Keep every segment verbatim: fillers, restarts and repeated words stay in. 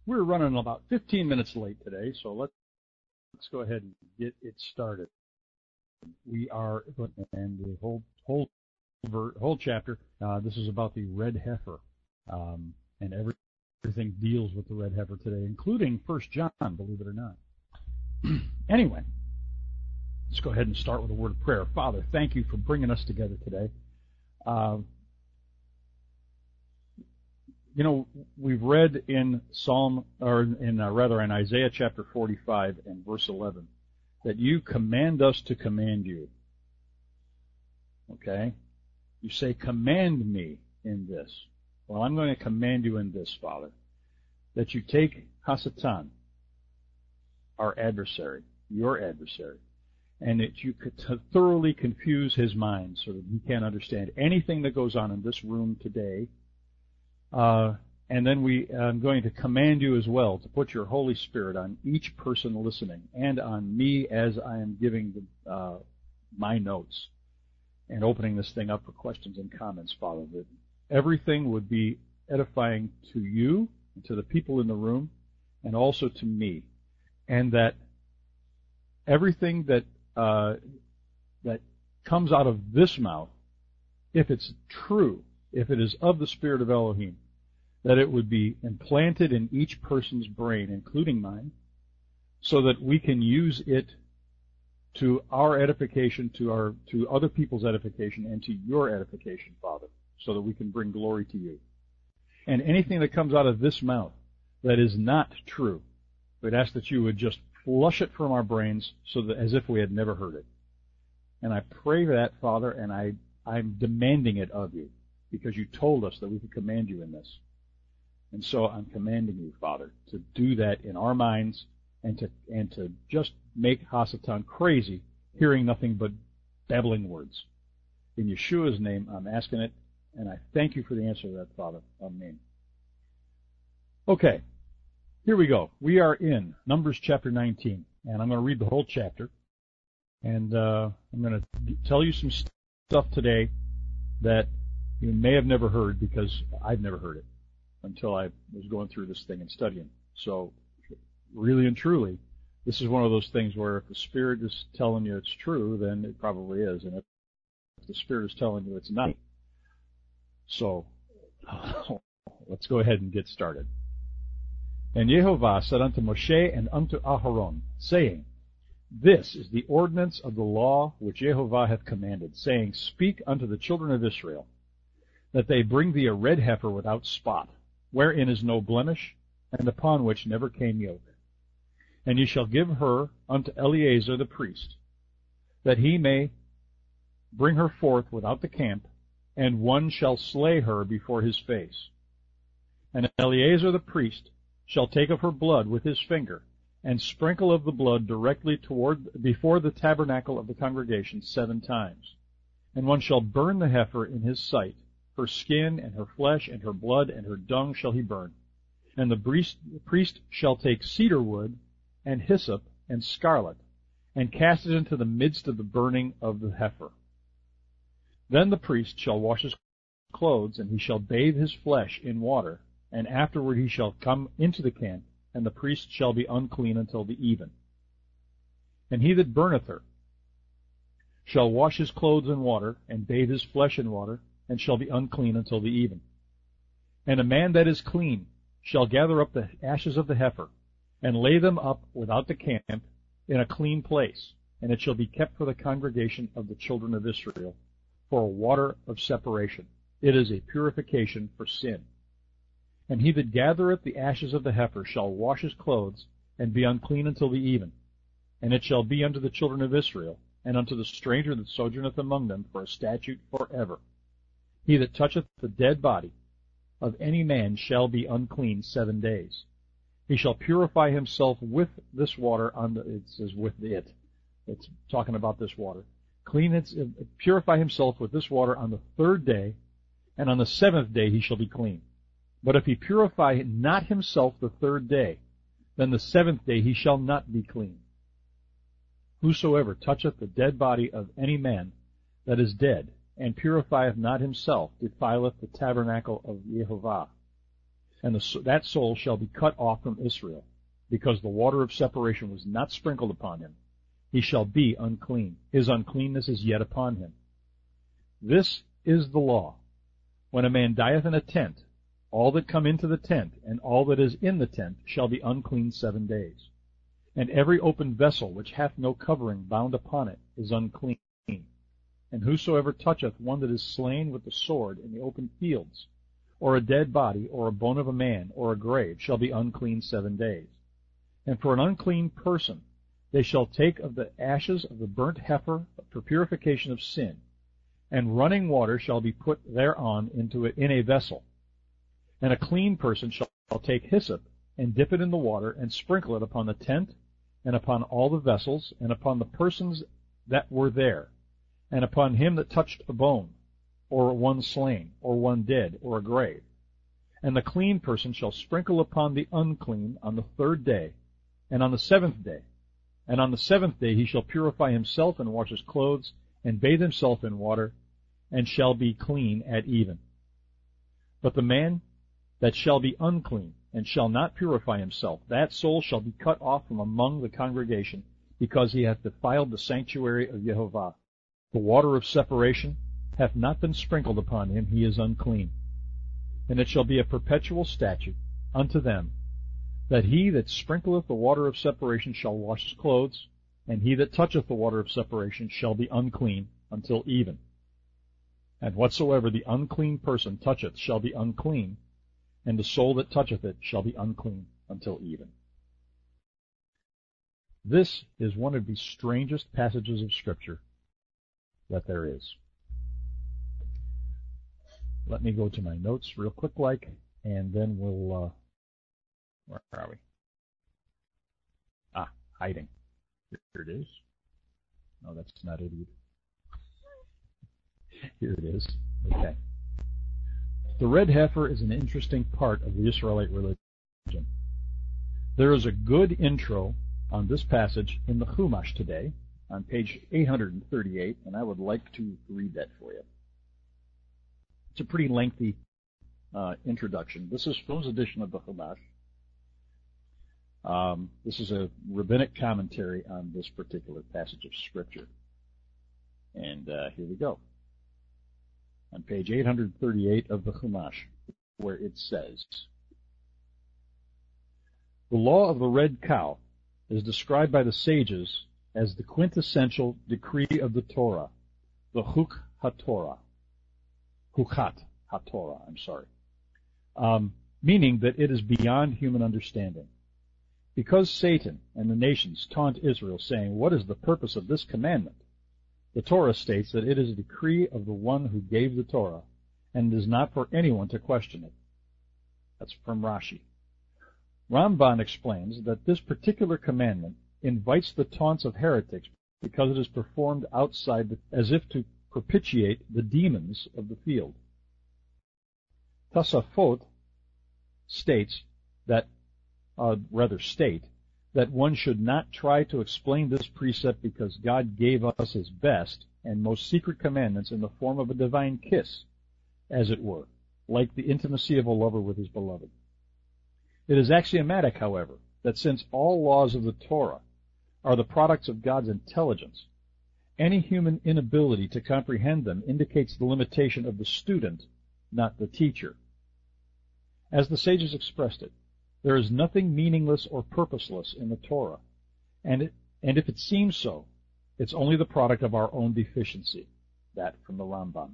We're running about fifteen minutes late today, so let's, let's go ahead and get it started. We are, and the whole whole whole chapter. Uh, this is about the red heifer, um, and every, everything deals with the red heifer today, including First John. Believe it or not. Anyway, let's go ahead and start with a word of prayer. Father, thank you for bringing us together today. Uh, You know, we've read in Psalm, or in uh, rather in Isaiah chapter forty-five and verse eleven, that you command us to command you. Okay? You say, command me in this. Well, I'm going to command you in this, Father, that you take Hasatan, our adversary, your adversary, and that you could t- thoroughly confuse his mind so that he can't understand anything that goes on in this room today. Uh, and then we, I'm going to command you as well to put your Holy Spirit on each person listening and on me as I am giving the, uh, my notes and opening this thing up for questions and comments, Father, that everything would be edifying to you, and to the people in the room, and also to me, and that everything that uh, that comes out of this mouth, if it's true, if it is of the Spirit of Elohim, that it would be implanted in each person's brain, including mine, so that we can use it to our edification, to our to other people's edification, and to your edification, Father, so that we can bring glory to you. And anything that comes out of this mouth that is not true, we'd ask that you would just flush it from our brains, so that as if we had never heard it. And I pray that, Father, and I I'm demanding it of you, because you told us that we could command you in this. And so I'm commanding you, Father, to do that in our minds and to and to just make Hasatan crazy, hearing nothing but babbling words. In Yeshua's name, I'm asking it, and I thank you for the answer to that, Father. Amen. Okay, here we go. We are in Numbers chapter nineteen, and I'm going to read the whole chapter. And uh, I'm going to tell you some stuff today that you may have never heard, because I've never heard it until I was going through this thing and studying. So, really and truly, this is one of those things where if the Spirit is telling you it's true, then it probably is. And if the Spirit is telling you it's not. So, let's go ahead and get started. And Yehovah said unto Moshe and unto Aharon, saying, This is the ordinance of the law which Yehovah hath commanded, saying, Speak unto the children of Israel, that they bring thee a red heifer without spot, wherein is no blemish, and upon which never came yoke. And ye shall give her unto Eleazar the priest, that he may bring her forth without the camp, and one shall slay her before his face. And Eleazar the priest shall take of her blood with his finger, and sprinkle of the blood directly toward before the tabernacle of the congregation seven times. And one shall burn the heifer in his sight. Her skin and her flesh and her blood and her dung shall he burn. And the priest, the priest shall take cedar wood and hyssop and scarlet, and cast it into the midst of the burning of the heifer. Then the priest shall wash his clothes, and he shall bathe his flesh in water, and afterward he shall come into the camp, and the priest shall be unclean until the even. And he that burneth her shall wash his clothes in water, and bathe his flesh in water, and shall be unclean until the even. And a man that is clean shall gather up the ashes of the heifer, and lay them up without the camp in a clean place, and it shall be kept for the congregation of the children of Israel, for a water of separation. It is a purification for sin. And he that gathereth the ashes of the heifer shall wash his clothes, and be unclean until the even. And it shall be unto the children of Israel, and unto the stranger that sojourneth among them, for a statute forever. He that toucheth the dead body of any man shall be unclean seven days. He shall purify himself with this water on the, it says with it. It's talking about this water. Clean it, purify himself with this water on the third day, and on the seventh day he shall be clean. But if he purify not himself the third day, then the seventh day he shall not be clean. Whosoever toucheth the dead body of any man that is dead, and purifieth not himself, defileth the tabernacle of Yehovah. and the, that soul shall be cut off from Israel, because the water of separation was not sprinkled upon him. He shall be unclean. His uncleanness is yet upon him. This is the law. When a man dieth in a tent, all that come into the tent, and all that is in the tent, shall be unclean seven days. And every open vessel which hath no covering bound upon it is unclean. And whosoever toucheth one that is slain with the sword in the open fields, or a dead body, or a bone of a man, or a grave, shall be unclean seven days. And for an unclean person they shall take of the ashes of the burnt heifer for purification of sin, and running water shall be put thereon into it in a vessel. And a clean person shall take hyssop, and dip it in the water, and sprinkle it upon the tent, and upon all the vessels, and upon the persons that were there, and upon him that touched a bone, or one slain, or one dead, or a grave. And the clean person shall sprinkle upon the unclean on the third day, and on the seventh day. And on the seventh day he shall purify himself, and wash his clothes, and bathe himself in water, and shall be clean at even. But the man that shall be unclean, and shall not purify himself, that soul shall be cut off from among the congregation, because he hath defiled the sanctuary of Jehovah. The water of separation hath not been sprinkled upon him, he is unclean. And it shall be a perpetual statute unto them, that he that sprinkleth the water of separation shall wash his clothes, and he that toucheth the water of separation shall be unclean until even. And whatsoever the unclean person toucheth shall be unclean, and the soul that toucheth it shall be unclean until even. This is one of the strangest passages of Scripture that there is. Let me go to my notes real quick like, and then we'll, uh, where are we? Ah, hiding. Here it is. No, that's not it either. Here it is. Okay. The red heifer is an interesting part of the Israelite religion. There is a good intro on this passage in the Chumash today, on page eight hundred thirty-eight, and I would like to read that for you. It's a pretty lengthy uh, introduction. This is Phone's edition of the Chumash. Um, this is a rabbinic commentary on this particular passage of Scripture. And uh, here we go. On page eight hundred thirty-eight of the Chumash, where it says, the law of the red cow is described by the sages as the quintessential decree of the Torah, the Chuk HaTorah. Chukat HaTorah, I'm sorry. Um, meaning that it is beyond human understanding. Because Satan and the nations taunt Israel, saying, what is the purpose of this commandment? The Torah states that it is a decree of the one who gave the Torah, and it is not for anyone to question it. That's from Rashi. Ramban explains that this particular commandment invites the taunts of heretics because it is performed outside, the, as if to propitiate the demons of the field. Tosafot states that, uh, rather state, that one should not try to explain this precept because God gave us his best and most secret commandments in the form of a divine kiss, as it were, like the intimacy of a lover with his beloved. It is axiomatic, however, that since all laws of the Torah are the products of God's intelligence, any human inability to comprehend them indicates the limitation of the student, not the teacher. As the sages expressed it, there is nothing meaningless or purposeless in the Torah, and, it, and if it seems so, it's only the product of our own deficiency. That from the Ramban.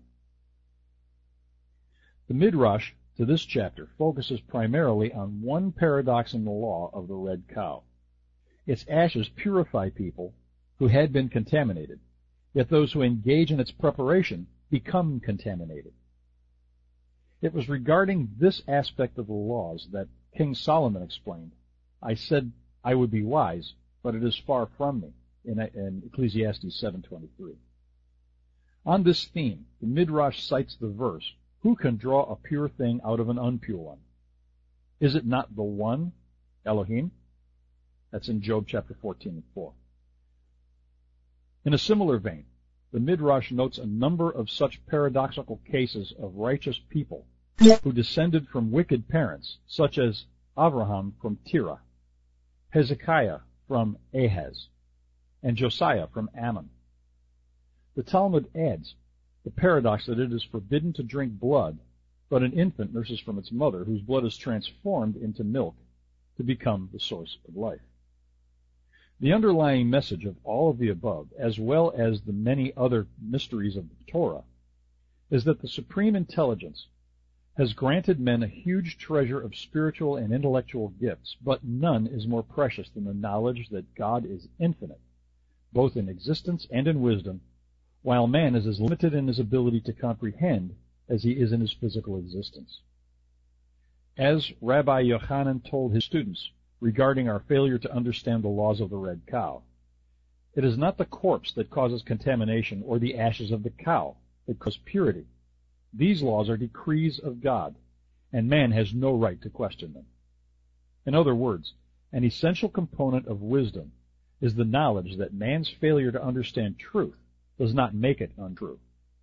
The Midrash to this chapter focuses primarily on one paradox in the law of the red cow. Its ashes purify people who had been contaminated, yet those who engage in its preparation become contaminated. It was regarding this aspect of the laws that King Solomon explained, I said I would be wise, but it is far from me, in, in Ecclesiastes seven twenty-three. On this theme, the Midrash cites the verse, who can draw a pure thing out of an impure one? Is it not the one, Elohim? That's in Job chapter fourteen and four. In a similar vein, the Midrash notes a number of such paradoxical cases of righteous people who descended from wicked parents, such as Abraham from Terah, Hezekiah from Ahaz, and Josiah from Ammon. The Talmud adds the paradox that it is forbidden to drink blood, but an infant nurses from its mother, whose blood is transformed into milk to become the source of life. The underlying message of all of the above, as well as the many other mysteries of the Torah, is that the Supreme Intelligence has granted men a huge treasure of spiritual and intellectual gifts, but none is more precious than the knowledge that God is infinite, both in existence and in wisdom, while man is as limited in his ability to comprehend as he is in his physical existence. As Rabbi Yochanan told his students regarding our failure to understand the laws of the red cow, it is not the corpse that causes contamination or the ashes of the cow that cause purity. These laws are decrees of God, and man has no right to question them. In other words, an essential component of wisdom is the knowledge that man's failure to understand truth does not make it untrue.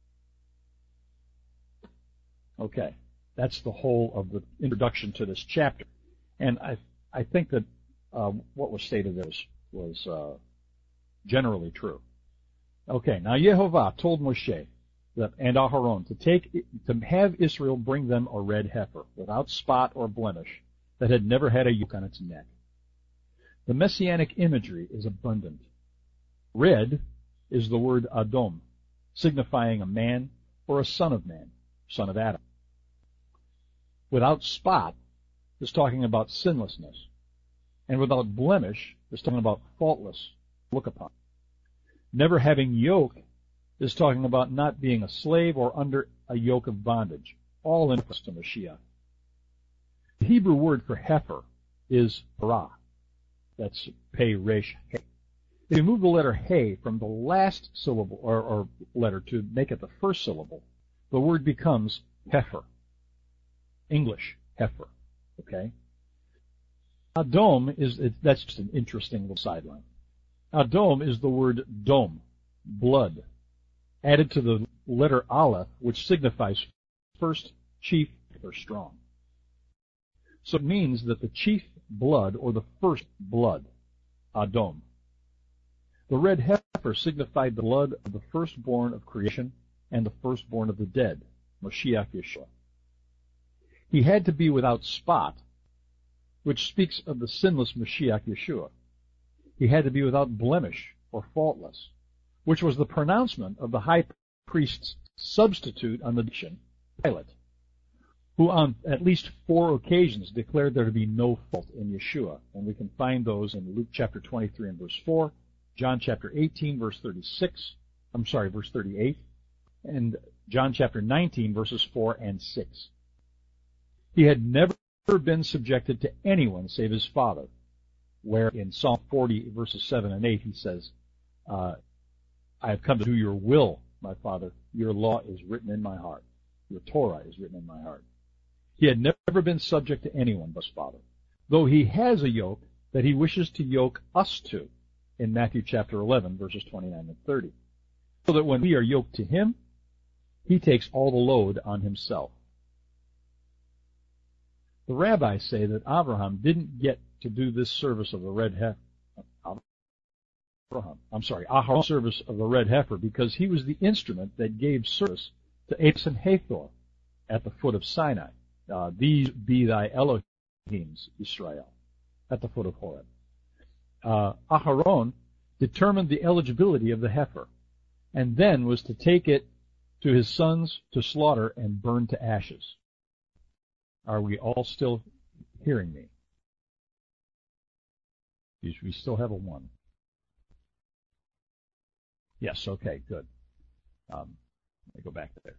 Okay, that's the whole of the introduction to this chapter. And I I think that uh, what was stated there was, was uh, generally true. Okay, now Yehovah told Moshe that, and Aharon to take to have Israel bring them a red heifer without spot or blemish that had never had a yoke on its neck. The messianic imagery is abundant. Red is the word Adom, signifying a man or a son of man, son of Adam. Without spot is talking about sinlessness, and without blemish is talking about faultless look upon. Never having yoke is talking about not being a slave or under a yoke of bondage, all in reference to Mashiach. The Hebrew word for heifer is parah. That's pei resh he. If you move the letter he from the last syllable or, or letter to make it the first syllable, the word becomes heifer. English heifer. Okay? Adom is, it, that's just an interesting little sideline. Adom is the word dom, blood, added to the letter aleph, which signifies first, chief, or strong. So it means that the chief blood, or the first blood, Adom. The red heifer signified the blood of the firstborn of creation and the firstborn of the dead, Mashiach Yeshua. He had to be without spot, which speaks of the sinless Mashiach Yeshua. He had to be without blemish or faultless, which was the pronouncement of the high priest's substitute on the nation, Pilate, who on at least four occasions declared there to be no fault in Yeshua. And we can find those in Luke chapter twenty-three and verse four, John chapter eighteen, verse thirty-six, I'm sorry, verse thirty-eight, and John chapter nineteen, verses four and six. He had never been subjected to anyone save his Father, where in Psalm forty, verses seven and eight, he says, uh, I have come to do your will, my Father. Your law is written in my heart. Your Torah is written in my heart. He had never been subject to anyone but his Father, though he has a yoke that he wishes to yoke us to in Matthew chapter eleven, verses twenty-nine and thirty, so that when we are yoked to him, he takes all the load on himself. The rabbis say that Abraham didn't get to do this service of the red heifer. Abraham, I'm sorry, Aharon's service of the red heifer because he was the instrument that gave service to Apis and Hathor at the foot of Sinai. Uh, these be thy Elohims, Israel, at the foot of Horeb. Uh, Aharon determined the eligibility of the heifer, and then was to take it to his sons to slaughter and burn to ashes. Are we all still hearing me? We still have a one. Yes, okay, good. Um, let me go back there.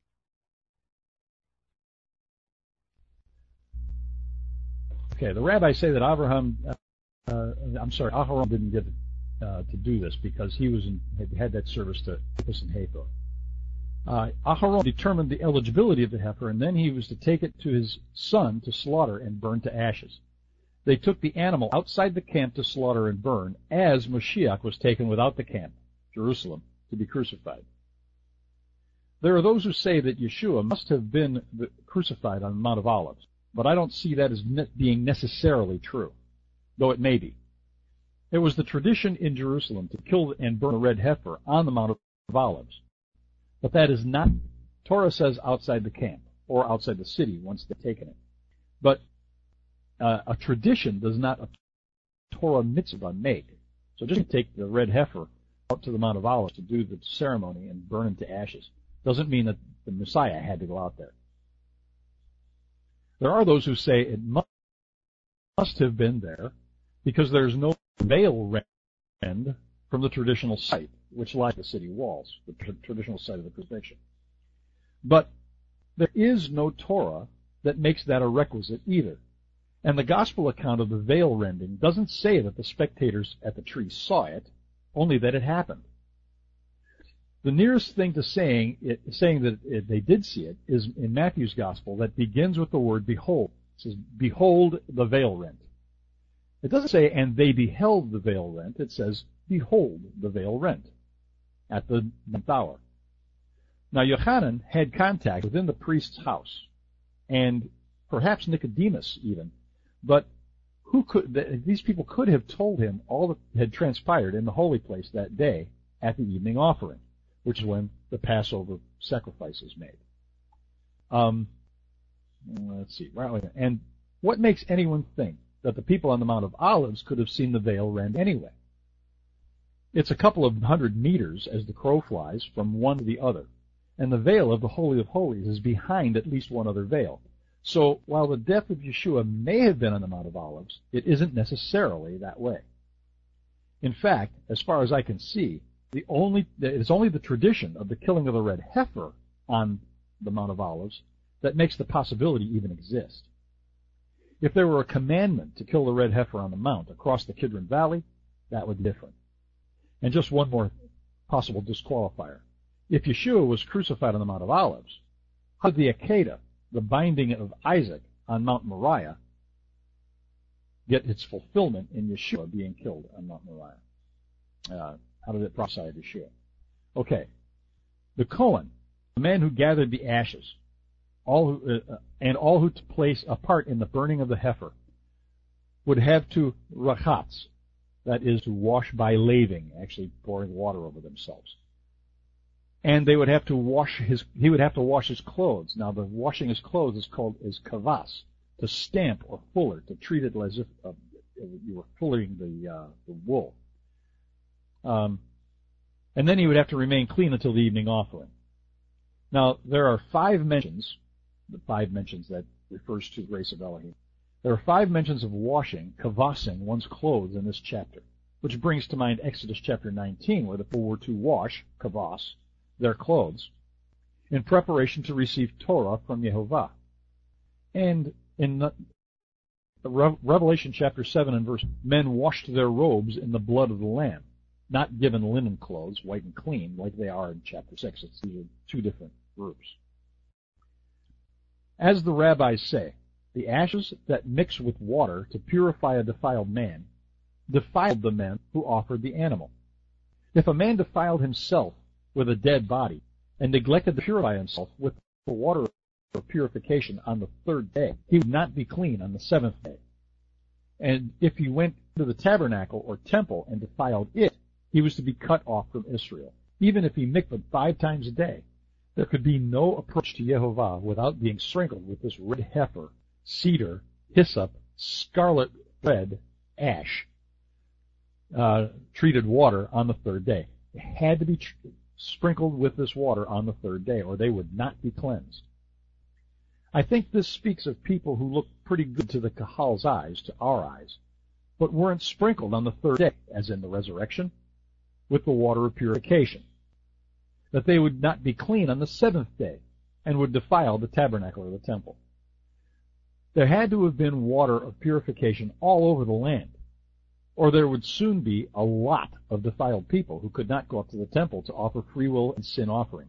Okay, the rabbis say that Abraham, uh, uh, I'm sorry, Aharon didn't get uh, to do this because he was in, had, had that service to Apis and Hathor. Uh, Aharon determined the eligibility of the heifer, and then he was to take it to his son to slaughter and burn to ashes. They took the animal outside the camp to slaughter and burn, as Mashiach was taken without the camp, Jerusalem, to be crucified. There are those who say that Yeshua must have been crucified on the Mount of Olives, but I don't see that as being necessarily true, though it may be. It was the tradition in Jerusalem to kill and burn a red heifer on the Mount of Olives, but that is not, Torah says, outside the camp or outside the city once they've taken it. But uh, a tradition does not a Torah mitzvah make. So just take the red heifer out to the Mount of Olives to do the ceremony and burn him to ashes doesn't mean that the Messiah had to go out there. There are those who say it must, must have been there because there's no veil rend from the traditional site, which lies the city walls, the tr- traditional site of the crucifixion. But there is no Torah that makes that a requisite either. And the gospel account of the veil rending doesn't say that the spectators at the tree saw it, only that it happened. The nearest thing to saying it, saying that it, they did see it is in Matthew's gospel that begins with the word behold. It says, behold the veil rent. It doesn't say, and they beheld the veil rent. It says, behold the veil rent at the ninth hour. Now, Yochanan had contact within the priest's house, and perhaps Nicodemus even, but who could, these people could have told him all that had transpired in the holy place that day at the evening offering, which is when the Passover sacrifice is made. Um, let's see. And what makes anyone think that the people on the Mount of Olives could have seen the veil rend anyway? It's a couple of hundred meters as the crow flies from one to the other, and the veil of the Holy of Holies is behind at least one other veil. So while the death of Yeshua may have been on the Mount of Olives, it isn't necessarily that way. In fact, as far as I can see, the only it's only the tradition of the killing of the red heifer on the Mount of Olives that makes the possibility even exist. If there were a commandment to kill the red heifer on the mount across the Kidron Valley, that would be different. And just one more possible disqualifier. If Yeshua was crucified on the Mount of Olives, how did the Akedah, the binding of Isaac on Mount Moriah, get its fulfillment in Yeshua being killed on Mount Moriah? Uh, how did it prophesy of Yeshua? Okay. The Kohen, the man who gathered the ashes, all who, uh, and all who took place a part in the burning of the heifer, would have to rachatz, that is to wash by laving, actually pouring water over themselves. And they would have to wash his, he would have to wash his clothes. Now the washing his clothes is called, is kavas, to stamp or fuller, to treat it as if uh, you were fulling the, uh, the wool. Um, and then he would have to remain clean until the evening offering. Now, there are five mentions, the five mentions that refers to grace of Elohim. There are five mentions of washing, kavassing one's clothes in this chapter, which brings to mind Exodus chapter nineteen, where the people were to wash, kavass, their clothes, in preparation to receive Torah from Yehovah. And in the, Re- Revelation chapter seven and verse, men washed their robes in the blood of the Lamb, not given linen clothes, white and clean, like they are in chapter six. It's, these are two different groups. As the rabbis say, the ashes that mix with water to purify a defiled man defiled the men who offered the animal. If a man defiled himself with a dead body and neglected to purify himself with the water of purification on the third day, he would not be clean on the seventh day. And if he went to the tabernacle or temple and defiled it, he was to be cut off from Israel. Even if he mikvahd five times a day, there could be no approach to Yehovah without being sprinkled with this red heifer, cedar, hyssop, scarlet red, ash, uh, treated water on the third day. It had to be tr- sprinkled with this water on the third day, or they would not be cleansed. I think this speaks of people who look pretty good to the Kahal's eyes, to our eyes, but weren't sprinkled on the third day, as in the resurrection, with the water of purification, that they would not be clean on the seventh day, and would defile the tabernacle or the temple. There had to have been water of purification all over the land, or there would soon be a lot of defiled people who could not go up to the temple to offer free will and sin offerings.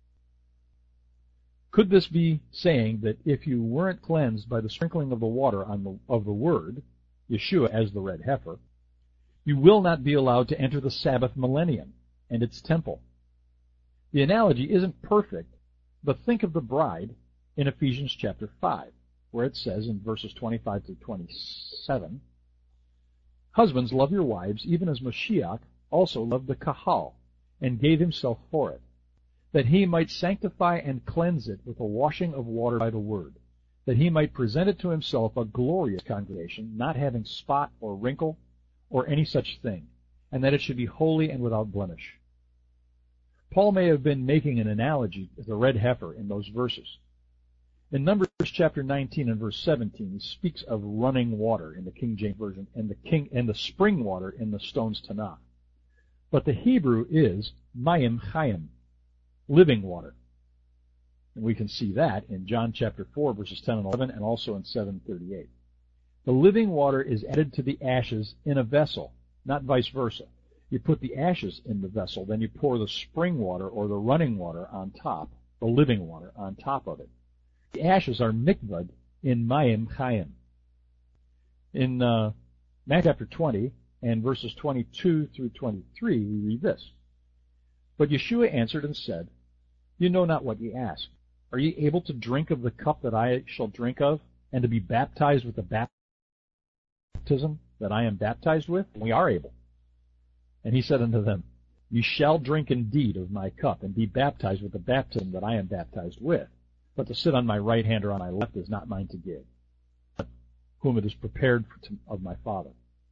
Could this be saying that if you weren't cleansed by the sprinkling of the water on the, of the Word, Yeshua as the red heifer, you will not be allowed to enter the Sabbath millennium and its temple? The analogy isn't perfect, but think of the bride in Ephesians chapter five, where it says in verses twenty-five to twenty-seven, "Husbands, love your wives, even as Mashiach also loved the kahal, and gave himself for it, that he might sanctify and cleanse it with a washing of water by the word, that he might present it to himself a glorious congregation, not having spot or wrinkle or any such thing, and that it should be holy and without blemish." Paul may have been making an analogy to the red heifer in those verses. In Numbers chapter nineteen and verse seventeen, he speaks of running water in the King James Version and the king and the spring water in the Stones Tanakh. But the Hebrew is mayim chayim, living water. And we can see that in John chapter four, verses ten and eleven, and also in seven thirty-eight. The living water is added to the ashes in a vessel, not vice versa. You put the ashes in the vessel, then you pour the spring water or the running water on top, the living water on top of it. The ashes are mikvah in mayim chayim. In uh, Matthew chapter twenty and verses twenty-two through twenty-three, we read this. "But Yeshua answered and said, You know not what ye ask. Are ye able to drink of the cup that I shall drink of, and to be baptized with the baptism that I am baptized with? We are able. And he said unto them, Ye shall drink indeed of my cup, and be baptized with the baptism that I am baptized with. But to sit on my right hand or on my left is not mine to give, but whom it is prepared of my Father."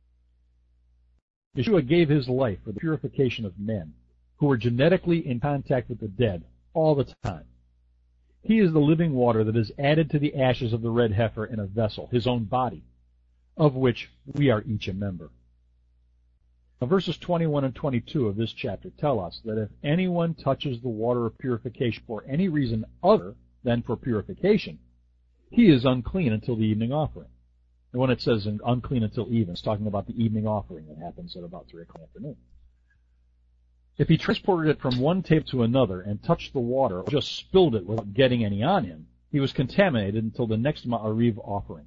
Yeshua gave his life for the purification of men who were genetically in contact with the dead all the time. He is the living water that is added to the ashes of the red heifer in a vessel, his own body, of which we are each a member. Now, verses twenty-one and twenty-two of this chapter tell us that if anyone touches the water of purification for any reason other than for purification, he is unclean until the evening offering. And when it says unclean until even, it's talking about the evening offering that happens at about three o'clock in the afternoon. If he transported it from one table to another and touched the water or just spilled it without getting any on him, he was contaminated until the next Ma'ariv offering.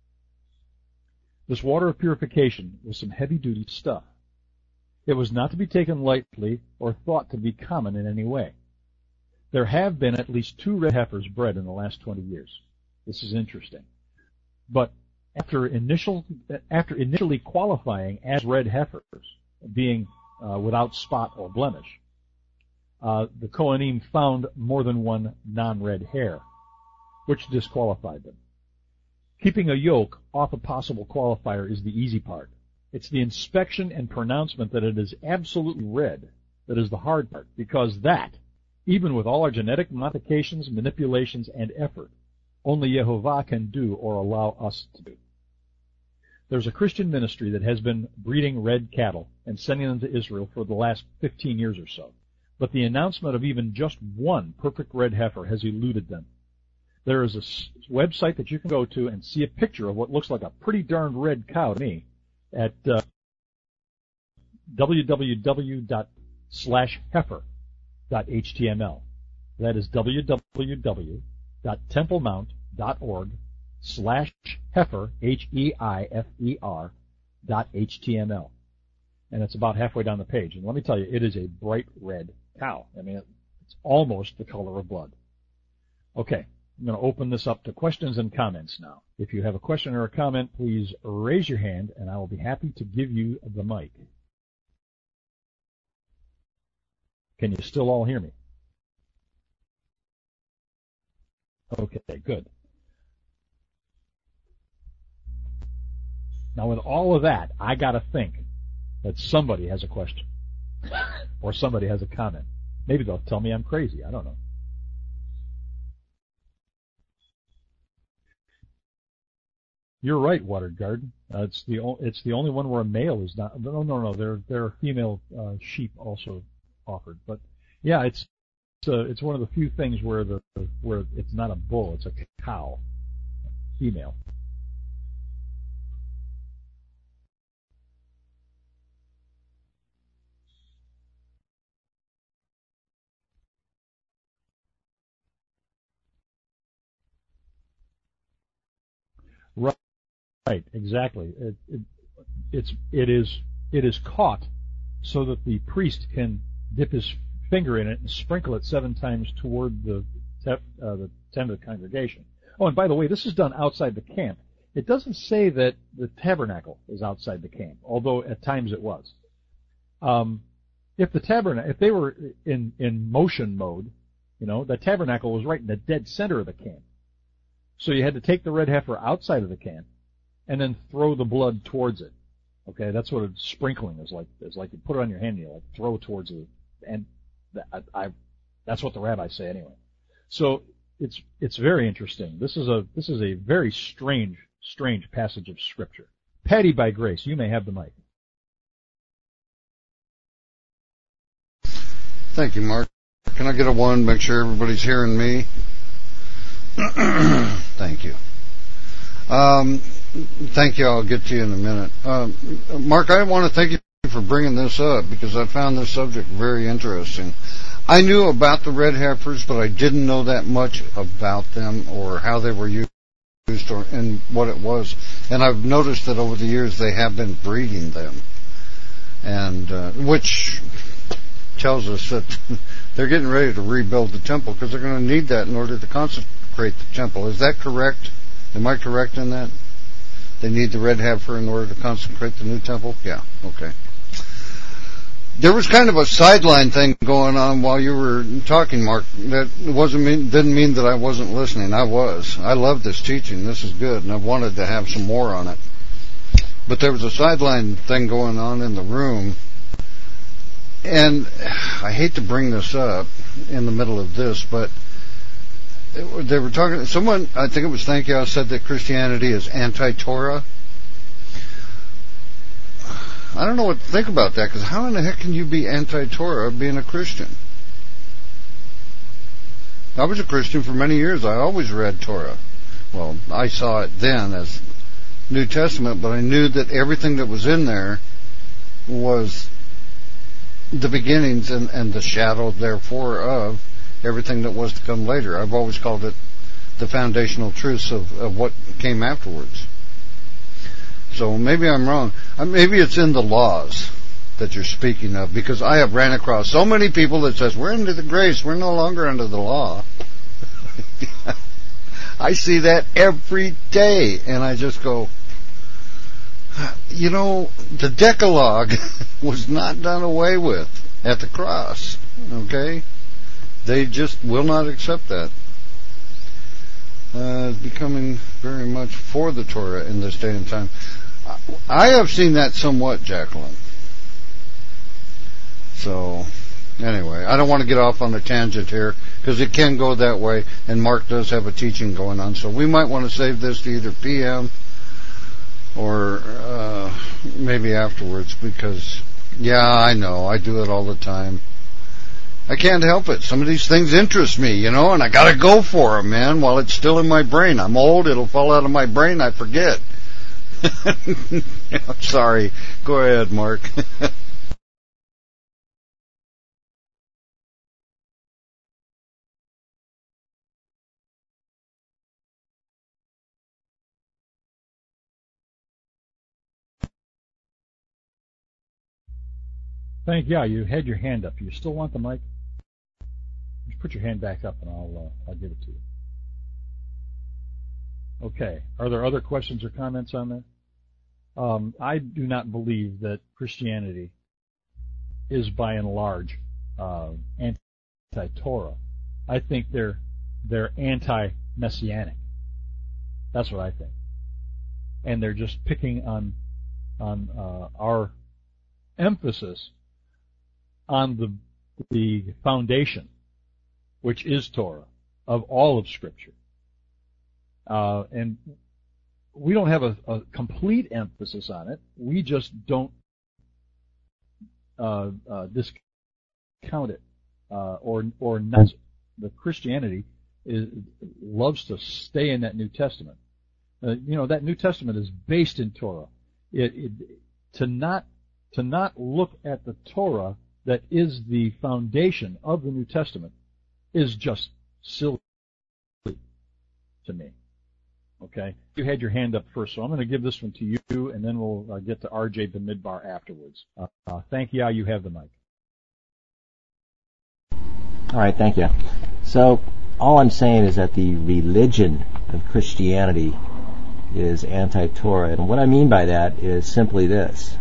This water of purification was some heavy-duty stuff. It was not to be taken lightly or thought to be common in any way. There have been at least two red heifers bred in the last twenty years. This is interesting. But after initial, after initially qualifying as red heifers, being uh, without spot or blemish, uh, the Kohanim found more than one non-red hair, which disqualified them. Keeping a yoke off a possible qualifier is the easy part. It's the inspection and pronouncement that it is absolutely red that is the hard part, because that, even with all our genetic modifications, manipulations, and effort, only Yehovah can do or allow us to do. There's a Christian ministry that has been breeding red cattle and sending them to Israel for the last fifteen years or so, but the announcement of even just one perfect red heifer has eluded them. There is a website that you can go to and see a picture of what looks like a pretty darned red cow to me at uh, www. slash heifer dot h t m l. That is www. templemount dot org slash heifer, H E I F E R, dot H T M L. And it's about halfway down the page. And let me tell you, it is a bright red cow. I mean, it's almost the color of blood. Okay, I'm going to open this up to questions and comments now. If you have a question or a comment, please raise your hand, and I will be happy to give you the mic. Can you still all hear me? Okay, good. Now, with all of that, I got to think that somebody has a question or somebody has a comment. Maybe they'll tell me I'm crazy. I don't know. You're right, Watered Garden. Uh, it's the o- it's the only one where a male is not. No, no, no. There there are female uh, sheep also offered, but yeah, it's it's, uh, it's one of the few things where the where it's not a bull, it's a cow, female. Right, right, exactly. It, it, it's it is it is caught so that the priest can dip his finger in it and sprinkle it seven times toward the, uh, the tent of the congregation. Oh, and by the way, this is done outside the camp. It doesn't say that the tabernacle is outside the camp, although at times it was. Um, if the tabernacle, if they were in, in motion mode, you know, the tabernacle was right in the dead center of the camp. So you had to take the red heifer outside of the camp and then throw the blood towards it. Okay, that's what a sprinkling is like. It's like you put it on your hand and you like throw it towards it. And I, I, that's what the rabbis say anyway. So it's it's very interesting. This is a this is a very strange strange passage of scripture. Patty, by grace, you may have the mic. Thank you, Mark. Can I get a one? Make sure everybody's hearing me. Thank you. Um, thank you. I'll get to you in a minute. Um, Mark, I want to thank you for bringing this up because I found this subject very interesting. I knew about the red heifers, but I didn't know that much about them or how they were used or and what it was. And I've noticed that over the years they have been breeding them, and uh, which tells us that they're getting ready to rebuild the temple because they're going to need that in order to consecrate the temple. Is that correct? Am I correct in that? They need the red heifer in order to consecrate the new temple? Yeah, okay. There was kind of a sideline thing going on while you were talking, Mark. That wasn't mean, didn't mean that I wasn't listening. I was. I love this teaching. This is good, and I wanted to have some more on it. But there was a sideline thing going on in the room, and I hate to bring this up in the middle of this, but they were talking. Someone, I think it was Thank You, said that Christianity is anti-Torah. I don't know what to think about that, because how in the heck can you be anti-Torah being a Christian? I was a Christian for many years. I always read Torah. Well, I saw it then as New Testament, but I knew that everything that was in there was the beginnings and, and the shadow, therefore, of everything that was to come later. I've always called it the foundational truths of, of what came afterwards. So maybe I'm wrong. Maybe it's in the laws that you're speaking of, because I have ran across so many people that says, we're under the grace, we're no longer under the law. I see that every day, and I just go, you know, the Decalogue was not done away with at the cross, okay? They just will not accept that. Uh, becoming very much for the Torah in this day and time. I have seen that somewhat, Jacqueline. So, anyway, I don't want to get off on a tangent here, because it can go that way, and Mark does have a teaching going on, so we might want to save this to either P M or uh, maybe afterwards, because, yeah, I know, I do it all the time. I can't help it. Some of these things interest me, you know, and I gotta go for them, man, while it's still in my brain. I'm old, it'll fall out of my brain, I forget. I'm sorry. Go ahead, Mark. Thank you. You had your hand up. Do you still want the mic? Just put your hand back up and I'll uh, I'll give it to you. Okay. Are there other questions or comments on that? Um, I do not believe that Christianity is by and large uh, anti-Torah. I think they're they're anti-messianic. That's what I think. And they're just picking on on uh, our emphasis on the the foundation, which is Torah, of all of Scripture. Uh, and we don't have a, a complete emphasis on it. We just don't uh, uh, discount it uh, or or not. The Christianity is, loves to stay in that New Testament. Uh, you know, that New Testament is based in Torah. It, it, to not to not look at the Torah that is the foundation of the New Testament is just silly to me. Okay, you had your hand up first, so I'm going to give this one to you, and then we'll uh, get to R J Bamidbar afterwards. Uh, uh, thank you. You have the mic. All right, thank you. So all I'm saying is that the religion of Christianity is anti-Torah. And what I mean by that is simply this.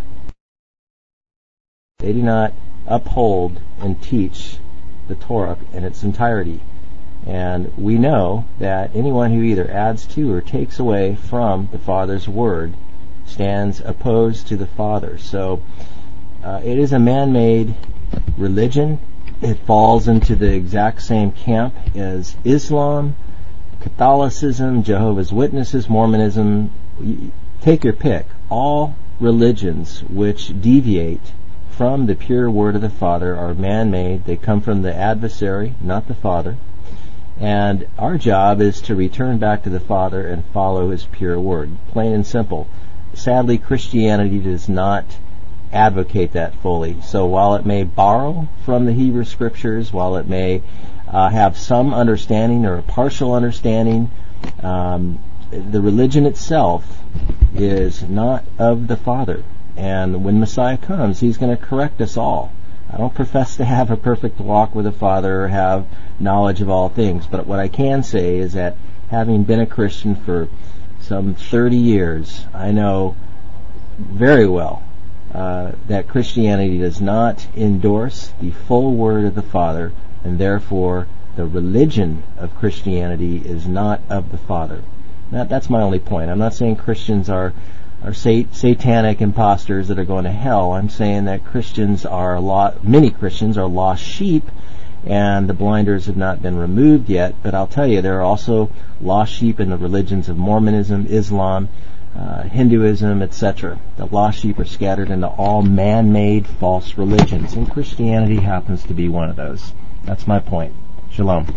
They do not uphold and teach the Torah in its entirety. And we know that anyone who either adds to or takes away from the Father's Word stands opposed to the Father. So uh, it is a man-made religion. It falls into the exact same camp as Islam, Catholicism, Jehovah's Witnesses, Mormonism. Take your pick. All religions which deviate from the pure Word of the Father are man-made. They come from the adversary, not the Father. And our job is to return back to the Father and follow His pure Word. Plain and simple. Sadly, Christianity does not advocate that fully. So while it may borrow from the Hebrew Scriptures, while it may uh, have some understanding or a partial understanding, um, the religion itself is not of the Father. And when Messiah comes, He's going to correct us all. I don't profess to have a perfect walk with the Father or have knowledge of all things, but what I can say is that having been a Christian for some thirty years, I know very well uh, that Christianity does not endorse the full Word of the Father, and therefore the religion of Christianity is not of the Father. That, that's my only point. I'm not saying Christians are are sat- satanic imposters that are going to hell. I'm saying that Christians are lot, many Christians are lost sheep, and the blinders have not been removed yet. But I'll tell you, there are also lost sheep in the religions of Mormonism, Islam, uh, Hinduism, et cetera. The lost sheep are scattered into all man-made false religions, and Christianity happens to be one of those. That's my point. Shalom.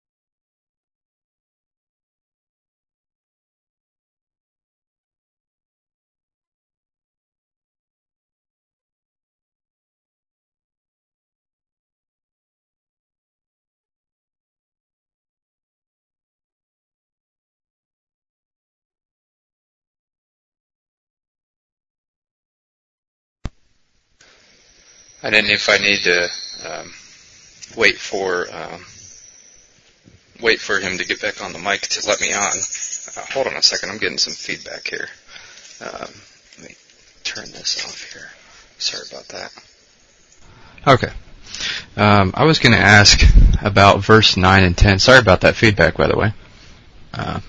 I didn't know if I need to um, wait for um, wait for him to get back on the mic to let me on. Uh, hold on a second, I'm getting some feedback here. Um, let me turn this off here. Sorry about that. Okay. Um, I was going to ask about verse nine and ten. Sorry about that feedback, by the way. Uh,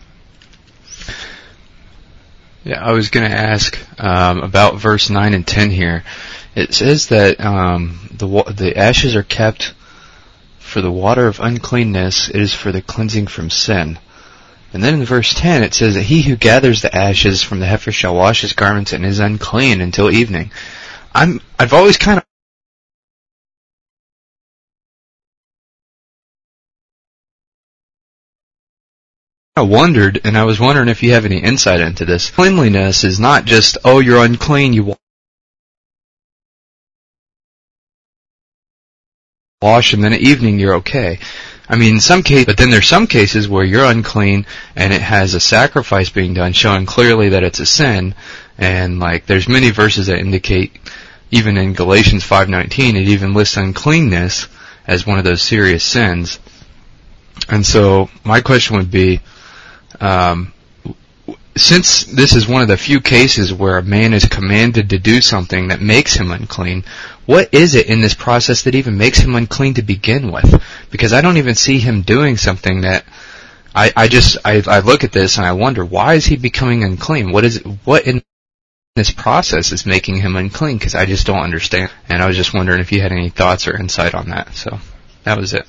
yeah, I was going to ask um, about verse nine and ten here. It says that um, the the ashes are kept for the water of uncleanness. It is for the cleansing from sin. And then in verse ten it says that he who gathers the ashes from the heifer shall wash his garments and is unclean until evening. I'm I've always kind of wondered, and I was wondering if you have any insight into this. Cleanliness is not just, oh, you're unclean, you wash, and then at evening you're okay. I mean, in some cases, but then there's some cases where you're unclean and it has a sacrifice being done, showing clearly that it's a sin. And like, there's many verses that indicate, even in Galatians five nineteen, it even lists uncleanness as one of those serious sins. And so my question would be, um, since this is one of the few cases where a man is commanded to do something that makes him unclean, what is it in this process that even makes him unclean to begin with? Because I don't even see him doing something that I, I just I, I look at this and I wonder, why is he becoming unclean? What is it, what in this process is making him unclean? Because I just don't understand. And I was just wondering if you had any thoughts or insight on that. So that was it.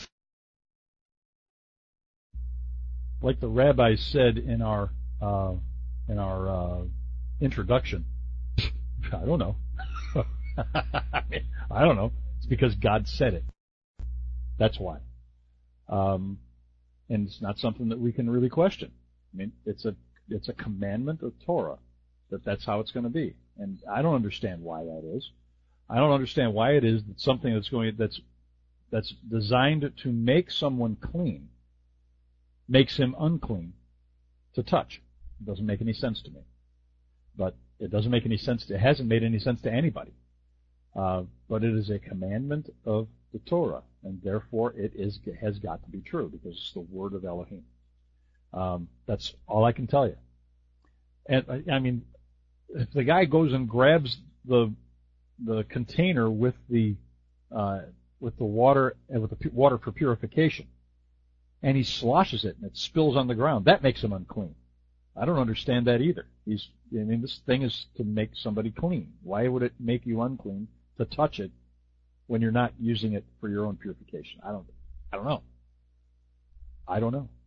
Like the rabbi said in our uh, in our uh, introduction, I don't know. I, mean, I don't know. It's because God said it. That's why. Um, and it's not something that we can really question. I mean, it's a it's a commandment of Torah that that's how it's going to be. And I don't understand why that is. I don't understand why it is that something that's going that's that's designed to make someone clean makes him unclean to touch. It doesn't make any sense to me. But it doesn't make any sense to, it hasn't made any sense to anybody. Uh, but it is a commandment of the Torah. and therefore it is has got to be true because it's the word of Elohim. Um, that's all I can tell you. And I, I mean, if the guy goes and grabs the the container with the uh, with the water and with the pu- water for purification, and he sloshes it and it spills on the ground, that makes him unclean. I don't understand that either. He's, I mean, this thing is to make somebody clean. Why would it make you unclean to touch it when you're not using it for your own purification? I don't, I don't know. I don't know.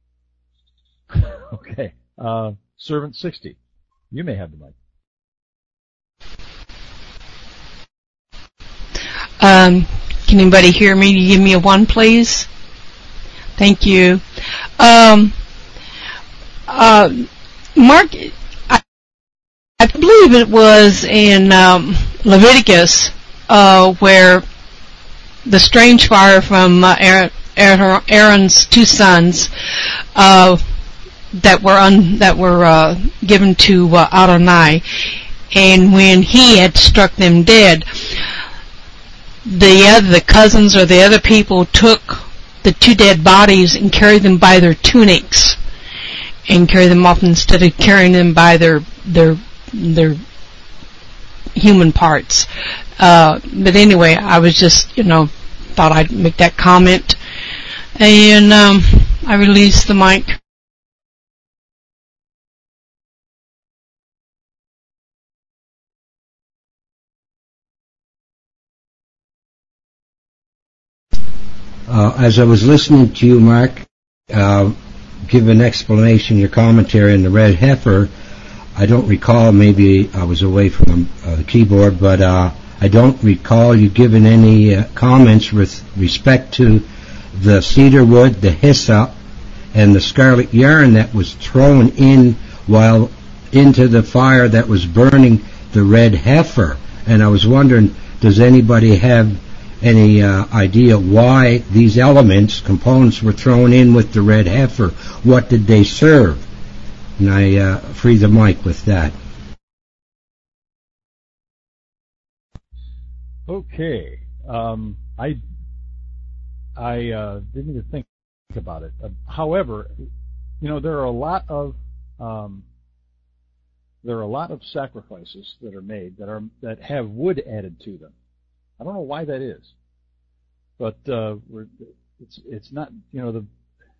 Okay. Uh, Servant sixty. You may have the mic. Um, can anybody hear me? You give me a one, please? Thank you. Um, uh, Mark, I, I believe it was in um, Leviticus uh, where the strange fire from uh, Aaron, Aaron's two sons uh, that were un, that were uh, given to uh, Adonai, and when he had struck them dead, the other, the cousins or the other people took the two dead bodies and carried them by their tunics and carried them off instead of carrying them by their their their human parts. Uh, but anyway, I was just, you know, thought I'd make that comment, and um, I released the mic. Uh, as I was listening to you, Mark, uh, give an explanation, your commentary on the red heifer, I don't recall, maybe I was away from uh, the keyboard, but uh, I don't recall you giving any uh, comments with respect to the cedar wood, the hyssop, and the scarlet yarn that was thrown in while into the fire that was burning the red heifer. And I was wondering, does anybody have any uh, idea why these elements, components, were thrown in with the red heifer? What did they serve? And I uh, free the mic with that. Okay. Um, I I uh, didn't even think about it. Uh, however, you know, there are a lot of um, there are a lot of sacrifices that are made that are that have wood added to them. I don't know why that is, but uh, we're, it's it's not, you know, the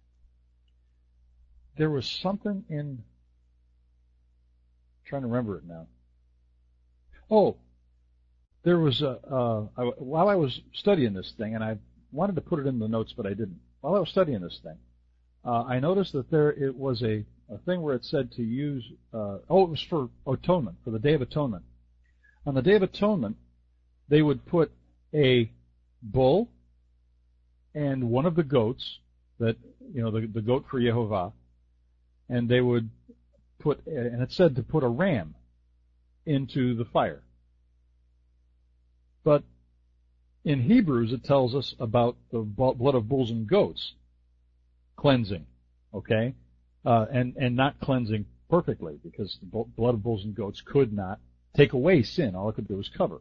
there was something in, I'm trying to remember it now. Oh, there was a uh, I, while I was studying this thing, and I wanted to put it in the notes, but I didn't. While I was studying this thing, uh, I noticed that there it was a, a thing where it said to use. Uh, oh, it was for atonement, for the Day of Atonement. On the Day of Atonement, they would put a bull and one of the goats, that, you know, the, the goat for Yehovah, and they would put, and it said to put a ram into the fire. But in Hebrews it tells us about the blood of bulls and goats cleansing, okay, uh, and and not cleansing perfectly, because the blood of bulls and goats could not take away sin. All it could do was cover.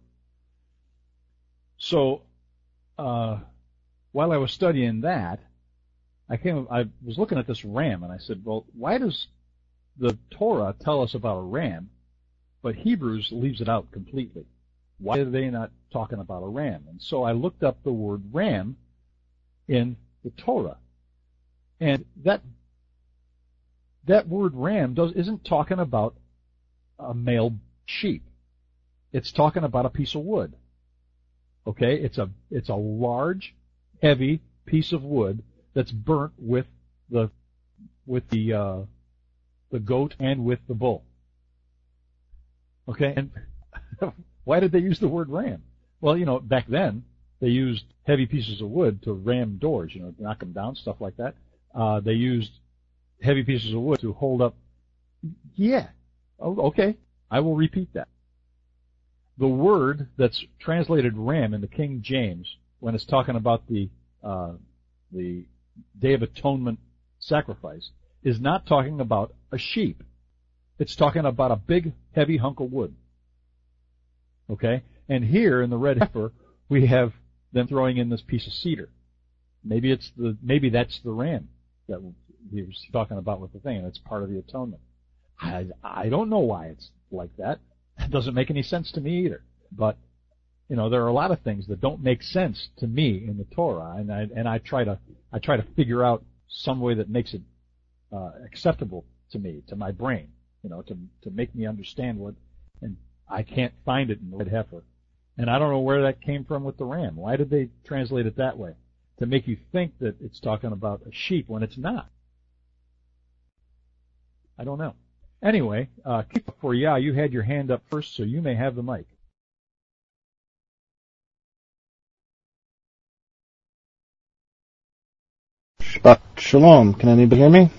So, uh, while I was studying that, I came, I was looking at this ram, and I said, well, why does the Torah tell us about a ram, but Hebrews leaves it out completely? Why are they not talking about a ram? And so I looked up the word ram in the Torah, and that that word ram does isn't talking about a male sheep. It's talking about a piece of wood. Okay, it's a it's a large, heavy piece of wood that's burnt with the with the uh, the goat and with the bull. Okay, and why did they use the word ram? Well, you know, back then they used heavy pieces of wood to ram doors, you know, knock them down, stuff like that. Uh, they used heavy pieces of wood to hold up. Yeah, oh, okay, I will repeat that. The word that's translated ram in the King James, when it's talking about the uh, the Day of Atonement sacrifice, is not talking about a sheep. It's talking about a big, heavy hunk of wood. Okay? And here in the red heifer, we have them throwing in this piece of cedar. Maybe it's the maybe that's the ram that he was talking about with the thing, and it's part of the atonement. I I don't know why it's like that. It doesn't make any sense to me either. But you know, there are a lot of things that don't make sense to me in the Torah, and I and I try to I try to figure out some way that makes it uh, acceptable to me, to my brain, you know, to to make me understand what, and I can't find it in the red heifer, and I don't know where that came from with the ram. Why did they translate it that way? To make you think that it's talking about a sheep when it's not. I don't know. Anyway, uh, keep up for yeah, you had your hand up first, so you may have the mic. Shabbat Shalom. Can anybody hear me?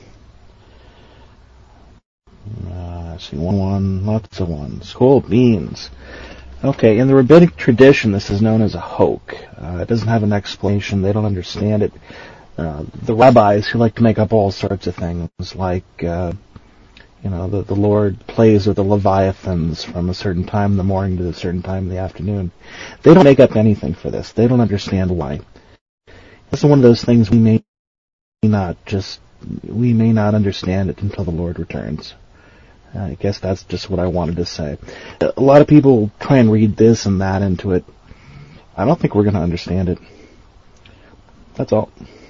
Uh, I see one, one, lots of ones. Cool beans. Okay, in the rabbinic tradition, this is known as a hoke. Uh, it doesn't have an explanation. They don't understand it. Uh, the rabbis who like to make up all sorts of things, like, uh, you know, the, the Lord plays with the Leviathans from a certain time in the morning to a certain time in the afternoon. They don't make up anything for this. They don't understand why. It's one of those things we may not just, we may not understand it until the Lord returns. I guess that's just what I wanted to say. A lot of people try and read this and that into it. I don't think we're going to understand it. That's all.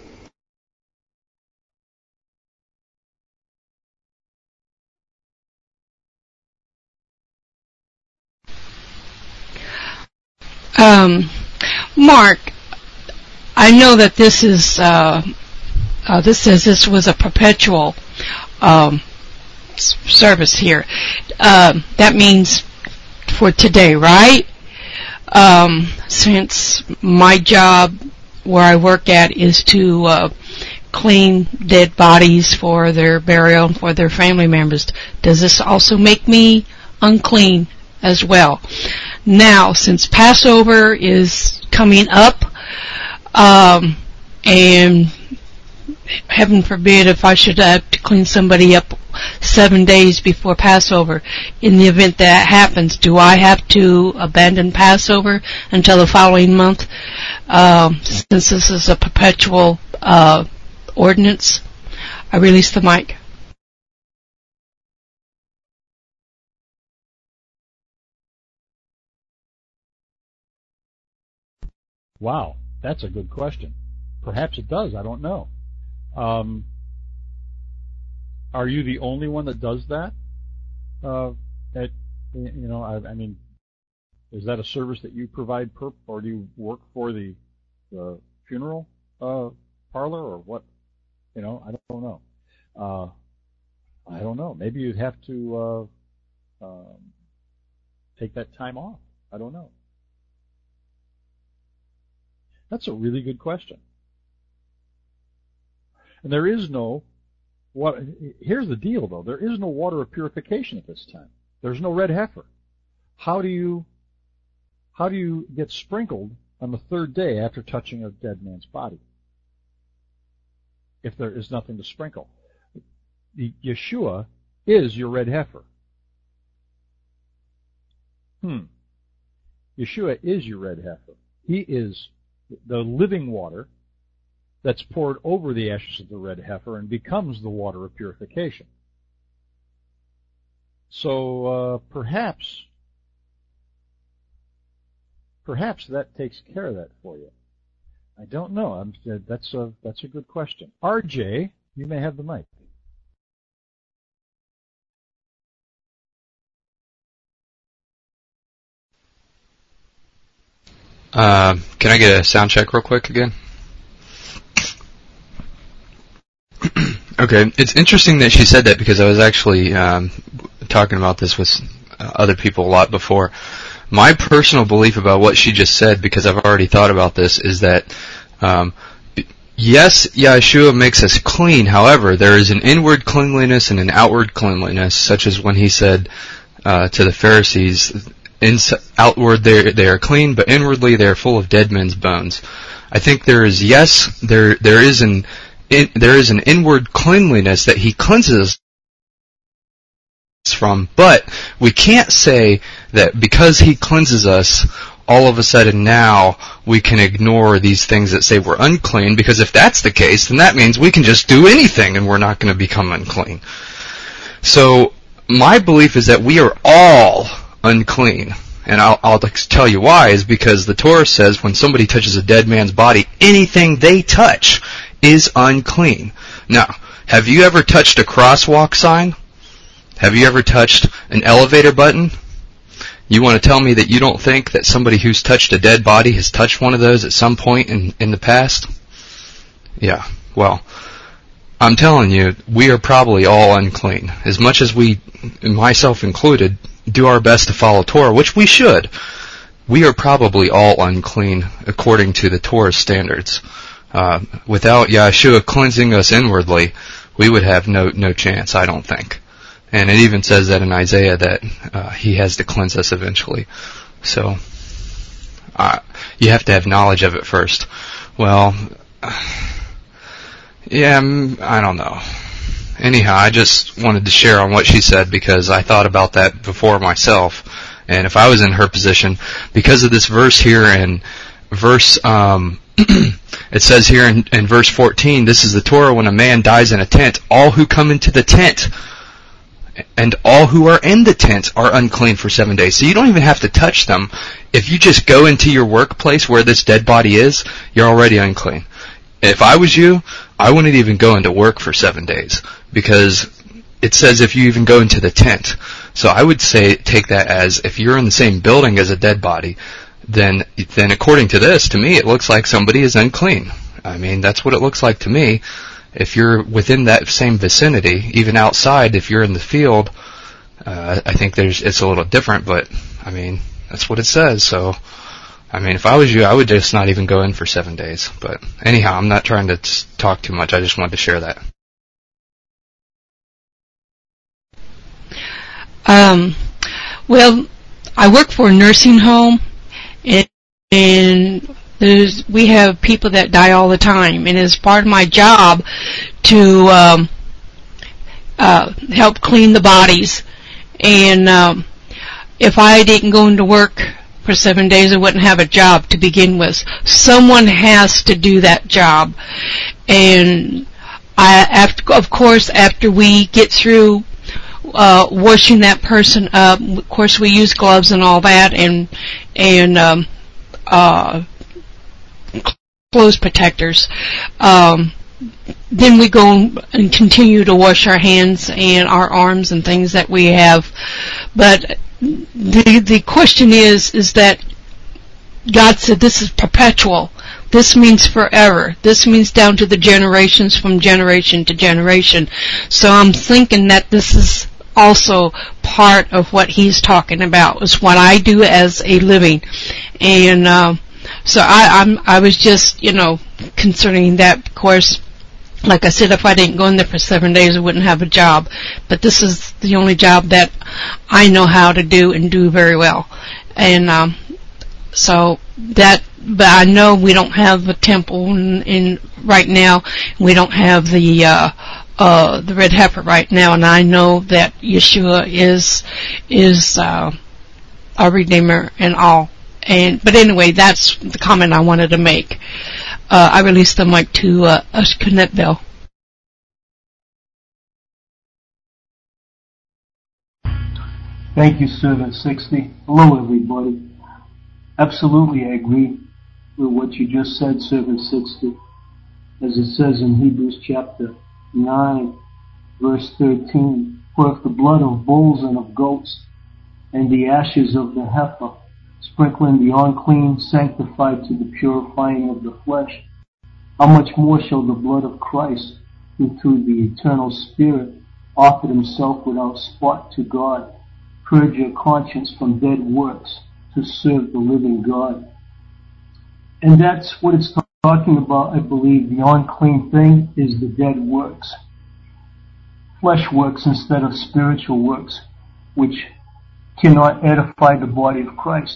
Um, Mark, I know that this is, uh, uh, this says this was a perpetual, um, service here. Uh, that means for today, right? Um, since my job where I work at is to uh, clean dead bodies for their burial and for their family members, does this also make me unclean as well? Now, since Passover is coming up, um, and heaven forbid if I should have to clean somebody up seven days before Passover, in the event that happens, do I have to abandon Passover until the following month, um, since this is a perpetual uh, ordinance? I release the mic. Wow, that's a good question. Perhaps it does. I don't know. Um, are you the only one that does that? Uh, at, you know, I, I mean, is that a service that you provide, per, or do you work for the, the funeral uh, parlor, or what? You know, I don't know. Uh, I don't know. Maybe you'd have to uh, um, take that time off. I don't know. That's a really good question. And there is no, what, here's the deal though, there is no water of purification at this time. There's no red heifer. How do you, how do you get sprinkled on the third day after touching a dead man's body? If there is nothing to sprinkle. Yeshua is your red heifer. Hmm. Yeshua is your red heifer. He is the living water that's poured over the ashes of the red heifer and becomes the water of purification. So uh, perhaps, perhaps that takes care of that for you. I don't know. I'm, that's a that's a good question. R J, you may have the mic. Uh, can I get a sound check real quick again? Okay, it's interesting that she said that because I was actually um, talking about this with uh, other people a lot before. My personal belief about what she just said, because I've already thought about this, is that um, yes, Yeshua makes us clean. However, there is an inward cleanliness and an outward cleanliness, such as when he said uh, to the Pharisees, In, outward they they are clean, but inwardly they are full of dead men's bones. I think there is yes, there there is an in, there is an inward cleanliness that he cleanses us from, but we can't say that because he cleanses us, all of a sudden now we can ignore these things that say we're unclean, because if that's the case, then that means we can just do anything and we're not going to become unclean. So my belief is that we are all unclean. And I'll, I'll tell you why, is because the Torah says when somebody touches a dead man's body, anything they touch is unclean. Now, have you ever touched a crosswalk sign? Have you ever touched an elevator button? You want to tell me that you don't think that somebody who's touched a dead body has touched one of those at some point in, in the past? Yeah, well, I'm telling you, we are probably all unclean. As much as we, myself included, do our best to follow Torah, which we should, we are probably all unclean according to the Torah standards. Uh, without Yahshua cleansing us inwardly, we would have no no chance, I don't think. And it even says that in Isaiah that uh, he has to cleanse us eventually. So uh, you have to have knowledge of it first. Well, yeah, I don't know. Anyhow, I just wanted to share on what she said because I thought about that before myself. And if I was in her position, because of this verse here in verse, um, it says here in, in verse fourteen, this is the Torah, when a man dies in a tent, all who come into the tent and all who are in the tent are unclean for seven days. So you don't even have to touch them. If you just go into your workplace where this dead body is, you're already unclean. If I was you, I wouldn't even go into work for seven days because it says if you even go into the tent. So I would say take that as if you're in the same building as a dead body, then then according to this, to me, it looks like somebody is unclean. I mean, that's what it looks like to me. If you're within that same vicinity, even outside, if you're in the field, uh, I think there's it's a little different, but I mean, that's what it says. So, I mean, if I was you, I would just not even go in for seven days. But anyhow, I'm not trying to talk too much. I just wanted to share that. Um, well, I work for a nursing home, and, and there's, we have people that die all the time, and it's part of my job to um, uh, help clean the bodies. And um, if I didn't go into work for seven days, I wouldn't have a job to begin with. Someone has to do that job. And I, after, of course, after we get through uh, washing that person up, of course we use gloves and all that, and and um, uh, clothes protectors. Um, then we go and continue to wash our hands and our arms and things that we have. But the the question is is that God said this is perpetual. This means forever. This means down to the generations, from generation to generation. So I'm thinking that this is also part of what he's talking about. Is what I do as a living. And uh, so I I'm I was just, you know, concerning that. Of course, like I said, if I didn't go in there for seven days, I wouldn't have a job. But this is the only job that I know how to do and do very well. And um, so that, but I know we don't have a temple in, in right now. We don't have the uh, uh, the red heifer right now, and I know that Yeshua is is uh, our Redeemer and all. And but anyway, that's the comment I wanted to make. Uh, I released the mic to uh, Ashkenet Bell. Thank you, Servant sixty. Hello, everybody. Absolutely, I agree with what you just said, Servant sixty. As it says in Hebrews chapter nine, verse thirteen, for if the blood of bulls and of goats and the ashes of the heifer, sprinkling the unclean, sanctified to the purifying of the flesh, how much more shall the blood of Christ, who through the eternal Spirit offered himself without spot to God, purge your conscience from dead works to serve the living God. And that's what it's talking about, I believe. The unclean thing is the dead works. Flesh works instead of spiritual works, which cannot edify the body of Christ.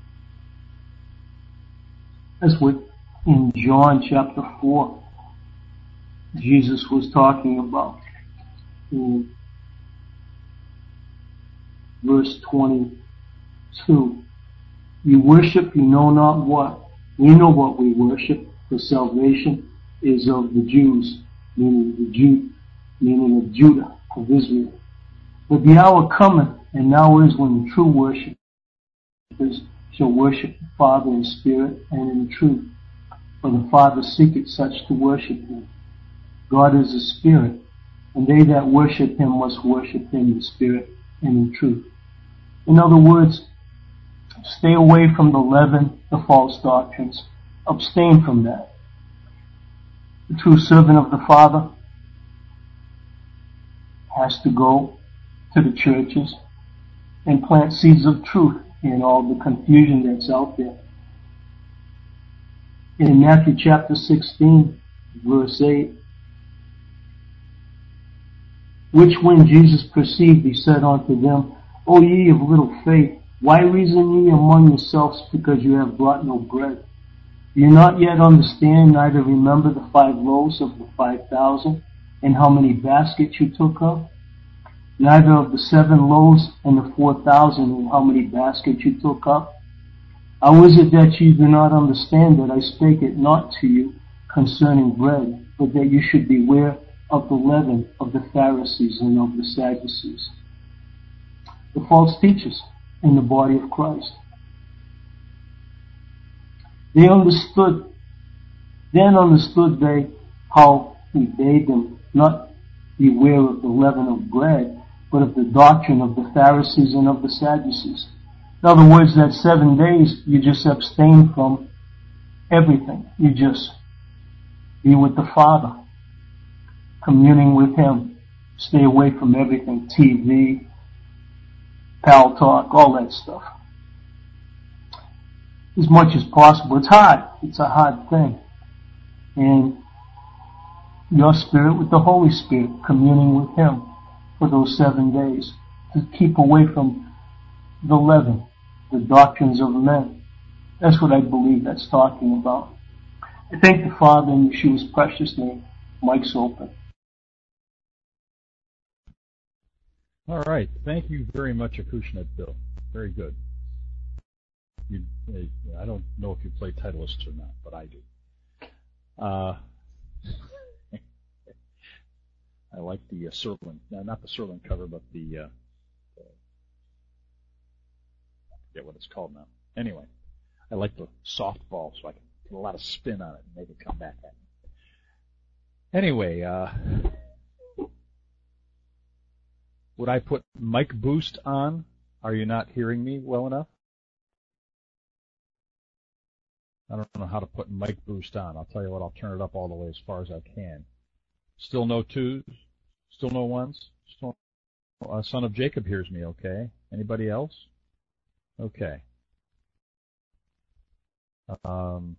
That's what in John chapter four Jesus was talking about. In verse twenty-two, You worship, you know not what. We know what we worship, for salvation is of the Jews, meaning the Jew, meaning of Judah, of Israel. But the hour cometh, and now is when the true worshippers shall worship the Father in spirit and in truth. For the Father seeketh such to worship him. God is a spirit, and they that worship him must worship him in spirit and in truth. In other words, stay away from the leaven, the false doctrines. Abstain from that. The true servant of the Father has to go to the churches and plant seeds of truth in all the confusion that's out there. In Matthew chapter sixteen, verse eight, which when Jesus perceived, he said unto them, O ye of little faith, why reason ye among yourselves because you have brought no bread? Do you not yet understand, neither remember the five loaves of the five thousand, and how many baskets you took of? Neither of the seven loaves and the four thousand, and how many baskets you took up? How is it that you do not understand that I spake it not to you concerning bread, but that you should beware of the leaven of the Pharisees and of the Sadducees? The false teachers in the body of Christ. They understood, then understood they how he bade them not beware of the leaven of bread, but of the doctrine of the Pharisees and of the Sadducees. In other words, that seven days you just abstain from everything. You just be with the Father, communing with him. Stay away from everything, T V, pal talk, all that stuff. As much as possible. It's hard. It's a hard thing. And your spirit with the Holy Spirit, communing with him for those seven days. To keep away from the leaven, the doctrines of men. That's what I believe that's talking about. I thank the Father in Yeshua's precious name. Mic's open. All right. Thank you very much, Acushnet Bill. Very good. You, I don't know if you play Titleist or not, but I do. Uh, I like the uh, Serlin, no, not the Serlin cover, but the, uh, uh, I forget what it's called now. Anyway, I like the softball, so I can put a lot of spin on it and make it come back at me. Anyway, uh, would I put mic boost on? Are you not hearing me well enough? I don't know how to put mic boost on. I'll tell you what, I'll turn it up all the way as far as I can. Still no twos? Still no ones? Still, uh, Son of Jacob hears me okay. Anybody else? Okay. Um,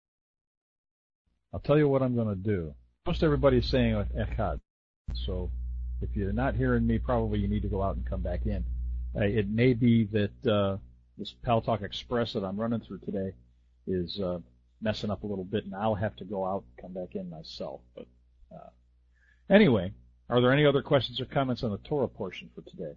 I'll tell you what I'm going to do. Most everybody's saying echad. So if you're not hearing me, probably you need to go out and come back in. Uh, it may be that uh, this Pal Talk Express that I'm running through today is uh, messing up a little bit, and I'll have to go out and come back in myself. But uh, anyway, are there any other questions or comments on the Torah portion for today?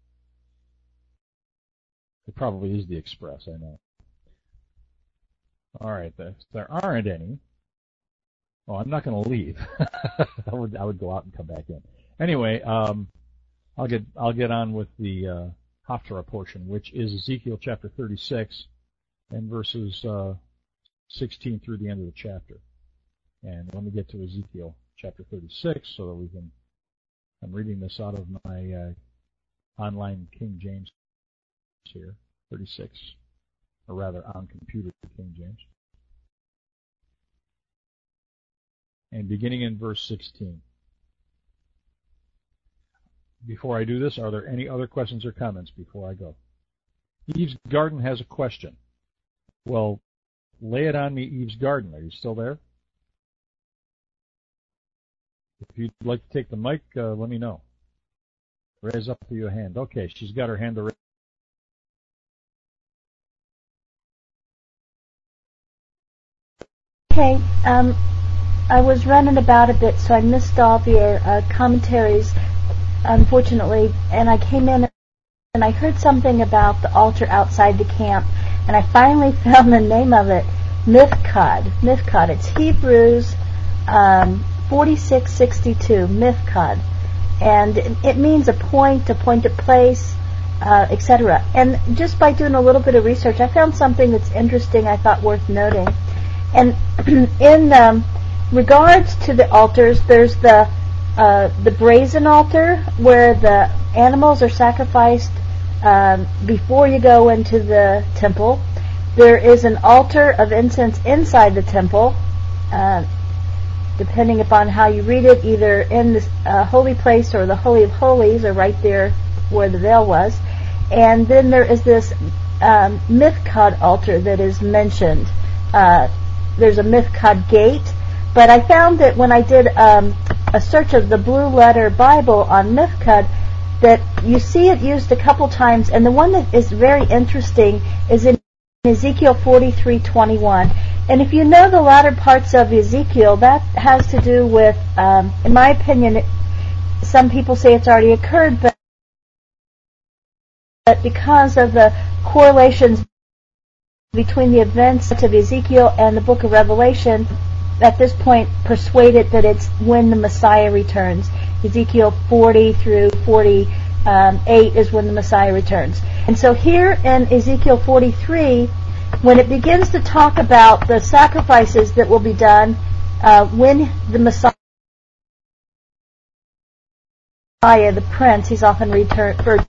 It probably is the Express, I know. All right, if there aren't any, well, I'm not going to leave. I would I would go out and come back in. Anyway, um, I'll get I'll get on with the uh, Haftarah portion, which is Ezekiel chapter thirty-six and verses uh, sixteen through the end of the chapter. And let me get to Ezekiel chapter thirty-six so that we can. I'm reading this out of my uh, online King James here, thirty-six, or rather on computer King James. And beginning in verse sixteen. Before I do this, are there any other questions or comments before I go? Eve's Garden has a question. Well, lay it on me, Eve's Garden. Are you still there? If you'd like to take the mic, uh, let me know. Raise up your hand. Okay, she's got her hand raised. Okay, um, I was running about a bit, so I missed all of your uh, commentaries, unfortunately, and I came in and I heard something about the altar outside the camp, and I finally found the name of it, Mifkad. Mifkad. It's Hebrews um, forty-six sixty-two, Mifkad. And it means a point, a pointed place, uh, et cetera. And just by doing a little bit of research, I found something that's interesting, I thought worth noting. And in um, regards to the altars, there's the uh, the brazen altar where the animals are sacrificed um, before you go into the temple. There is an altar of incense inside the temple, uh, depending upon how you read it, either in the uh, holy place or the Holy of Holies, or right there where the veil was. And then there is this um, Mifkad altar that is mentioned. Uh, there's a Mifkad gate, but I found that when I did um, a search of the Blue Letter Bible on Mifkad, that you see it used a couple times, and the one that is very interesting is in Ezekiel forty-three twenty-one. And if you know the latter parts of Ezekiel, that has to do with, um, in my opinion, it, some people say it's already occurred, but, but because of the correlations between the events of Ezekiel and the book of Revelation, at this point persuaded that it's when the Messiah returns. Ezekiel forty through forty-eight is when the Messiah returns. And so here in Ezekiel forty-three, when it begins to talk about the sacrifices that will be done uh, when the Messiah, the Prince, he's often referred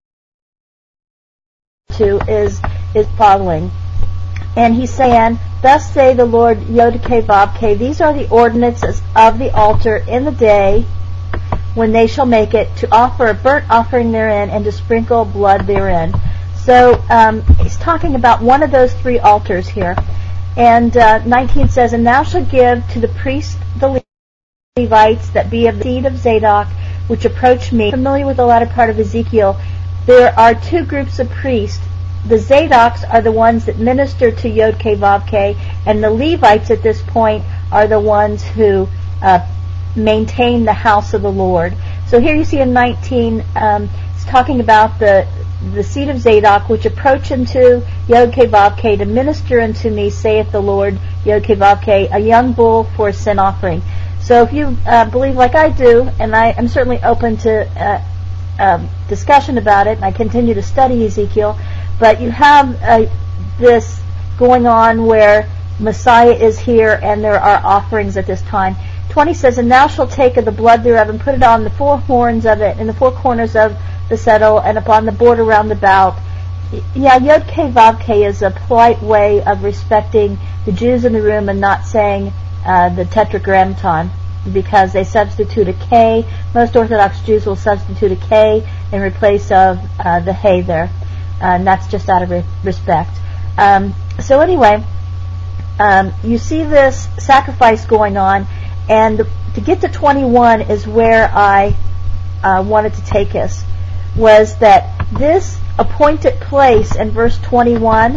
to, is is following. And he's saying, "Thus say the Lord Yod-Keh-Vav-Keh, these are the ordinances of the altar in the day when they shall make it, to offer a burnt offering therein and to sprinkle blood therein." So um, he's talking about one of those three altars here. And uh, nineteen says, "And thou shalt give to the priests the Levites that be of the seed of Zadok, which approach me." Familiar with the latter part of Ezekiel, there are two groups of priests. The Zadoks are the ones that minister to Yod-Keh-Vav-Keh, and the Levites at this point are the ones who uh, maintain the house of the Lord. So here you see in nineteen, um, it's talking about the the seed of Zadok, which approach unto Yod-Keh-Vav-Keh to minister unto me, saith the Lord Yod-Keh-Vav-Keh, a young bull for a sin offering. So if you uh, believe like I do, and I am certainly open to uh, um, discussion about it, and I continue to study Ezekiel, but you have uh, this going on where Messiah is here and there are offerings at this time. twenty says, "And thou shalt take of the blood thereof and put it on the four horns of it, in the four corners of the settle, and upon the border round about." Yeah, Yod-Keh-Vav-Keh is a polite way of respecting the Jews in the room and not saying uh, the tetragrammaton, because they substitute a K. Most Orthodox Jews will substitute a K in replace of uh, the Hey there. Uh, and that's just out of re- respect. Um, so anyway, um, you see this sacrifice going on, and to get to twenty-one is where I uh, wanted to take us, was that this appointed place in verse twenty-one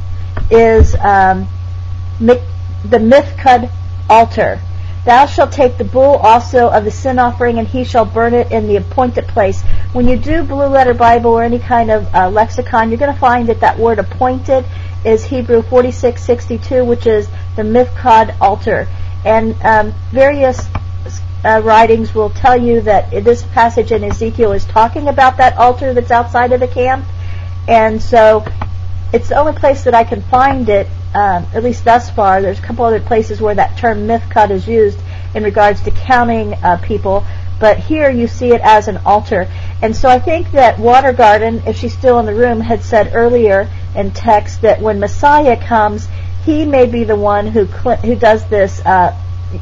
is um, the Mifkad altar. "Thou shalt take the bull also of the sin offering, and he shall burn it in the appointed place." When you do Blue Letter Bible or any kind of uh, lexicon, you're going to find that that word appointed is Hebrew forty-six sixty-two, which is the Mifkad altar. And um, various uh, writings will tell you that this passage in Ezekiel is talking about that altar that's outside of the camp. And so it's the only place that I can find it, um, at least thus far. There's a couple other places where that term Mifkad is used in regards to counting uh, people, but here you see it as an altar. And so I think that Water Garden, if she's still in the room, had said earlier in text that when Messiah comes, he may be the one who cl- who does this uh,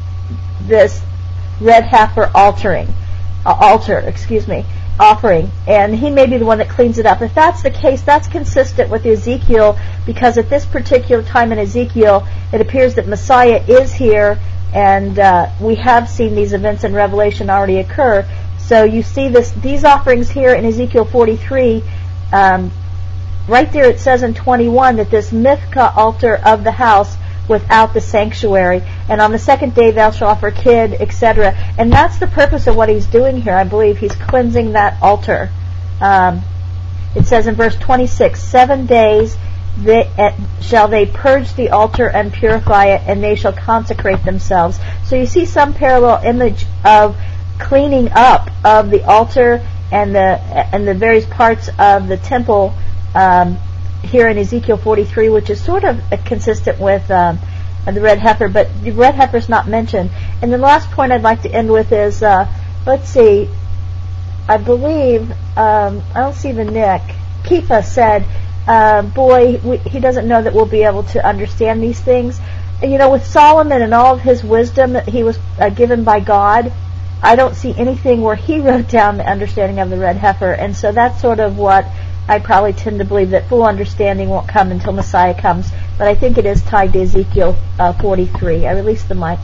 this red heifer altering, uh, altar, excuse me, offering, and he may be the one that cleans it up. If that's the case, that's consistent with Ezekiel, because at this particular time in Ezekiel, it appears that Messiah is here, and uh, we have seen these events in Revelation already occur. So you see this; these offerings here in Ezekiel forty-three. Um, right there, it says in twenty-one that this Mifkah altar of the house without the sanctuary, and on the second day thou shalt offer kid, et cetera. And that's the purpose of what he's doing here. I believe he's cleansing that altar. Um, it says in verse twenty-six, "Seven days they, uh, shall they purge the altar and purify it, and they shall consecrate themselves. So you see some parallel image of cleaning up of the altar and the and the various parts of the temple um, here in Ezekiel forty-three, which is sort of consistent with um, the red heifer, but the red heifer is not mentioned. And the last point I'd like to end with is, uh, let's see, I believe, um, I don't see the Nick, Keefa said, uh, boy, we, he doesn't know that we'll be able to understand these things. And, you know, with Solomon and all of his wisdom that he was uh, given by God, I don't see anything where he wrote down the understanding of the red heifer. And so that's sort of what I probably tend to believe, that full understanding won't come until Messiah comes. But I think it is tied to Ezekiel uh, forty-three. I release the mic.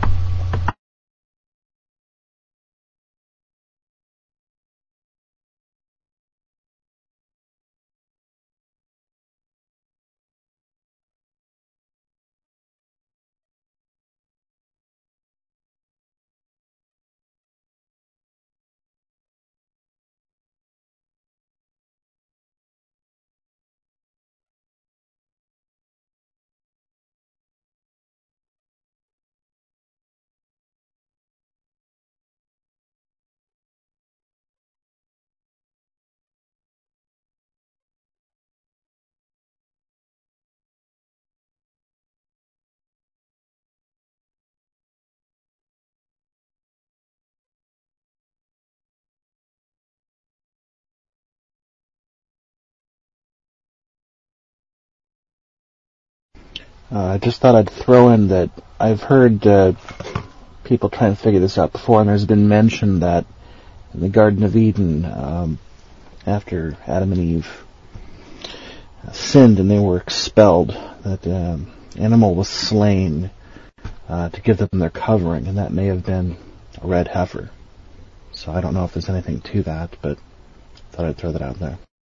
Uh, I just thought I'd throw in that I've heard uh, people try and figure this out before, and there's been mention that in the Garden of Eden, um, after Adam and Eve sinned and they were expelled, that um, animal was slain uh, to give them their covering, and that may have been a red heifer. So I don't know if there's anything to that, but I thought I'd throw that out there.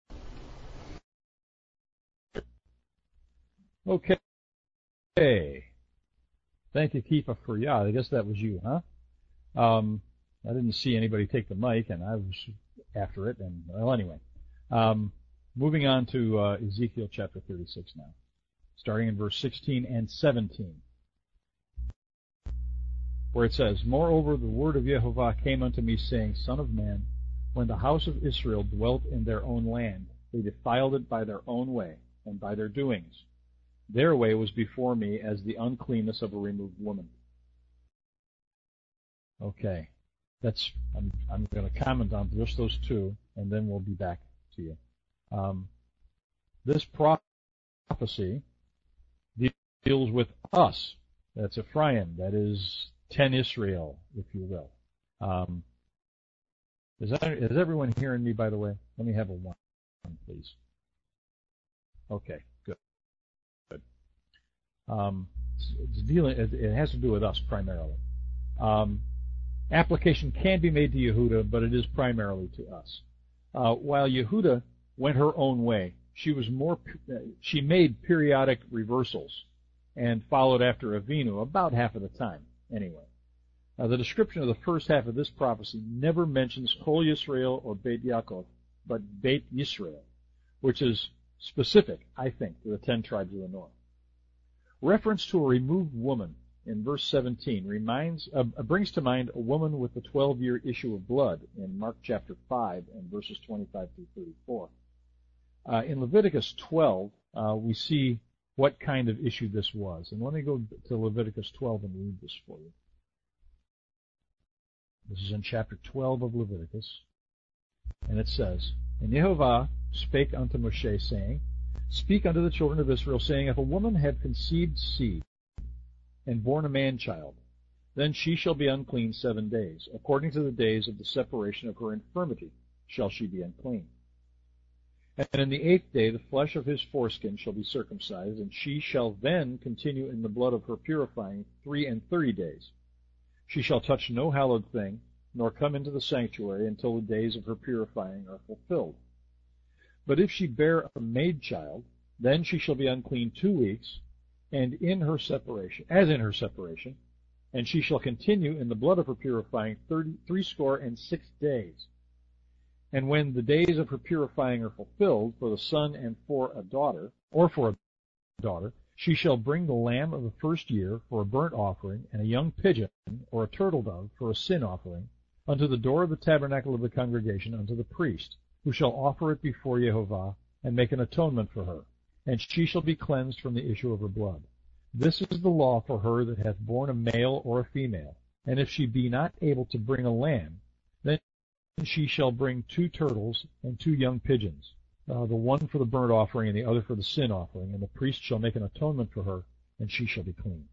Okay. Hey, thank you, Keefa, for yeah. I guess that was you, huh? Um, I didn't see anybody take the mic, and I was after it. And well, anyway, um, moving on to uh, Ezekiel chapter thirty-six now, starting in verse sixteen and seventeen, where it says, "Moreover, the word of Yehovah came unto me, saying, Son of man, when the house of Israel dwelt in their own land, they defiled it by their own way and by their doings. Their way was before me as the uncleanness of a removed woman." Okay, that's I'm I'm going to comment on just those two, and then we'll be back to you. Um, this prophecy deals with us. That's Ephraim. That is ten Israel, if you will. Um, is that is everyone hearing me? By the way, let me have a one, please. Okay, good. Um, it's dealing, it has to do with us primarily. Um, application can be made to Yehuda, but it is primarily to us. Uh, while Yehuda went her own way, she was more, she made periodic reversals and followed after Avinu about half of the time, anyway. Uh, the description of the first half of this prophecy never mentions Kol Yisrael or Beit Yaakov, but Beit Yisrael, which is specific, I think, to the ten tribes of the north. Reference to a removed woman in verse seventeen reminds, uh, brings to mind a woman with the twelve-year issue of blood in Mark chapter five and verses twenty-five through thirty-four. Uh, in Leviticus twelve, uh, we see what kind of issue this was. And let me go to Leviticus twelve and read this for you. This is in chapter twelve of Leviticus. And it says, "And Yehovah spake unto Moshe, saying, Speak unto the children of Israel, saying, If a woman have conceived seed, and born a man-child, then she shall be unclean seven days. According to the days of the separation of her infirmity shall she be unclean. And in the eighth day the flesh of his foreskin shall be circumcised, and she shall then continue in the blood of her purifying three and thirty days. She shall touch no hallowed thing, nor come into the sanctuary until the days of her purifying are fulfilled. But if she bear a maid child, then she shall be unclean two weeks, and in her separation, as in her separation, and she shall continue in the blood of her purifying thirty, threescore and six days. And when the days of her purifying are fulfilled for the son and for a daughter, or for a daughter, she shall bring the lamb of the first year for a burnt offering, and a young pigeon or a turtle dove for a sin offering, unto the door of the tabernacle of the congregation, unto the priest, who shall offer it before Jehovah, and make an atonement for her. And she shall be cleansed from the issue of her blood. This is the law for her that hath borne a male or a female. And if she be not able to bring a lamb, then she shall bring two turtles and two young pigeons, uh, the one for the burnt offering and the other for the sin offering, and the priest shall make an atonement for her, and she shall be clean.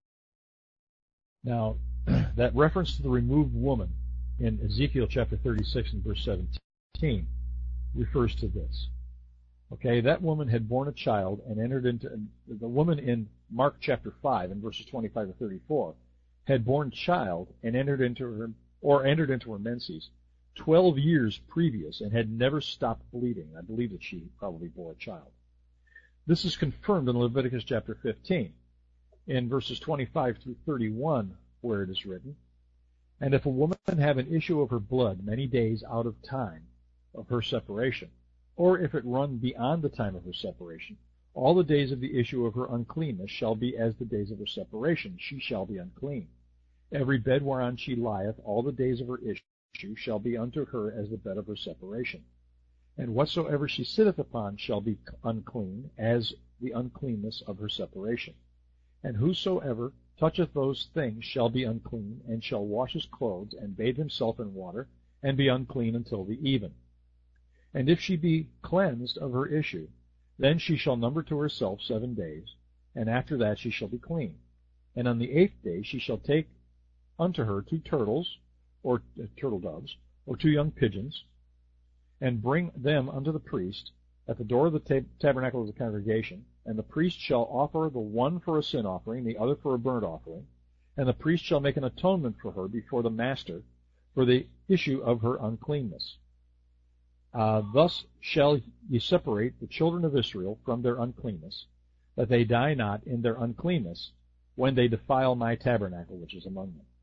Now, that reference to the removed woman in Ezekiel chapter thirty-six and verse seventeen refers to this. Okay, that woman had borne a child and entered into, the woman in Mark chapter five and verses twenty-five to thirty-four had borne child and entered into her, or entered into her menses twelve years previous and had never stopped bleeding. I believe that she probably bore a child. This is confirmed in Leviticus chapter fifteen in verses twenty-five through thirty-one, where it is written, And if a woman have an issue of her blood many days out of time of her separation, or if it run beyond the time of her separation, all the days of the issue of her uncleanness shall be as the days of her separation. She shall be unclean. Every bed whereon she lieth, all the days of her issue shall be unto her as the bed of her separation. And whatsoever she sitteth upon shall be unclean, as the uncleanness of her separation. And whosoever toucheth those things shall be unclean, and shall wash his clothes, and bathe himself in water, and be unclean until the even. And if she be cleansed of her issue, then she shall number to herself seven days, and after that she shall be clean. And on the eighth day she shall take unto her two turtles, or uh, turtle doves, or two young pigeons, and bring them unto the priest at the door of the tab- tabernacle of the congregation. And the priest shall offer the one for a sin offering, the other for a burnt offering. And the priest shall make an atonement for her before the master for the issue of her uncleanness. Uh, thus shall ye separate the children of Israel from their uncleanness, that they die not in their uncleanness when they defile my tabernacle which is among them.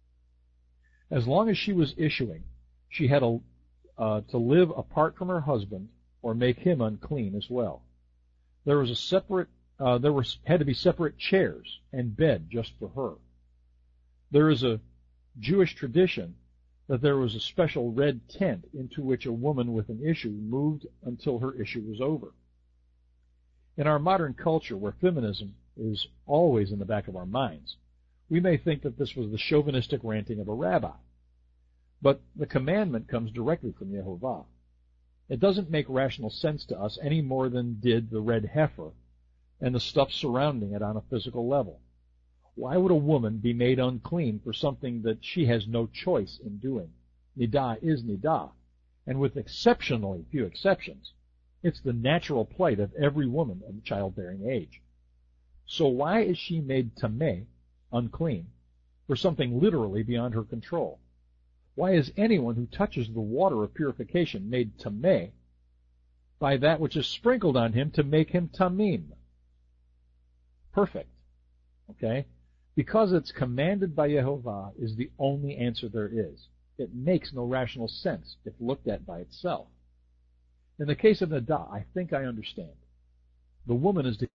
As long as she was issuing, she had a, uh, to live apart from her husband, or make him unclean as well. There was a separate, uh, there was had to be separate chairs and bed just for her. There is a Jewish tradition that there was a special red tent into which a woman with an issue moved until her issue was over. In our modern culture, where feminism is always in the back of our minds, we may think that this was the chauvinistic ranting of a rabbi. But the commandment comes directly from Yehovah. It doesn't make rational sense to us any more than did the red heifer and the stuff surrounding it on a physical level. Why would a woman be made unclean for something that she has no choice in doing? Nidah is nidah, and with exceptionally few exceptions, it's the natural plight of every woman of childbearing age. So why is she made tameh, unclean, for something literally beyond her control? Why is anyone who touches the water of purification made tameh by that which is sprinkled on him to make him tamim? Perfect. Okay? Because it's commanded by Yehovah is the only answer there is. It makes no rational sense if looked at by itself. In the case of Nidah, I think I understand. The woman is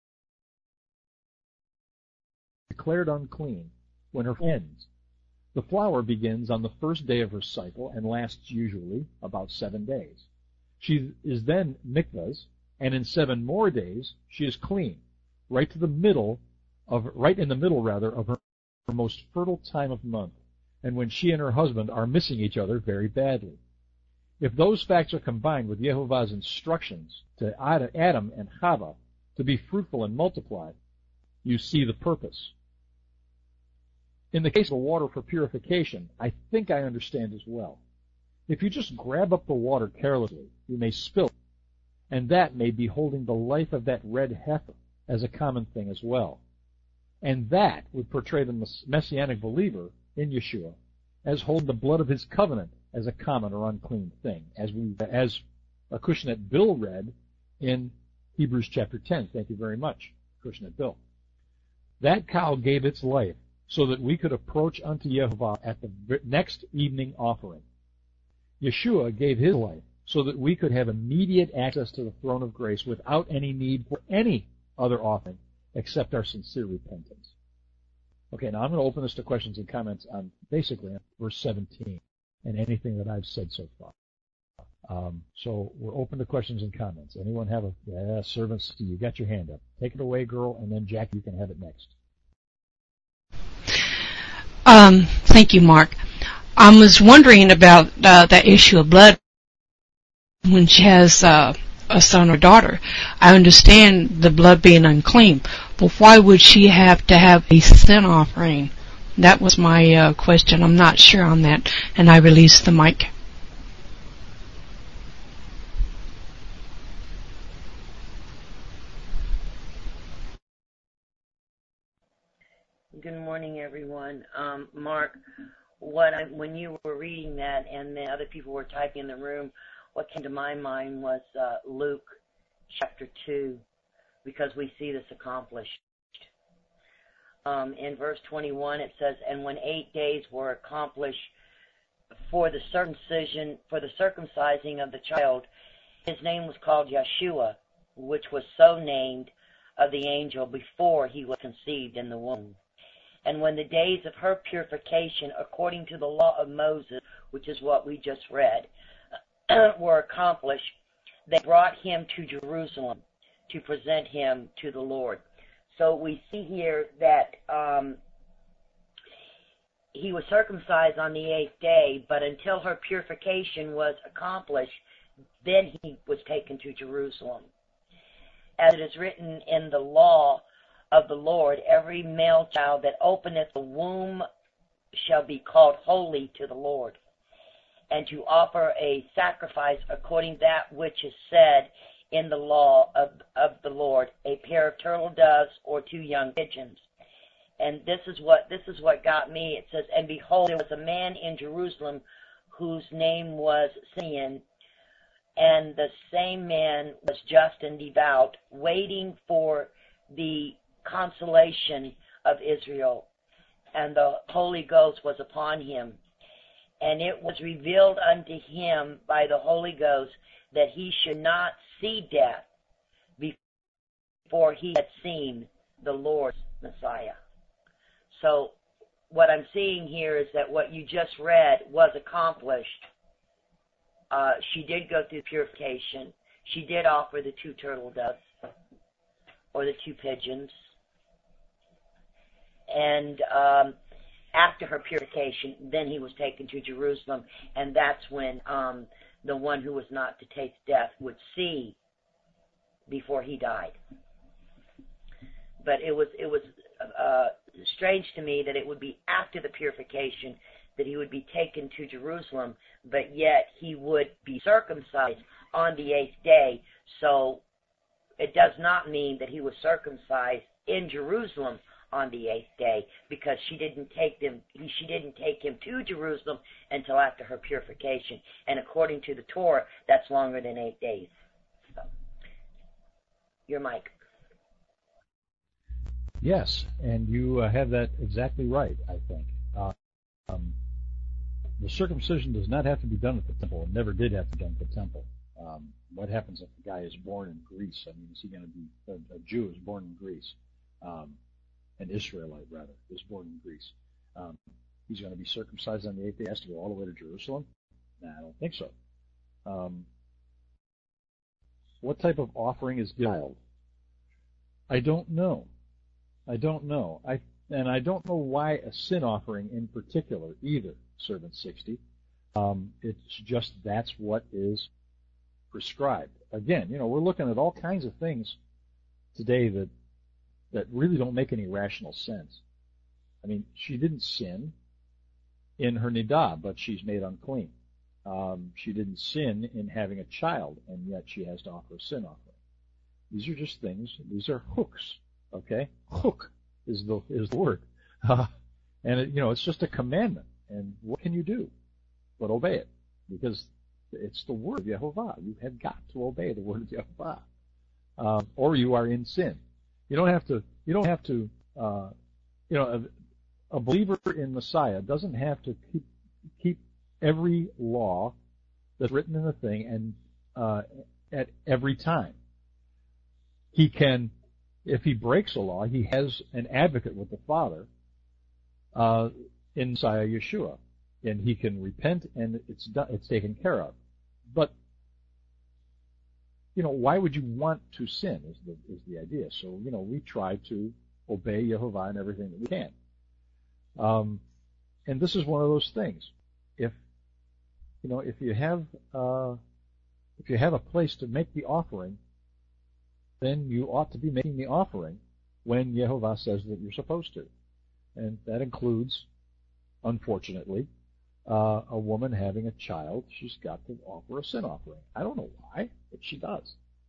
declared unclean when her ends. The flower begins on the first day of her cycle and lasts usually about seven days. She is then mikvahs, and in seven more days she is clean, right to the middle of right in the middle rather of her, her most fertile time of month, and when she and her husband are missing each other very badly. If those facts are combined with Yehovah's instructions to Adam and Chava to be fruitful and multiply, you see the purpose. In the case of the water for purification, I think I understand as well. If you just grab up the water carelessly, you may spill it, and that may be holding the life of that red heifer as a common thing as well. And that would portray the Messianic believer in Yeshua as holding the blood of his covenant as a common or unclean thing, as we, as Acushnet Bill read in Hebrews chapter ten. Thank you very much, Acushnet Bill. That cow gave its life so that we could approach unto Yehovah at the next evening offering. Yeshua gave his life so that we could have immediate access to the throne of grace without any need for any other offering except our sincere repentance. Okay, now I'm going to open this to questions and comments on basically on verse seventeen and anything that I've said so far. Um, so we're open to questions and comments. Anyone have a yeah, servants? You got your hand up. Take it away, girl, and then Jack, you can have it next. Um, thank you, Mark. I was wondering about uh, that issue of blood when she has uh, a son or daughter. I understand the blood being unclean, but why would she have to have a sin offering? That was my uh, question. I'm not sure on that, and I released the mic. Good morning, everyone. Um, Mark, what I, when you were reading that and then other people were typing in the room, what came to my mind was uh, Luke chapter two, because we see this accomplished. Um, in verse twenty-one, it says, "And when eight days were accomplished for the circumcision, for the circumcising of the child, his name was called Yeshua, which was so named of the angel before he was conceived in the womb. And when the days of her purification, according to the law of Moses," which is what we just read, "were accomplished, they brought him to Jerusalem to present him to the Lord." So we see here that um, he was circumcised on the eighth day, but until her purification was accomplished, then he was taken to Jerusalem. As it is written in the law of the Lord, every male child that openeth the womb shall be called holy to the Lord, and to offer a sacrifice according to that which is said in the law of, of the Lord, a pair of turtle doves or two young pigeons. And this is what this is what got me. It says, "And behold, there was a man in Jerusalem whose name was Simeon, and the same man was just and devout, waiting for the consolation of Israel. And the Holy Ghost was upon him. And it was revealed unto him by the Holy Ghost that he should not see death before he had seen the Lord's Messiah." So what I'm seeing here is that what you just read was accomplished. Uh, she did go through purification. She did offer the two turtle doves or the two pigeons. And um, after her purification, then he was taken to Jerusalem, and that's when um, the one who was not to taste death would see before he died. But it was it was uh, strange to me that it would be after the purification that he would be taken to Jerusalem, but yet he would be circumcised on the eighth day. So it does not mean that he was circumcised in Jerusalem on the eighth day, because she didn't take them. She didn't take him to Jerusalem until after her purification, and according to the Torah, that's longer than eight days. So, your mic. Yes, and you uh, have that exactly right, I think. Uh, um, the circumcision does not have to be done at the temple. It never did have to be done at the temple. Um, what happens if the guy is born in Greece? I mean, is he going to be a, a Jew is born in Greece? Um, an Israelite, rather, is born in Greece. Um, he's going to be circumcised on the eighth day. He has to go all the way to Jerusalem? Nah, I don't think so. Um, what type of offering is given? I don't know. I don't know. I and I don't know why a sin offering in particular either, Servant sixty. Um, it's just that's what is prescribed. Again, you know, we're looking at all kinds of things today that that really don't make any rational sense. I mean, she didn't sin in her nidah, but she's made unclean. Um, she didn't sin in having a child, and yet she has to offer a sin offering. These are just things. These are hooks. Okay, hook is the is the word, uh, and it, you know it's just a commandment. And what can you do but obey it? Because it's the word of Yehovah. You have got to obey the word of Yehovah, um, or you are in sin. You don't have to. You don't have to. Uh, you know, a, a believer in Messiah doesn't have to keep keep every law that's written in the thing, and uh, at every time. He can, if he breaks a law, he has an advocate with the Father uh, in Messiah Yeshua, and he can repent, and it's done, it's taken care of. But you know, why would you want to sin? Is the is the idea? So you know, we try to obey Yehovah in everything that we can. Um, and this is one of those things. If you know, if you have uh, if you have a place to make the offering, then you ought to be making the offering when Yehovah says that you're supposed to, and that includes, unfortunately, uh, a woman having a child. She's got to offer a sin offering. I don't know why, but she does.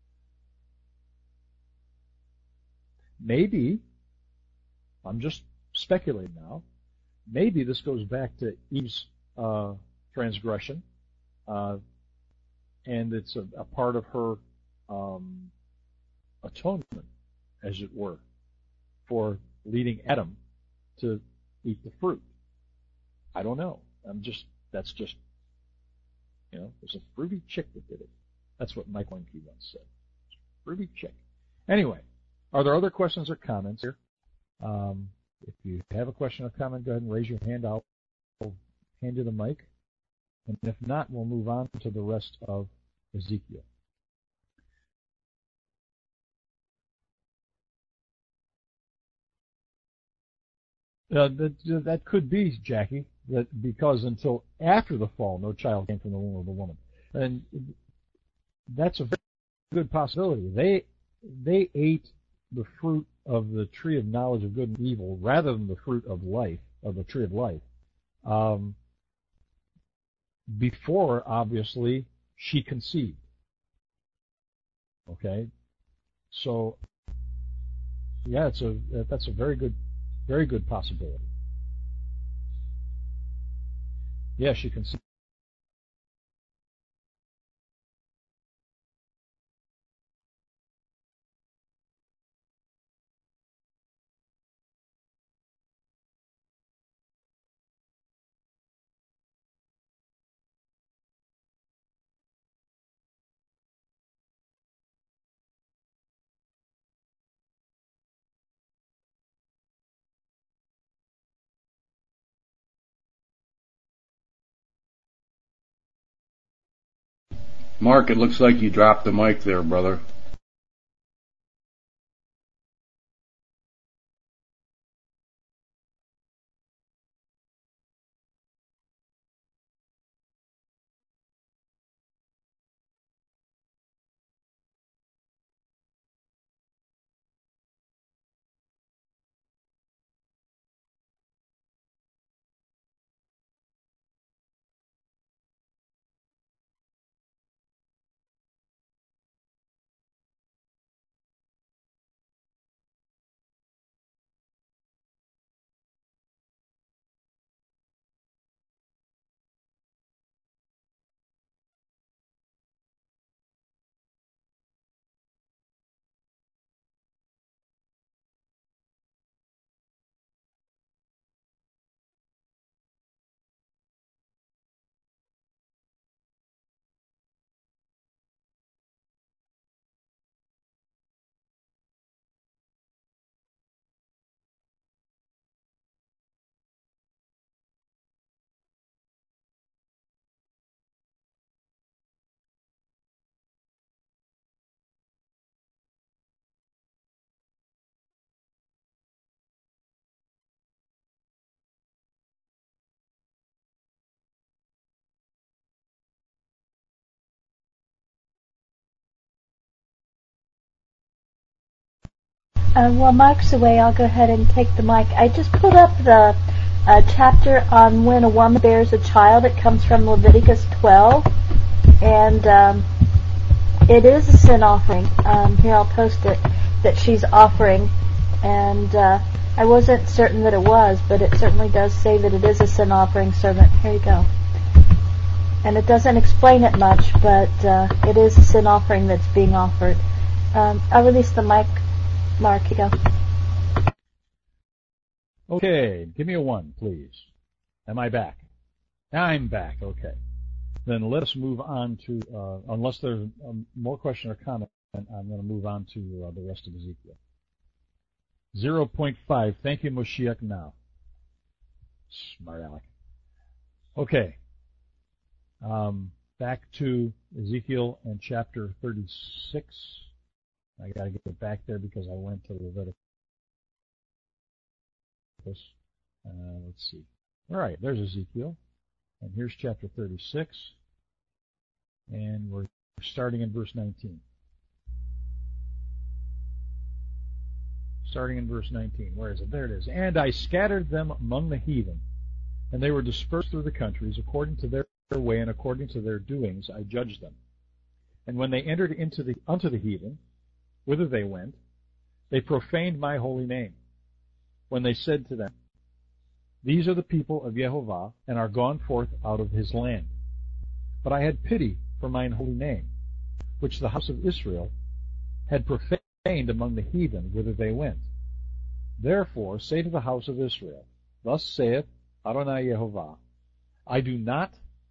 Maybe, I'm just speculating now, maybe this goes back to Eve's uh, transgression, uh, and it's a, a part of her um, atonement, as it were, for leading Adam to eat the fruit. I don't know. I'm just, that's just, you know, there's a fruity chick that did it. That's what Mike Wenke once said. Fruity chick. Anyway, are there other questions or comments here? Um, if you have a question or comment, go ahead and raise your hand. I'll hand you the mic. And if not, we'll move on to the rest of Ezekiel. Uh, that, that could be, Jackie, that because until after the fall, no child came from the womb of the woman. And that's a very good possibility. They they ate the fruit of the tree of knowledge of good and evil rather than the fruit of life, of the tree of life. Um, before, obviously, she conceived. Okay? So, yeah, it's a that's a very good Very good possibility. Yeah, she can see. Mark, it looks like you dropped the mic there, brother. Uh, while Mike's away, I'll go ahead and take the mic. I just pulled up the uh, chapter on when a woman bears a child. It comes from Leviticus twelve, and um, it is a sin offering. Um, here, I'll post it, that she's offering, and uh, I wasn't certain that it was, but it certainly does say that it is a sin offering servant. Here you go. And it doesn't explain it much, but uh, it is a sin offering that's being offered. Um, I'll release the mic. Mark, you go. Okay, give me a one, please. Am I back? I'm back, okay. then let us move on to, uh, unless there's um, more question or comment, I'm going to move on to uh, the rest of Ezekiel. zero point five, thank you, Moshiach, now. Smart aleck. Okay. Um, back to Ezekiel and chapter thirty-six. I got to get back there because I went to Leviticus. Uh, let's see. All right, there's Ezekiel. And here's chapter thirty-six. And we're starting in verse nineteen. Starting in verse nineteen. Where is it? There it is. And I scattered them among the heathen, and they were dispersed through the countries according to their way and according to their doings I judged them. And when they entered into the unto the heathen, whither they went, they profaned my holy name. When they said to them, These are the people of Yehovah, and are gone forth out of his land. But I had pity for mine holy name, which the house of Israel had profaned among the heathen whither they went. Therefore say to the house of Israel, Thus saith Adonai Yehovah, I do not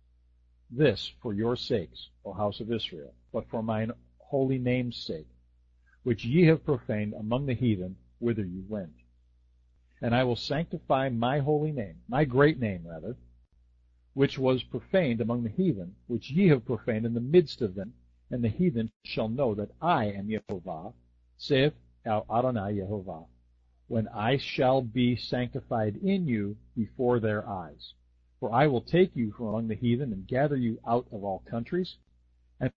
this for your sakes, O house of Israel, but for mine holy name's sake, which ye have profaned among the heathen whither ye went. And I will sanctify my holy name, my great name rather, which was profaned among the heathen, which ye have profaned in the midst of them, and the heathen shall know that I am Yehovah, saith Adonai Yehovah, when I shall be sanctified in you before their eyes. For I will take you from among the heathen and gather you out of all countries, and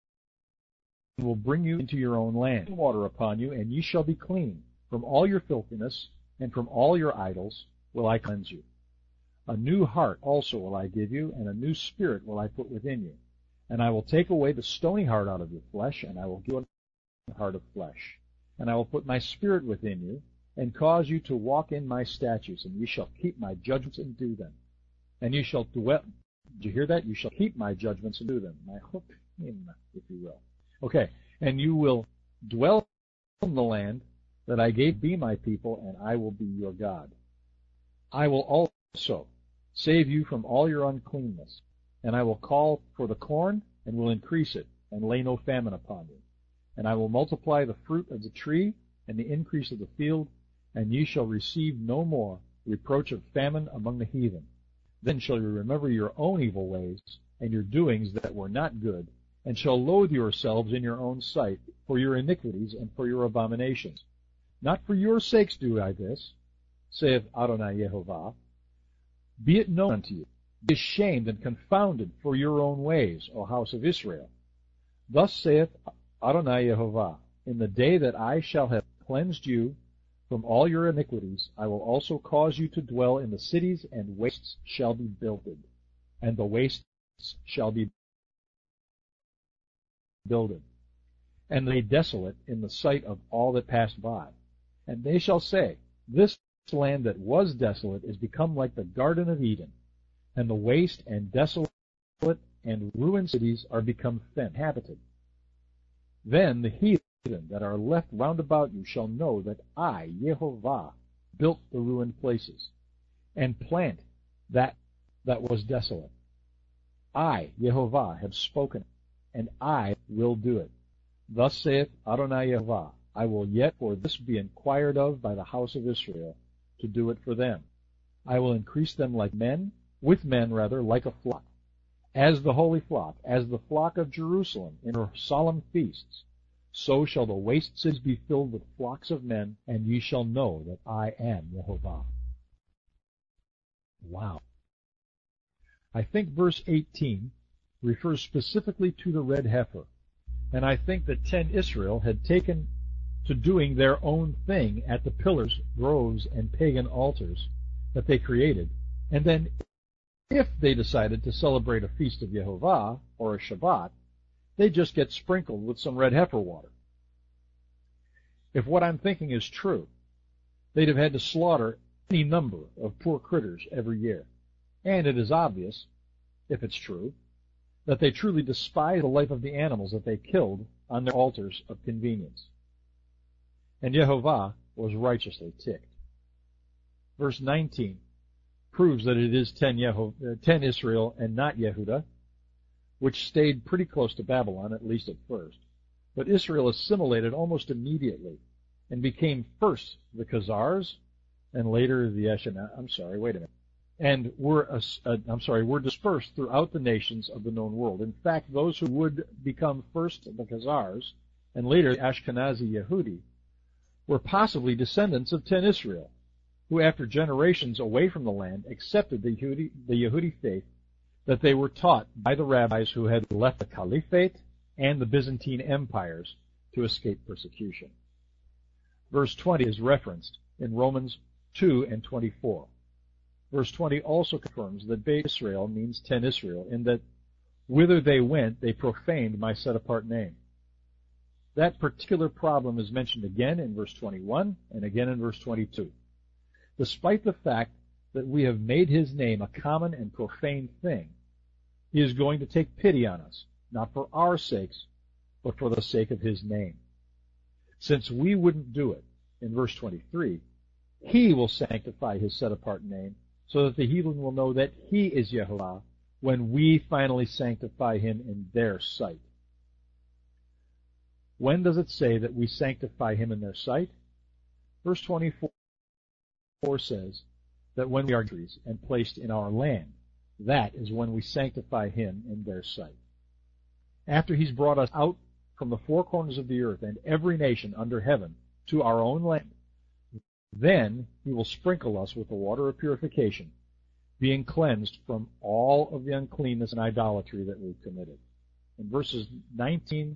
will bring you into your own land, water upon you, and ye shall be clean. From all your filthiness and from all your idols will I cleanse you. A new heart also will I give you, and a new spirit will I put within you. And I will take away the stony heart out of your flesh, and I will give you a heart of flesh. And I will put my spirit within you, and cause you to walk in my statutes, and ye shall keep my judgments and do them. And you shall dwell. Did you hear that? You shall keep my judgments and do them. My hook in, if you will. Okay. And you will dwell in the land that I gave be my people, and I will be your God. I will also save you from all your uncleanness, and I will call for the corn, and will increase it, and lay no famine upon you. And I will multiply the fruit of the tree, and the increase of the field, and ye shall receive no more reproach of famine among the heathen. Then shall you remember your own evil ways, and your doings that were not good, and shall loathe yourselves in your own sight for your iniquities and for your abominations. Not for your sakes do I this, saith Adonai Yehovah. Be it known unto you, be ashamed and confounded for your own ways, O house of Israel. Thus saith Adonai Yehovah, in the day that I shall have cleansed you from all your iniquities, I will also cause you to dwell in the cities, and wastes shall be builded, and the wastes shall be builded, and lay desolate in the sight of all that passed by. And they shall say, This land that was desolate is become like the Garden of Eden, and the waste and desolate and ruined cities are become inhabited. Then the heathen that are left round about you shall know that I, Yehovah, built the ruined places, and plant that that was desolate. I, Yehovah, have spoken, and I will do it. Thus saith Adonai Yehovah, I will yet for this be inquired of by the house of Israel, to do it for them. I will increase them like men, with men rather, like a flock, as the holy flock, as the flock of Jerusalem in her solemn feasts. So shall the waste cities be filled with flocks of men, and ye shall know that I am Yehovah. Wow. I think verse eighteen refers specifically to the red heifer, and I think that ten Israel had taken to doing their own thing at the pillars, groves, and pagan altars that they created, and then if they decided to celebrate a feast of Yehovah, or a Shabbat, they just get sprinkled with some red heifer water. If what I'm thinking is true, they'd have had to slaughter any number of poor critters every year. And it is obvious, if it's true, that they truly despise the life of the animals that they killed on their altars of convenience. And Yehovah was righteously ticked. Verse nineteen proves that it is ten, Yeho- uh, ten Israel and not Yehudah. which stayed pretty close to Babylon, at least at first. But Israel assimilated almost immediately and became first the Khazars and later the Ashkenaz. I'm sorry, wait a minute. And were, uh, uh, I'm sorry, were dispersed throughout the nations of the known world. In fact, those who would become first the Khazars and later the Ashkenazi Yehudi were possibly descendants of Ten Israel, who after generations away from the land accepted the Yehudi, the Yehudi faith that they were taught by the rabbis who had left the Caliphate and the Byzantine empires to escape persecution. Verse twenty is referenced in Romans two and twenty-four. Verse twenty also confirms that Beit Israel means Ten Israel, in that whither they went, they profaned my set-apart name. That particular problem is mentioned again in verse twenty-one and again in verse twenty-two. Despite the fact that we have made his name a common and profane thing, he is going to take pity on us, not for our sakes, but for the sake of his name. Since we wouldn't do it, in verse twenty-three, he will sanctify his set-apart name, so that the heathen will know that he is Yehovah when we finally sanctify him in their sight. When does it say that we sanctify him in their sight? Verse twenty-four says that when we are trees and placed in our land, that is when we sanctify him in their sight. After he's brought us out from the four corners of the earth and every nation under heaven to our own land, then he will sprinkle us with the water of purification, being cleansed from all of the uncleanness and idolatry that we've committed. In verses nineteen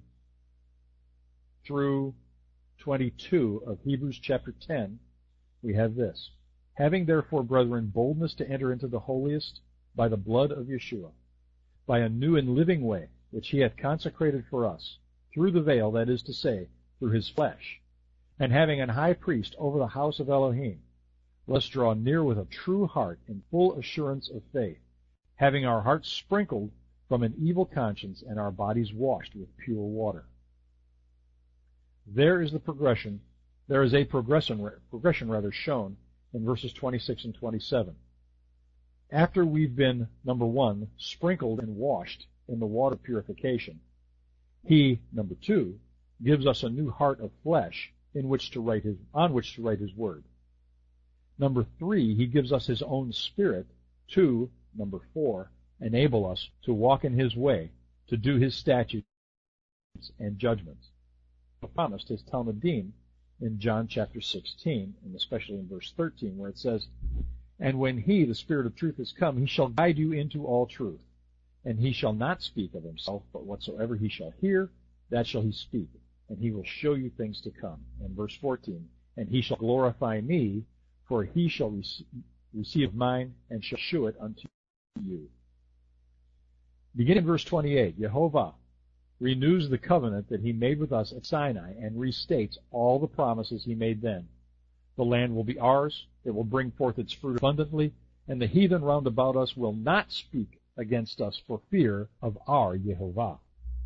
through twenty-two of Hebrews chapter ten, we have this. Having therefore, brethren, boldness to enter into the holiest by the blood of Yeshua, by a new and living way, which he hath consecrated for us, through the veil, that is to say, through his flesh, and having an high priest over the house of Elohim, let us draw near with a true heart in full assurance of faith, having our hearts sprinkled from an evil conscience and our bodies washed with pure water. There is the progression, there is a progression, progression rather shown in verses twenty-six and twenty-seven. After we've been, number one, sprinkled and washed in the water of purification, he, number two, gives us a new heart of flesh in which to write his, on which to write his word. Number three, he gives us his own spirit to, number four, enable us to walk in his way, to do his statutes and judgments. He promised his Talmudim in John chapter sixteen, and especially in verse thirteen, where it says, And when he, the Spirit of truth, is come, he shall guide you into all truth. And he shall not speak of himself, but whatsoever he shall hear, that shall he speak. And he will show you things to come. And verse fourteen, And he shall glorify me, for he shall rec- receive mine, and shall shew it unto you. Beginning in verse twenty-eight, Yehovah renews the covenant that he made with us at Sinai, and restates all the promises he made then. The land will be ours, it will bring forth its fruit abundantly, and the heathen round about us will not speak against us for fear of our Yehovah.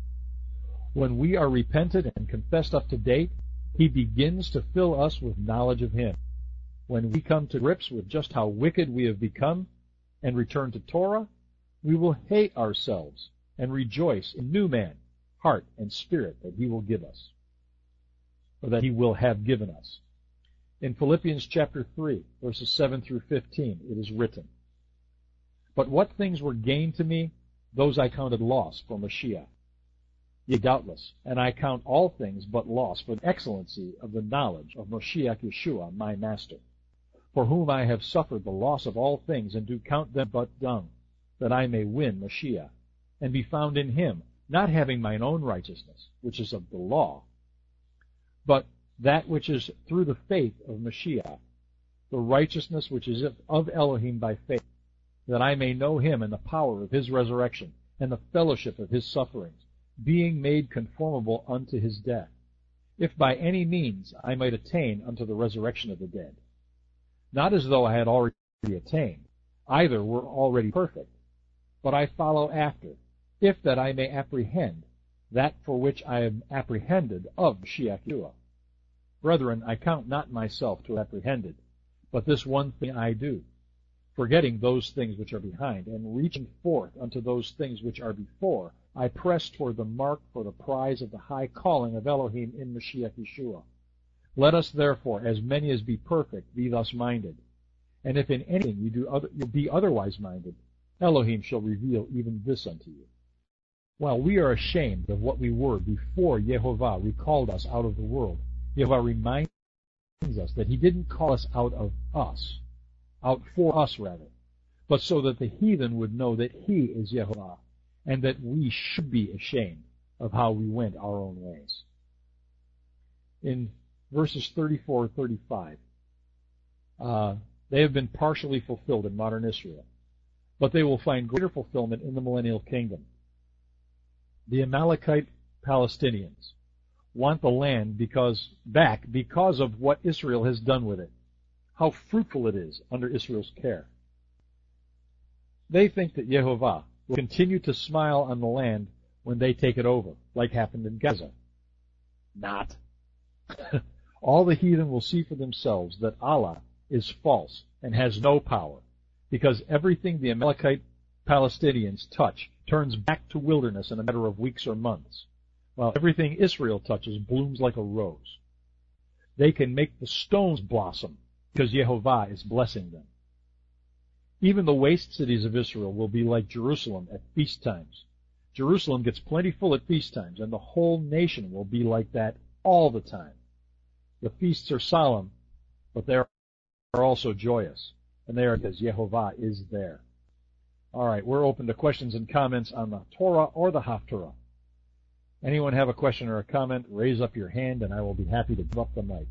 When we are repented and confessed up to date, he begins to fill us with knowledge of him. When we come to grips with just how wicked we have become and return to Torah, we will hate ourselves and rejoice in new man, heart, and spirit that he will give us, or that he will have given us. In Philippians chapter three, verses seven through fifteen, it is written, But what things were gain to me, those I counted loss for Mashiach. Yea, doubtless, and I count all things but loss for the excellency of the knowledge of Mashiach Yeshua, my Master, for whom I have suffered the loss of all things, and do count them but dung, that I may win Mashiach, and be found in him, not having mine own righteousness, which is of the law, but that which is through the faith of Mashiach, the righteousness which is of Elohim by faith, that I may know him and the power of his resurrection, and the fellowship of his sufferings, being made conformable unto his death, if by any means I might attain unto the resurrection of the dead. Not as though I had already attained, either were already perfect, but I follow after, if that I may apprehend that for which I am apprehended of Mashiach Yeshua. Brethren, I count not myself to have apprehended, but this one thing I do, forgetting those things which are behind, and reaching forth unto those things which are before, I press toward the mark for the prize of the high calling of Elohim in Mashiach Yeshua. Let us therefore, as many as be perfect, be thus minded. And if in anything you do other, you be otherwise minded, Elohim shall reveal even this unto you. While we are ashamed of what we were before Yehovah recalled us out of the world, Yehovah reminds us that he didn't call us out of us, out for us rather, but so that the heathen would know that he is Yehovah, and that we should be ashamed of how we went our own ways. In verses thirty-four, thirty-five, uh, they have been partially fulfilled in modern Israel, but they will find greater fulfillment in the millennial kingdom. The Amalekite Palestinians want the land because back because of what Israel has done with it, how fruitful it is under Israel's care. They think that Yehovah will continue to smile on the land when they take it over, like happened in Gaza. Not. All the heathen will see for themselves that Allah is false and has no power, because everything the Amalekite Palestinians touch turns back to wilderness in a matter of weeks or months, while everything Israel touches blooms like a rose. They can make the stones blossom because Yehovah is blessing them. Even the waste cities of Israel will be like Jerusalem at feast times. Jerusalem gets plenty full at feast times, and the whole nation will be like that all the time. The feasts are solemn, but they are also joyous, and they are because Yehovah is there. All right, we're open to questions and comments on the Torah or the Haftarah. Anyone have a question or a comment, raise up your hand, and I will be happy to give up the mic.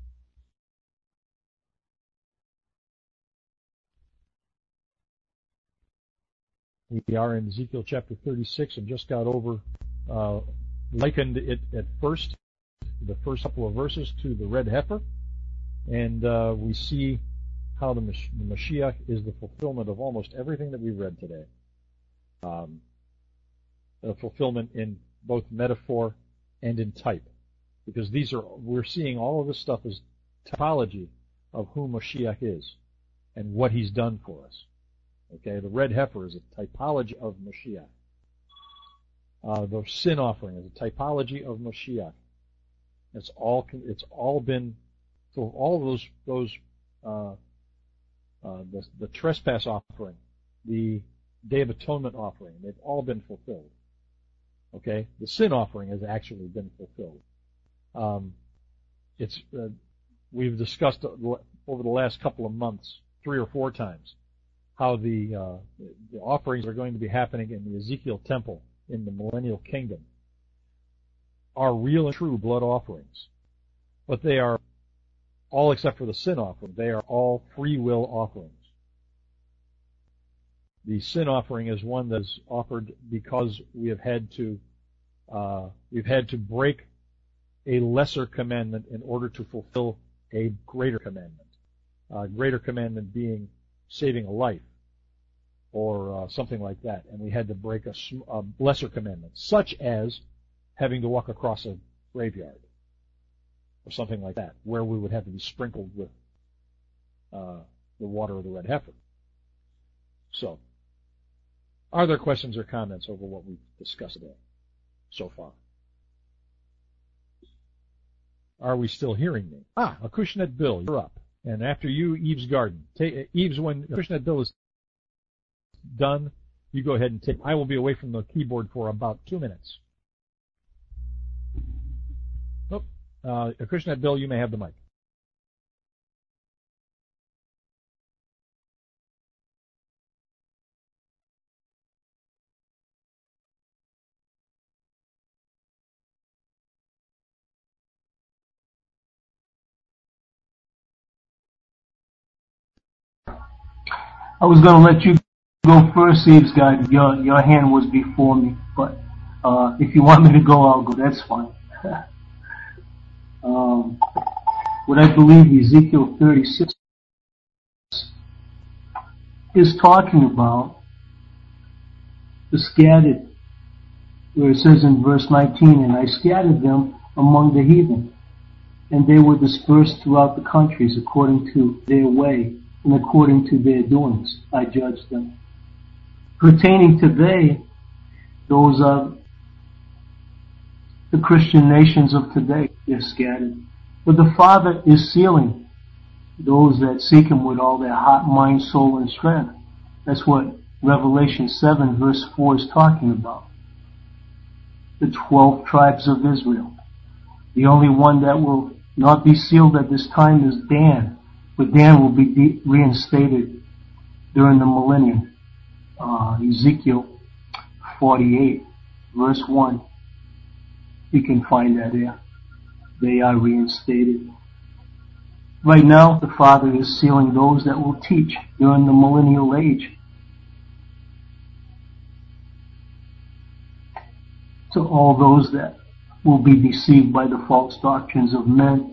We are in Ezekiel chapter thirty-six and just got over, uh, likened it at first, the first couple of verses, to the red heifer. And uh, we see how the, Mash- the Mashiach is the fulfillment of almost everything that we've read today. Um, the fulfillment in both metaphor and in type. Because these are, we're seeing all of this stuff as typology of who Mashiach is and what he's done for us. Okay, the red heifer is a typology of Mashiach. Uh, the sin offering is a typology of Mashiach. It's all, it's all been, so all those, those, uh, uh, the, the trespass offering, the Day of Atonement offering, they've all been fulfilled. Okay, the sin offering has actually been fulfilled. Um, it's, uh, we've discussed over the last couple of months, three or four times, how the, uh, the offerings are going to be happening in the Ezekiel temple in the millennial kingdom are real and true blood offerings. But they are, all except for the sin offering, they are all free will offerings. The sin offering is one that is offered because we have had to, uh, we've had to break a lesser commandment in order to fulfill a greater commandment. Uh, greater commandment being saving a life, or uh, something like that, and we had to break a, a lesser commandment, such as having to walk across a graveyard, or something like that, where we would have to be sprinkled with uh, the water of the red heifer. So, are there questions or comments over what we've discussed today so far? Are we still hearing me? Ah, Acushnet Bill, you're up. And after you, Eve's Garden. Take, Eve's, when Acushnet Bill is done, you go ahead and take. I will be away from the keyboard for about two minutes. Oh, uh, Acushnet Bill, you may have the mic. I was going to let you go first, Eve's God. Your your hand was before me, but uh, if you want me to go, I'll go. That's fine. um, what I believe Ezekiel thirty-six is talking about the scattered, where it says in verse nineteen, and I scattered them among the heathen, and they were dispersed throughout the countries according to their way, and according to their doings I judged them. Pertaining to they, Those are the Christian nations of today. They're scattered. But the Father is sealing those that seek Him with all their heart, mind, soul, and strength. That's what Revelation seven verse four is talking about. The twelve tribes of Israel. The only one that will not be sealed at this time is Dan. But Dan will be de- reinstated during the millennium. Uh, Ezekiel forty-eight verse one. You can find that there. They are reinstated. Right now, the Father is sealing those that will teach during the millennial age. To all those that will be deceived by the false doctrines of men.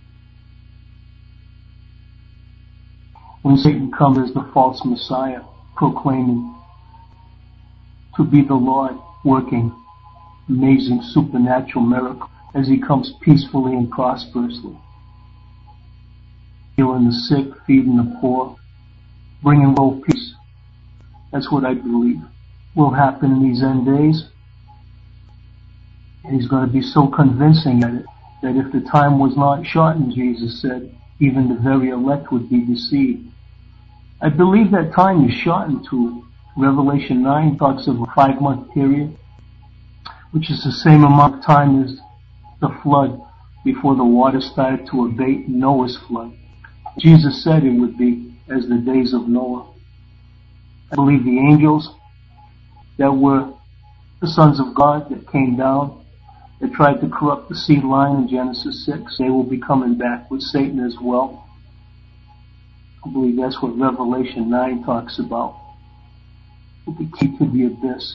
When Satan comes as the false Messiah, proclaiming to be the Lord, working amazing supernatural miracle as He comes peacefully and prosperously, healing the sick, feeding the poor, bringing world peace. That's what I believe will happen in these end days. And He's going to be so convincing at it that if the time was not shortened, Jesus said, even the very elect would be deceived. I believe that time is shortened to Revelation nine talks of a five month period, which is the same amount of time as the flood before the water started to abate, Noah's flood. Jesus said it would be as the days of Noah. I believe the angels that were the sons of God that came down, that tried to corrupt the seed line in Genesis six, they will be coming back with Satan as well. I believe that's what Revelation nine talks about. With the key to the abyss.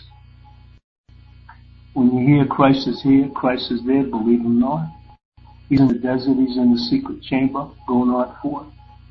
When you hear Christ is here, Christ is there, believe Him not. He's in the desert, He's in the secret chamber, go not forth.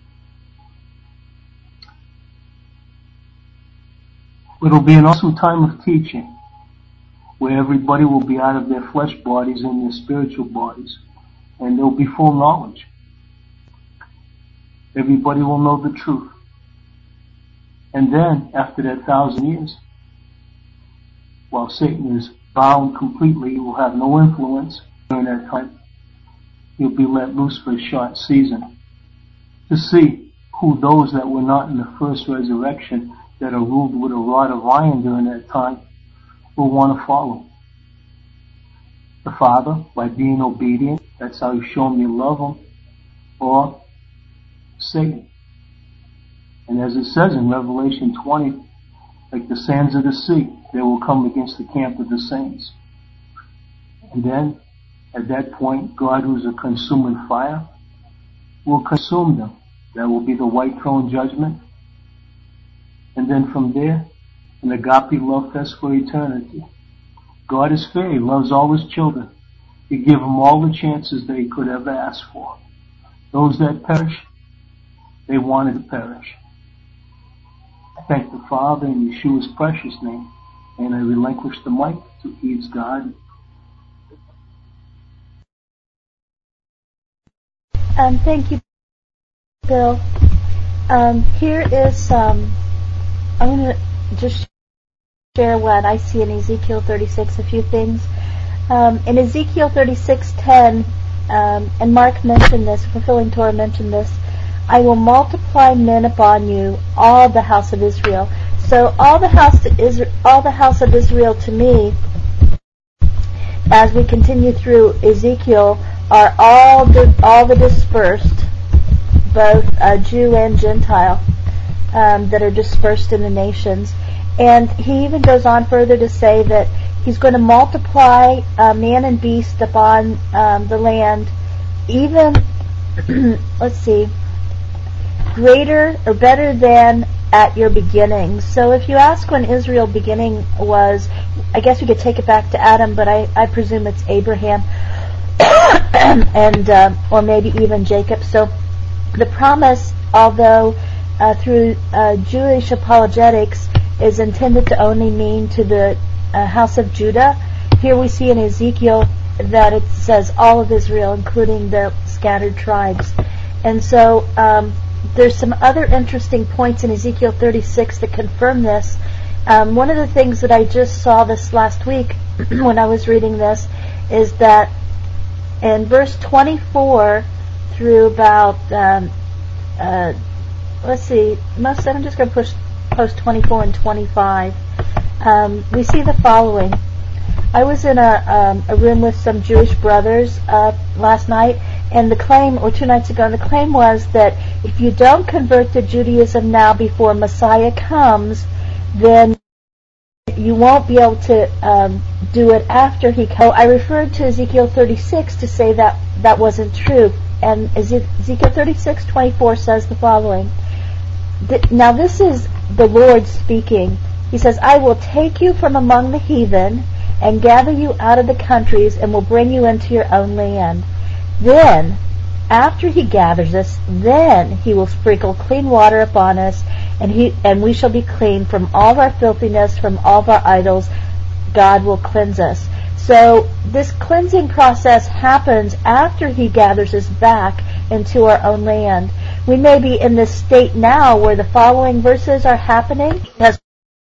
It'll be an awesome time of teaching, where everybody will be out of their flesh bodies and their spiritual bodies, and there'll be full knowledge. Everybody will know the truth. And then, after that thousand years, while Satan is bound completely, he will have no influence during that time. He'll be let loose for a short season to see who those that were not in the first resurrection, that are ruled with a rod of iron during that time, will want to follow. The Father, by being obedient, that's how you show Him you love Him, or Satan. And as it says in Revelation twenty, like the sands of the sea, they will come against the camp of the saints. And then, at that point, God, who's a consuming fire, will consume them. That will be the white throne judgment. And then from there, an agape love fest for eternity. God is fair. He loves all His children. He gives them all the chances they could ever ask for. Those that perish, they wanted to perish. I thank the Father in Yeshua's precious name, and I relinquish the mic to Eve's God. Um, thank you, Bill. Um, here is, um, I'm going to just share what I see in Ezekiel thirty-six, a few things. Um, in Ezekiel thirty-six ten, um, and Mark mentioned this, Fulfilling Torah mentioned this, I will multiply men upon you, all the house of Israel. So all the house of Israel, all the house of Israel to me, as we continue through Ezekiel, are all the, all the dispersed, both uh, Jew and Gentile, um, that are dispersed in the nations. And he even goes on further to say that He's going to multiply uh, man and beast upon um, the land, even, let's see, greater or better than at your beginning. So if you ask when Israel beginning was, I guess we could take it back to Adam, but I, I presume it's Abraham, and uh, or maybe even Jacob. So the promise, although uh, through uh, Jewish apologetics, is intended to only mean to the uh, house of Judah, here we see in Ezekiel that it says all of Israel, including the scattered tribes. And so um, there's some other interesting points in Ezekiel thirty-six that confirm this. Um, one of the things that I just saw this last week when I was reading this is that in verse twenty-four through about, um, uh, let's see, most I'm just going to push post twenty-four and twenty-five. Um, we see the following. I was in a, um, a room with some Jewish brothers uh, last night, and the claim, or two nights ago, and the claim was that if you don't convert to Judaism now before Messiah comes, then you won't be able to um, do it after he comes. I referred to Ezekiel thirty-six to say that that wasn't true, and Ezekiel thirty-six twenty-four says the following. Now this is the Lord speaking. He says, I will take you from among the heathen and gather you out of the countries and will bring you into your own land. Then, after he gathers us, then he will sprinkle clean water upon us, and he and we shall be clean from all of our filthiness, from all of our idols. God will cleanse us. So this cleansing process happens after he gathers us back into our own land. We may be in this state now where the following verses are happening. Has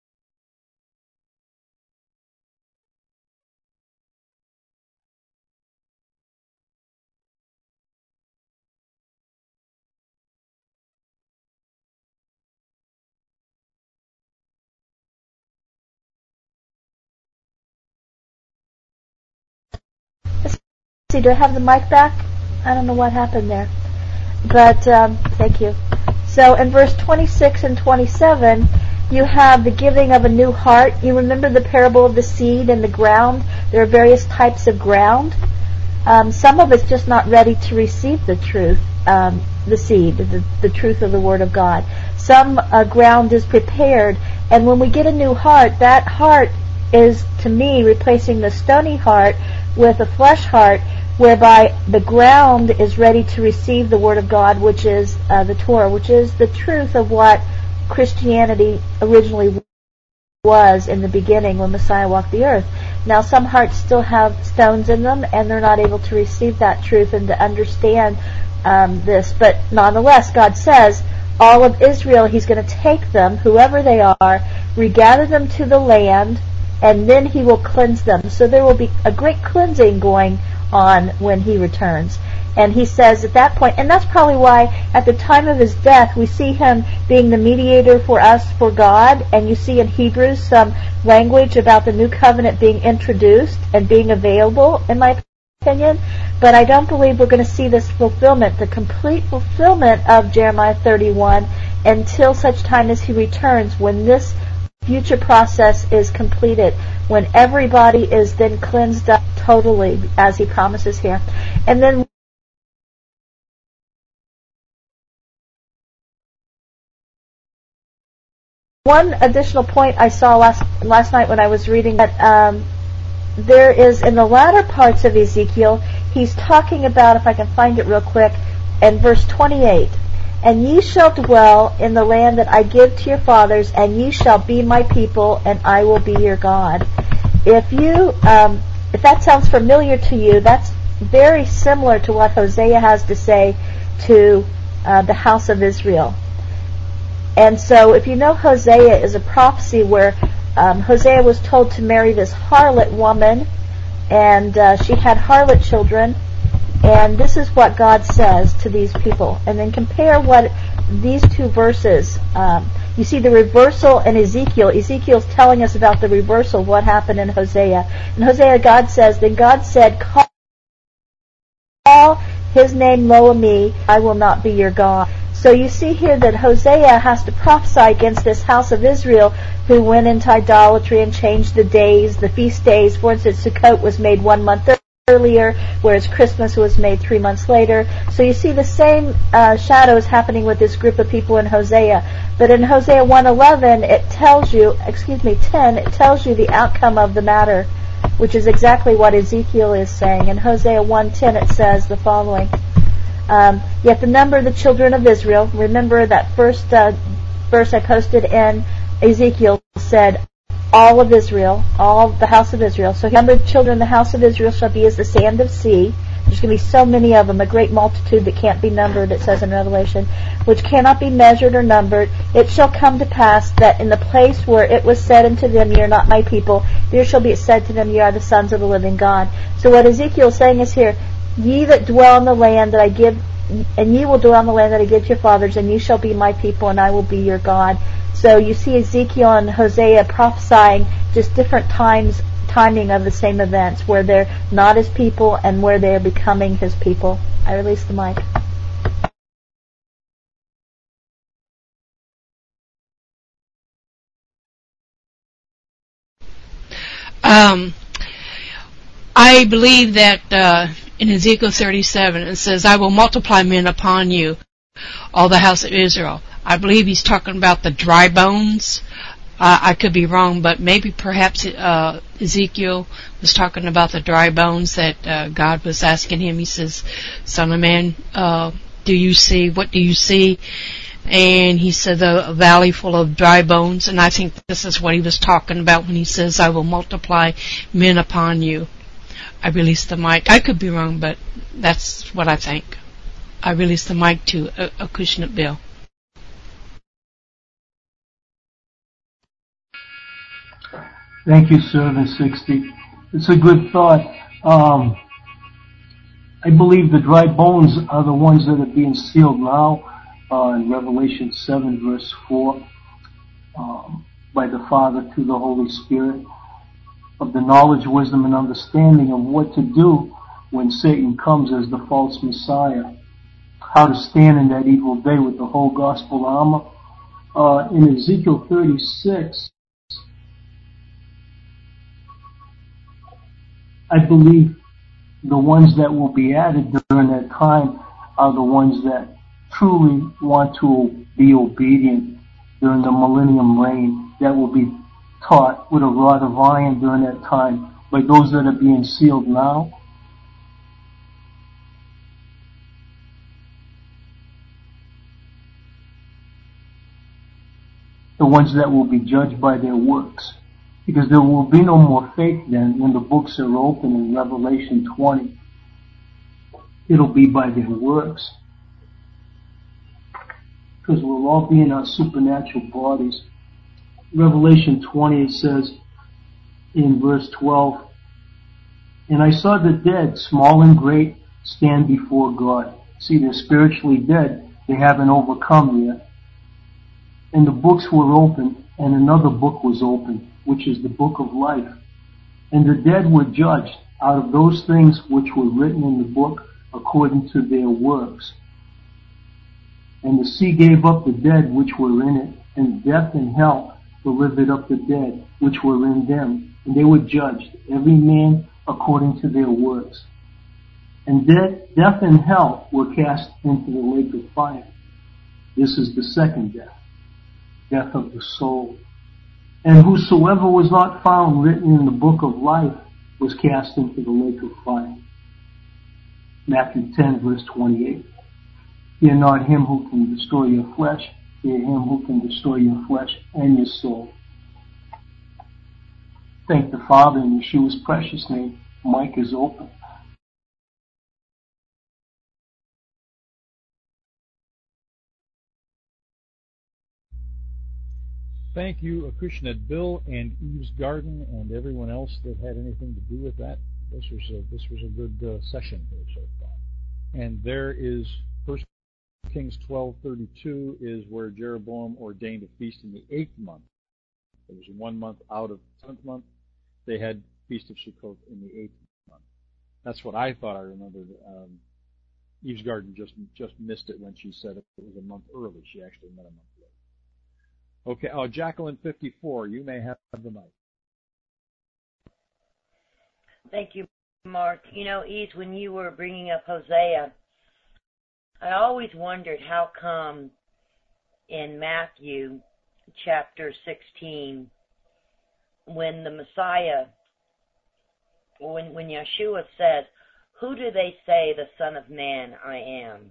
do I have the mic back? I don't know what happened there. But, um, thank you. So in verse twenty-six and twenty-seven, you have the giving of a new heart. You remember the parable of the seed and the ground? There are various types of ground. Um, some of it's just not ready to receive the truth, um, the seed, the, the truth of the Word of God. Some uh, ground is prepared, and when we get a new heart, that heart is, to me, replacing the stony heart with a flesh heart, whereby the ground is ready to receive the Word of God, which is uh, the Torah, which is the truth of what Christianity originally was in the beginning when Messiah walked the earth. Now, some hearts still have stones in them, and they're not able to receive that truth and to understand um, this. But nonetheless, God says, all of Israel, He's going to take them, whoever they are, regather them to the land, and then He will cleanse them. So there will be a great cleansing going on when He returns. And He says at that point, and that's probably why at the time of His death we see Him being the mediator for us, for God, and you see in Hebrews some language about the new covenant being introduced and being available, in my opinion. But I don't believe we're going to see this fulfillment, the complete fulfillment of Jeremiah thirty-one, until such time as He returns, when this future process is completed, when everybody is then cleansed up totally, as He promises here. And then one additional point I saw last last night when I was reading that um, there is, in the latter parts of Ezekiel, he's talking about, if I can find it real quick, in verse twenty-eight, and ye shall dwell in the land that I give to your fathers, and ye shall be my people, and I will be your God. If you, um, if that sounds familiar to you, that's very similar to what Hosea has to say to uh, the house of Israel. And so, if you know, Hosea is a prophecy where um, Hosea was told to marry this harlot woman, and uh, she had harlot children. And this is what God says to these people. And then compare what these two verses, um, you see the reversal in Ezekiel. Ezekiel's telling us about the reversal, what happened in Hosea. In Hosea, God says, then God said, call His name Lo-Ami, I will not be your God. So you see here that Hosea has to prophesy against this house of Israel who went into idolatry and changed the days, the feast days. For instance, Sukkot was made one month earlier. earlier, whereas Christmas was made three months later. So you see the same uh, shadows happening with this group of people in Hosea. But in Hosea one eleven, it tells you, excuse me, ten, it tells you the outcome of the matter, which is exactly what Ezekiel is saying. In Hosea one ten, it says the following. Um, Yet the number of the children of Israel, remember that first uh, verse I posted in Ezekiel said, all of Israel, all the house of Israel. So the number of children in the house of Israel shall be as the sand of sea. There's going to be so many of them, a great multitude that can't be numbered, it says in Revelation, which cannot be measured or numbered. It shall come to pass that in the place where it was said unto them, ye are not my people, there shall be said to them, ye are the sons of the living God. So what Ezekiel is saying is here, ye that dwell in the land that I give, and ye will dwell in the land that I give to your fathers, and ye shall be my people, and I will be your God. So you see Ezekiel and Hosea prophesying just different times, timing of the same events, where they're not his people and where they're becoming his people. I release the mic. Um, I believe that uh, in Ezekiel thirty-seven it says, I will multiply men upon you, all the house of Israel. I believe he's talking about the dry bones. Uh, I could be wrong, but maybe perhaps uh, Ezekiel was talking about the dry bones that uh, God was asking him. He says, Son of man, uh, do you see? What do you see? And he said, a valley full of dry bones. And I think this is what he was talking about when he says, I will multiply men upon you. I release the mic. I could be wrong, but that's what I think. I release the mic to uh, Acushnet Bill. Thank you, Servant sixty. It's a good thought. Um, I believe the dry bones are the ones that are being sealed now uh, in Revelation seven, verse four, um, by the Father through the Holy Spirit, of the knowledge, wisdom, and understanding of what to do when Satan comes as the false Messiah, how to stand in that evil day with the whole gospel armor. Uh, in Ezekiel thirty-six, I believe the ones that will be added during that time are the ones that truly want to be obedient during the millennium reign, that will be taught with a rod of iron during that time, like those that are being sealed now. The ones that will be judged by their works. Because there will be no more faith then when the books are open in Revelation twenty. It'll be by their works. Because we'll all be in our supernatural bodies. Revelation twenty, it says in verse twelve, And I saw the dead, small and great, stand before God. See, they're spiritually dead. They haven't overcome yet. And the books were opened, and another book was opened, which is the book of life. And the dead were judged out of those things which were written in the book according to their works. And the sea gave up the dead which were in it, and death and hell delivered up the dead which were in them. And they were judged, every man according to their works. And de- death and hell were cast into the lake of fire. This is the second death, death of the soul. And whosoever was not found written in the book of life was cast into the lake of fire. Matthew ten, verse twenty-eight. Fear not him who can destroy your flesh, fear him who can destroy your flesh and your soul. Thank the Father in Yeshua's precious name. Mic is open. Thank you, Acushnet Bill and Eve's Garden and everyone else that had anything to do with that. This was a, this was a good uh, session here so far. And there is First Kings twelve thirty-two is where Jeroboam ordained a feast in the eighth month. It was one month out of the seventh month. They had Feast of Sukkot in the eighth month. That's what I thought I remembered. Um, Eve's Garden just just missed it when she said it was a month early. She actually meant a month late. Okay, oh, Jacqueline fifty-four, you may have the mic. Thank you, Mark. You know, Eve, when you were bringing up Hosea, I always wondered how come in Matthew chapter sixteen, when the Messiah, when, when Yeshua says, who do they say the Son of Man I am?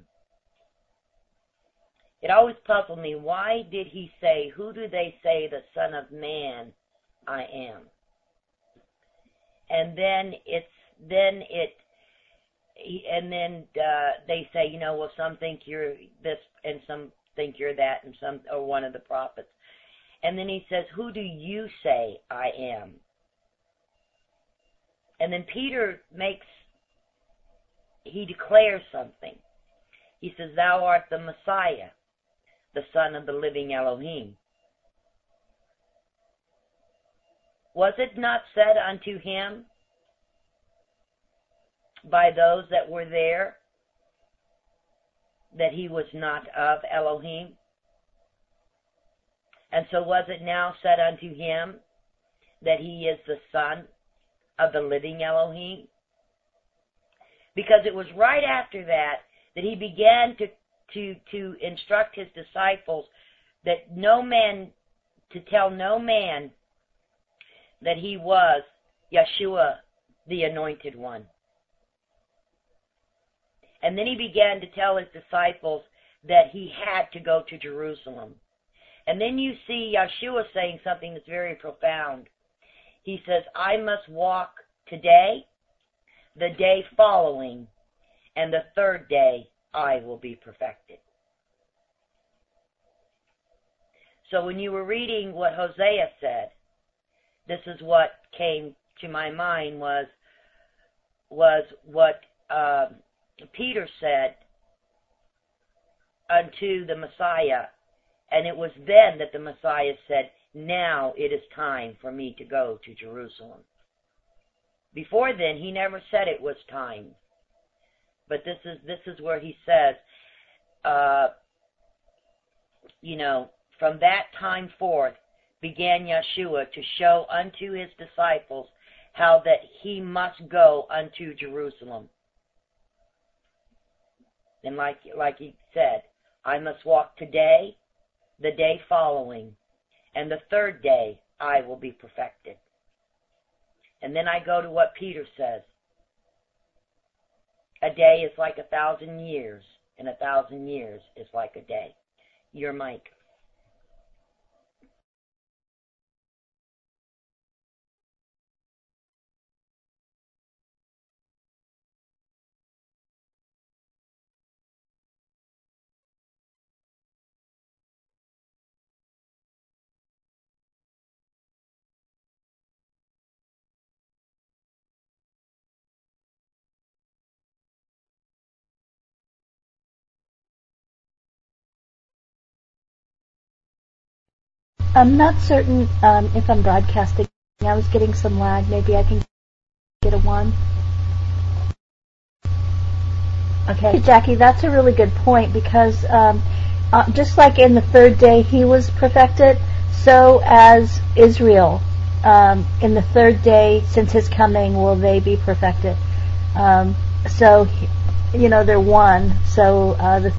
It always puzzled me, why did he say, who do they say the Son of Man I am? And then it's, then it he, and then uh, they say, you know, well, some think you're this, and some think you're that, and some are one of the prophets. And then he says, who do you say I am? And then Peter makes, he declares something. He says, thou art the Messiah, the Son of the living Elohim. Was it not said unto him by those that were there that he was not of Elohim? And so was it now said unto him that he is the Son of the living Elohim? Because it was right after that that he began to, to, to instruct his disciples that no man, to tell no man that he was Yeshua, the Anointed One. And then he began to tell his disciples that he had to go to Jerusalem. And then you see Yeshua saying something that's very profound. He says, I must walk today, the day following, and the third day I will be perfected. So when you were reading what Hosea said, this is what came to my mind was, was what uh, Peter said unto the Messiah. And it was then that the Messiah said, now it is time for me to go to Jerusalem. Before then, he never said it was time. But this is this is where he says, uh, you know, from that time forth began Yeshua to show unto his disciples how that he must go unto Jerusalem. And like like he said, I must walk today, the day following, and the third day I will be perfected. And then I go to what Peter says. A day is like a thousand years, and a thousand years is like a day. Your mic. I'm not certain um, if I'm broadcasting. I was getting some lag. Maybe I can get a one. Okay, Jackie, that's a really good point because um, uh, just like in the third day he was perfected, so as Israel, um, in the third day since his coming will they be perfected. Um, so, you know, they're one. So uh, the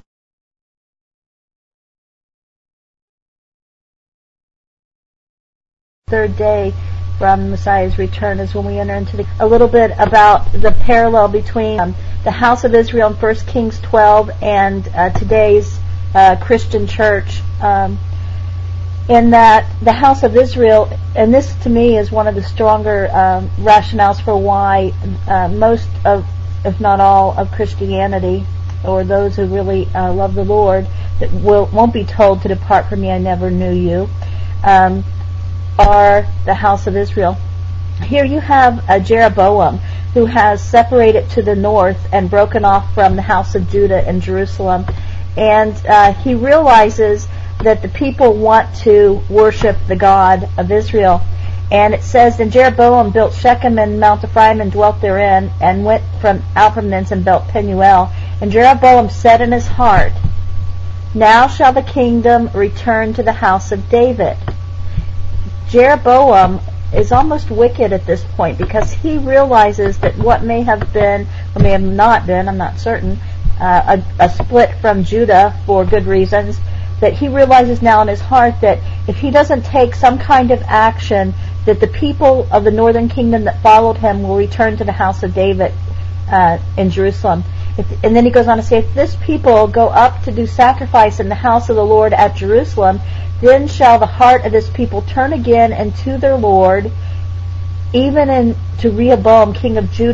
third day from Messiah's return is when we enter into the, a little bit about the parallel between um, the house of Israel in First Kings twelve and uh, today's uh, Christian church. Um, in that the house of Israel, and this to me is one of the stronger um, rationales for why uh, most of, if not all, of Christianity, or those who really uh, love the Lord, that will, won't be told to depart from me, I never knew you. Um, are the house of Israel. Here you have a Jeroboam who has separated to the north and broken off from the house of Judah and Jerusalem. And uh, he realizes that the people want to worship the God of Israel. And it says, and Jeroboam built Shechem and Mount Ephraim and dwelt therein, and went from out from thence and built Penuel. And Jeroboam said in his heart, now shall the kingdom return to the house of David. Jeroboam is almost wicked at this point because he realizes that what may have been, or may have not been, I'm not certain, uh, a, a split from Judah for good reasons, that he realizes now in his heart that if he doesn't take some kind of action, that the people of the northern kingdom that followed him will return to the house of David uh, in Jerusalem. If, and then he goes on to say, if this people go up to do sacrifice in the house of the Lord at Jerusalem, then shall the heart of this people turn again unto their Lord, even in, to Rehoboam king of Judah,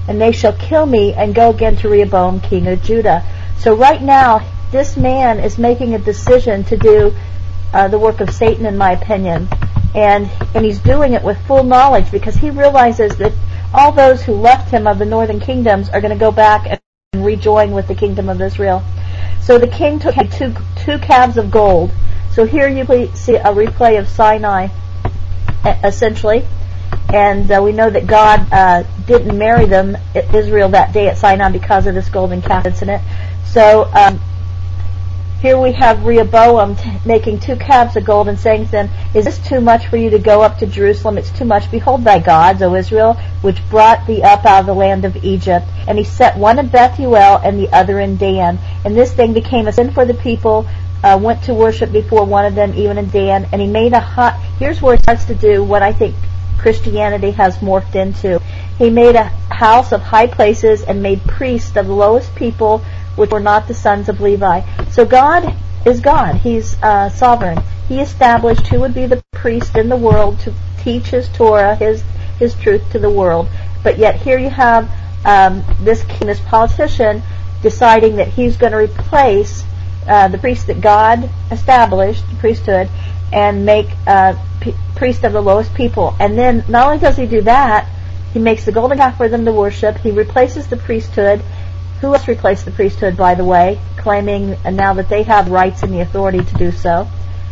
and they shall kill me and go again to Rehoboam, king of Judah. So right now, this man is making a decision to do uh, the work of Satan, in my opinion. And, and he's doing it with full knowledge because he realizes that all those who left him of the northern kingdoms are going to go back and rejoin with the kingdom of Israel. So the king took two, two calves of gold. So here you see a replay of Sinai, essentially. And uh, we know that God uh, didn't marry them, Israel, that day at Sinai because of this golden calf incident. So um, here we have Rehoboam t- making two calves of gold and saying to them, is this too much for you to go up to Jerusalem? It's too much. Behold thy gods, O Israel, which brought thee up out of the land of Egypt. And he set one in Bethuel and the other in Dan. And this thing became a sin for the people, uh, went to worship before one of them, even in Dan. And he made a hot, here's where it starts to do what I think Christianity has morphed into. He made a house of high places and made priests of the lowest people, which were not the sons of Levi. So God is God. He's uh, sovereign. He established who would be the priest in the world to teach His Torah, His His truth to the world. But yet here you have um, this king, this politician, deciding that he's going to replace uh, the priest that God established, the priesthood, and make uh, p- priest of the lowest people. And then not only does he do that, he makes the golden calf for them to worship. He replaces the priesthood. Who else replaced the priesthood, by the way, claiming uh, now that they have rights and the authority to do so?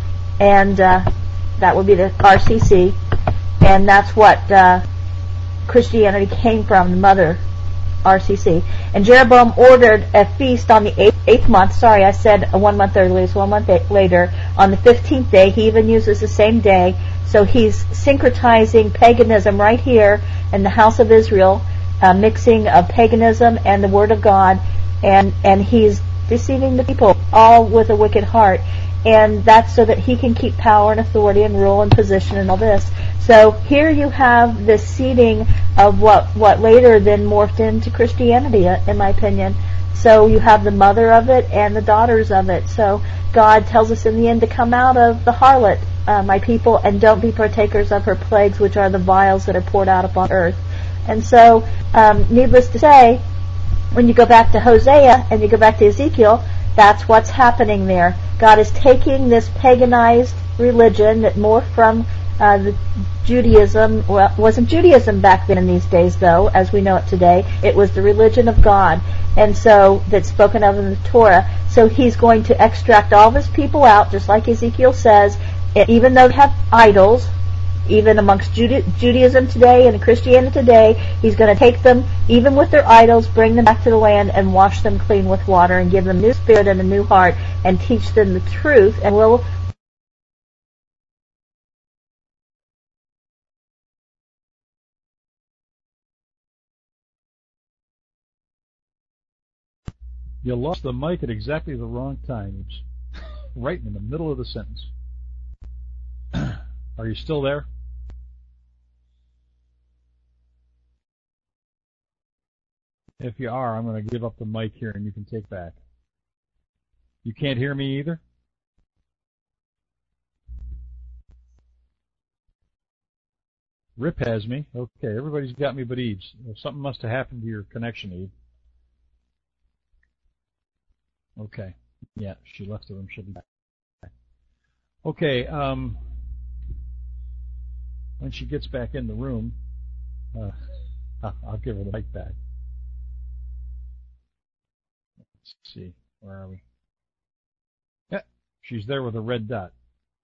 And uh, that would be the R C C. And that's what uh, Christianity came from, the mother, R C C. And Jeroboam ordered a feast on the eighth, eighth month. Sorry, I said one month earlier, so one month later. On the fifteenth day, he even uses the same day. So he's syncretizing paganism right here in the house of Israel, uh, mixing of paganism and the Word of God, and, and he's deceiving the people, all with a wicked heart. And that's so that he can keep power and authority and rule and position and all this. So here you have the seeding of what, what later then morphed into Christianity, in my opinion. So you have the mother of it and the daughters of it. So God tells us in the end to come out of the harlot, uh, my people, and don't be partakers of her plagues, which are the vials that are poured out upon earth. And so, um, needless to say, when you go back to Hosea and you go back to Ezekiel, that's what's happening there. God is taking this paganized religion that morphed from uh, the Judaism. Well, it wasn't Judaism back then in these days, though, as we know it today. It was the religion of God, and so that's spoken of in the Torah. So He's going to extract all of His people out, just like Ezekiel says, even though they have idols. Even amongst Juda- Judaism today and Christianity today, He's going to take them, even with their idols, bring them back to the land and wash them clean with water and give them a new spirit and a new heart and teach them the truth, and will You lost the mic at exactly the wrong time. It's right in the middle of the sentence. Are you still there? If you are, I'm going to give up the mic here and you can take back. You can't hear me either? Rip has me. Okay, everybody's got me but Eves. Something must have happened to your connection, Eve. Okay. Yeah, she left the room. She'll be back. Okay, um... when she gets back in the room, uh, I'll give her the mic back. Let's see, where are we? Yeah, she's there with a red dot.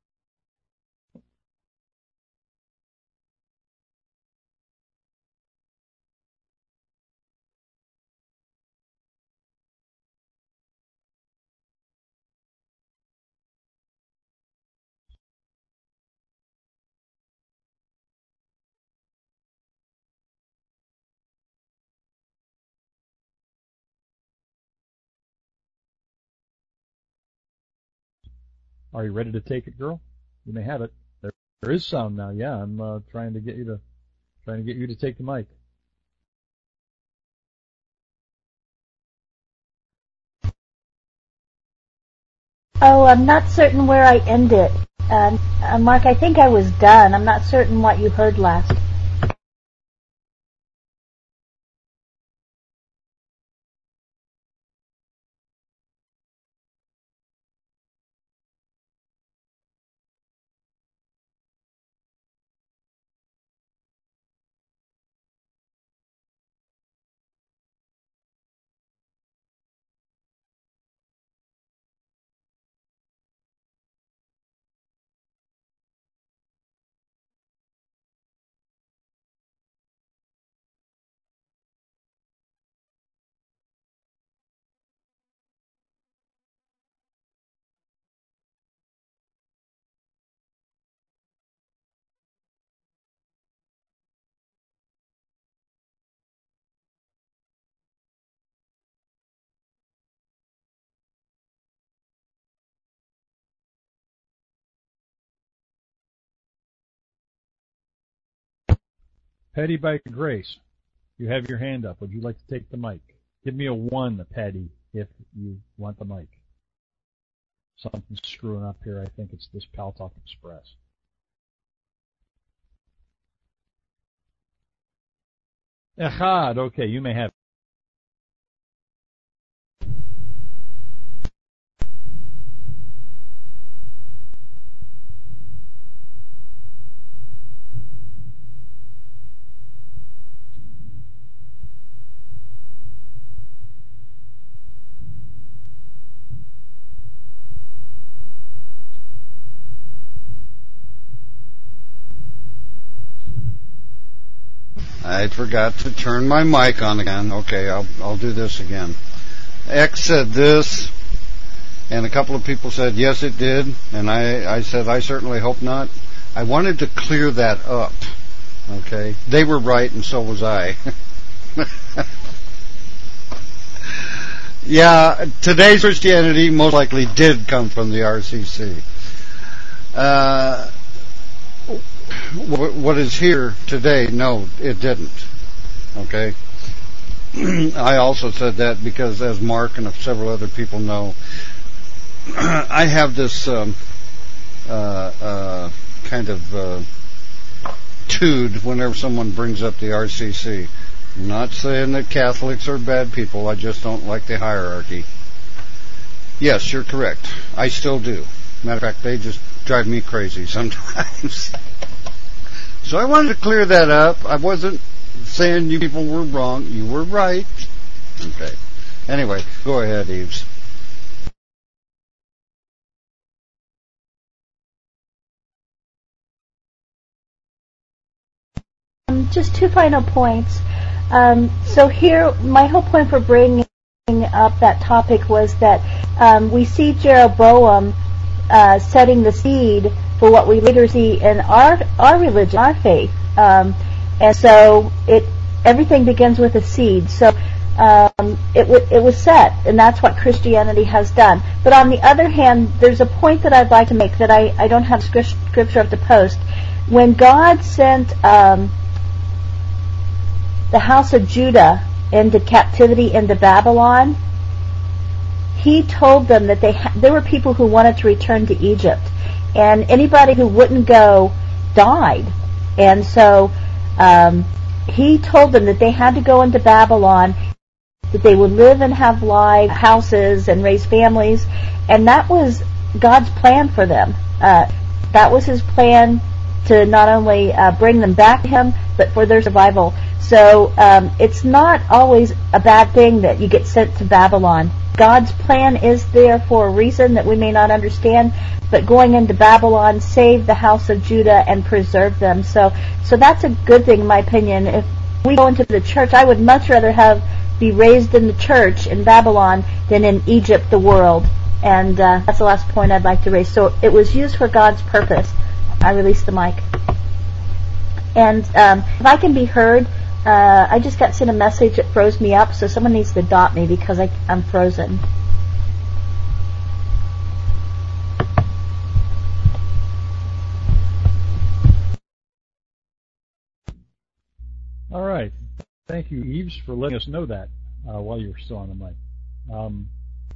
Are you ready to take it, girl? You may have it. There, there is sound now. Yeah, I'm uh, trying to get you to trying to get you to take the mic. Oh, I'm not certain where I end it. Uh, uh, Mark, I think I was done. I'm not certain what you heard last. Patty by Grace, you have your hand up. Would you like to take the mic? Give me a one, Patty, if you want the mic. Something's screwing up here. I think it's this Paltalk Express. Echad, okay, you may have. I forgot to turn my mic on again. Okay, I'll I'll do this again. X said this, and a couple of people said yes, it did, and I I said I certainly hope not. I wanted to clear that up. Okay, they were right, and so was I. Yeah, today's Christianity most likely did come from the R C C. Uh, what is here today, no, it didn't. Okay? I also said that because, as Mark and several other people know, I have this um, uh, uh, kind of uh, tude whenever someone brings up the R C C. I'm not saying that Catholics are bad people, I just don't like the hierarchy. Yes, you're correct. I still do. Matter of fact, they just drive me crazy sometimes. So I wanted to clear that up. I wasn't saying you people were wrong. You were right. Okay. Anyway, go ahead, Eves. Um, just two final points. Um, so here, my whole point for bringing up that topic was that um, we see Jeroboam uh, setting the seed for what we later see in our our religion, our faith, um, and so it everything begins with a seed. So um, it w- it was set, and that's what Christianity has done. But on the other hand, there's a point that I'd like to make that I, I don't have scripture up to post. When God sent um, the house of Judah into captivity into Babylon, He told them that they ha- there were people who wanted to return to Egypt. And anybody who wouldn't go died. And so um, he told them that they had to go into Babylon, that they would live and have live houses and raise families. And that was God's plan for them. Uh, that was His plan to not only uh, bring them back to Him, but for their survival. So um, it's not always a bad thing that you get sent to Babylon. God's plan is there for a reason that we may not understand, but going into Babylon saved the house of Judah and preserved them. So, so that's a good thing, in my opinion. If we go into the church, I would much rather have be raised in the church in Babylon than in Egypt, the world. And uh, that's the last point I'd like to raise. So it was used for God's purpose. I release the mic. And um, if I can be heard, uh, I just got sent a message that froze me up, so someone needs to dot me because I, I'm frozen. All right. Thank you, Eves, for letting us know that uh, while you're still on the mic. Um,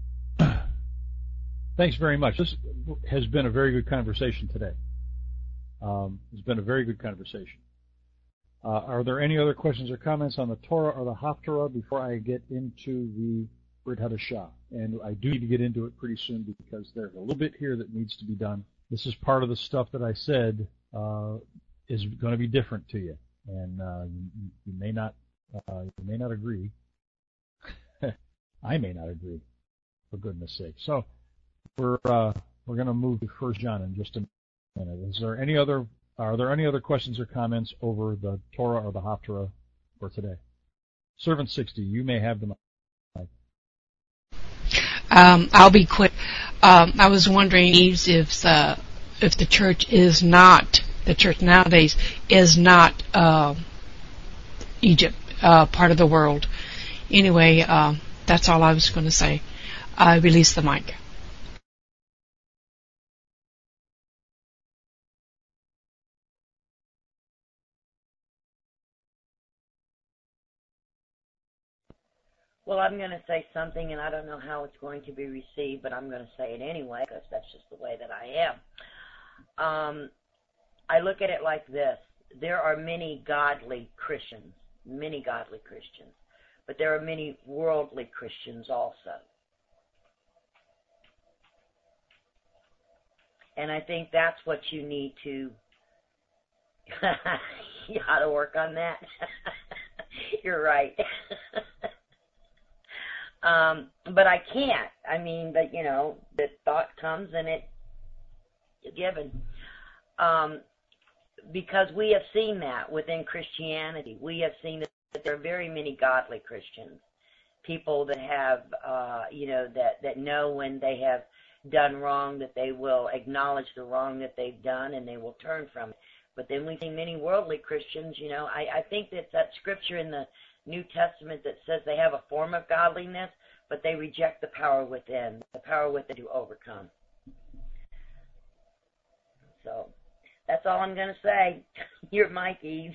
thanks very much. This has been a very good conversation today. Um, it's been a very good conversation. Uh, are there any other questions or comments on the Torah or the Haftarah before I get into the Brit Hadashah? And I do need to get into it pretty soon because there's a little bit here that needs to be done. This is part of the stuff that I said uh, is going to be different to you, and uh, you, you may not uh, you may not agree. I may not agree, for goodness sake. So we're uh, we're going to move to First John in just a minute. Is there any other Are there any other questions or comments over the Torah or the Haftarah for today? Servant sixty, you may have the mic. Um, I'll be quick. Um, I was wondering, Eves, if uh, if the church is not the church nowadays is not uh, Egypt, uh, part of the world. Anyway, uh, that's all I was going to say. I release the mic. Well, I'm going to say something, and I don't know how it's going to be received, but I'm going to say it anyway because that's just the way that I am. Um, I look at it like this. There are many godly Christians, many godly Christians, but there are many worldly Christians also. And I think that's what you need to, you ought to work on that. You're right. um, but I can't. I mean, but you know, the thought comes and it's given. Um, because we have seen that within Christianity. We have seen that there are very many godly Christians, people that have, uh, you know, that, that know when they have done wrong, that they will acknowledge the wrong that they've done and they will turn from it. But then we see many worldly Christians, you know, I, I think that's that scripture in the New Testament that says they have a form of godliness, but they reject the power within, the power within to overcome. So that's all I'm going to say. You're Mike Eves.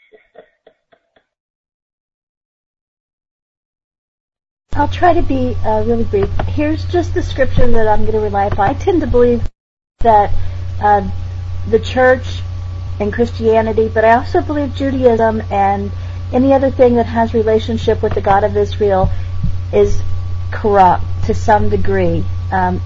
I'll try to be uh, really brief. Here's just the scripture that I'm going to rely upon. I tend to believe that uh, the church and Christianity, but I also believe Judaism and any other thing that has relationship with the God of Israel is corrupt to some degree. Um,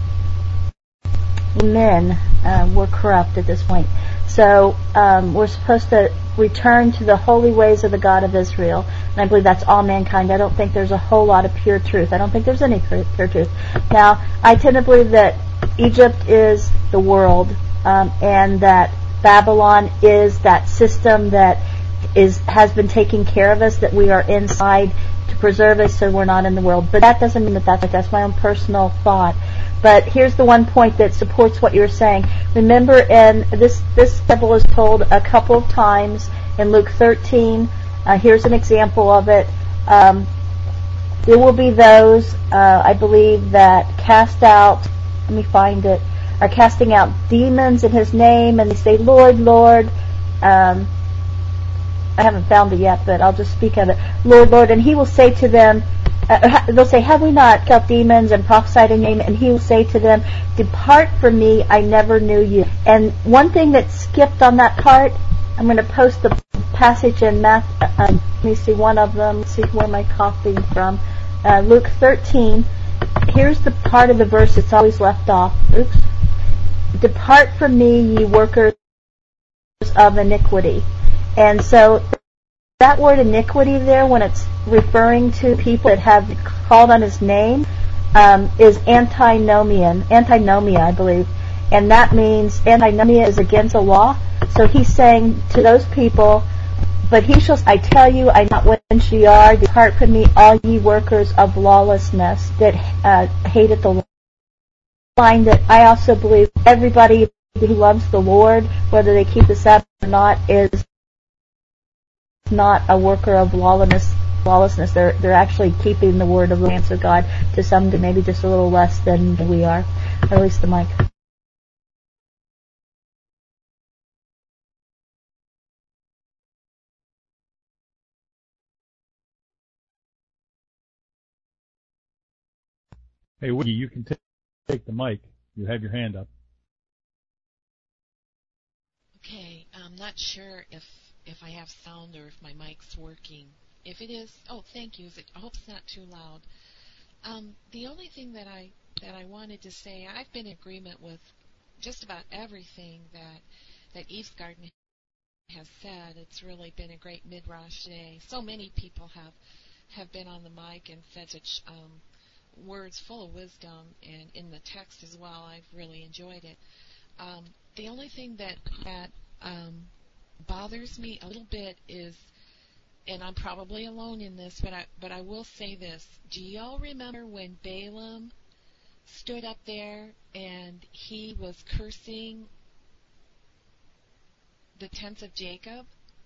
men uh, were corrupt at this point. So um, we're supposed to return to the holy ways of the God of Israel. And I believe that's all mankind. I don't think there's a whole lot of pure truth. I don't think there's any pure, pure truth. Now, I tend to believe that Egypt is the world, um, and that Babylon is that system that is has been taking care of us, that we are inside to preserve us so we're not in the world. But that doesn't mean that that's, like, that's my own personal thought. But here's the one point that supports what you're saying. Remember, in this this parable is told a couple of times in Luke thirteen. Uh, here's an example of it. Um, there will be those, uh, I believe, that cast out, let me find it, are casting out demons in His name, and they say, Lord, Lord. Um, I haven't found it yet, but I'll just speak of it. Lord, Lord, and He will say to them, Uh, they'll say, have we not cast out demons and prophesied in your name? And He will say to them, depart from me, I never knew you. And one thing that skipped on that part, I'm going to post the passage in Matthew, uh, let me see one of them, let's see where am I copying from, uh, Luke thirteen. Here's the part of the verse that's always left off. Oops. Depart from me, ye workers of iniquity. And so that word iniquity there, when it's referring to people that have called on His name, um, is antinomian, antinomia, I believe. And that means antinomia is against the law. So He's saying to those people, but He shall, I tell you, I not whence ye are, depart from me, all ye workers of lawlessness that uh, hated the law. Find that I also believe everybody who loves the Lord, whether they keep the Sabbath or not, is not a worker of lawlessness. Lawlessness. They're they're actually keeping the word of the hands of God to some, to maybe just a little less than we are. At least the mic. Hey, Wiggy, you can t- take the mic. You have your hand up. Okay, I'm not sure if if I have sound or if my mic's working. If it is, oh, thank you. If it, I hope it's not too loud. Um, the only thing that I that I wanted to say, I've been in agreement with just about everything that that Eve's Garden has said. It's really been a great midrash today. So many people have have been on the mic and said such um, words full of wisdom, and in the text as well. I've really enjoyed it. Um, the only thing that that um, bothers me a little bit is, and I'm probably alone in this, but I but I will say this. Do y'all remember when Balaam stood up there and he was cursing the tents of Jacob?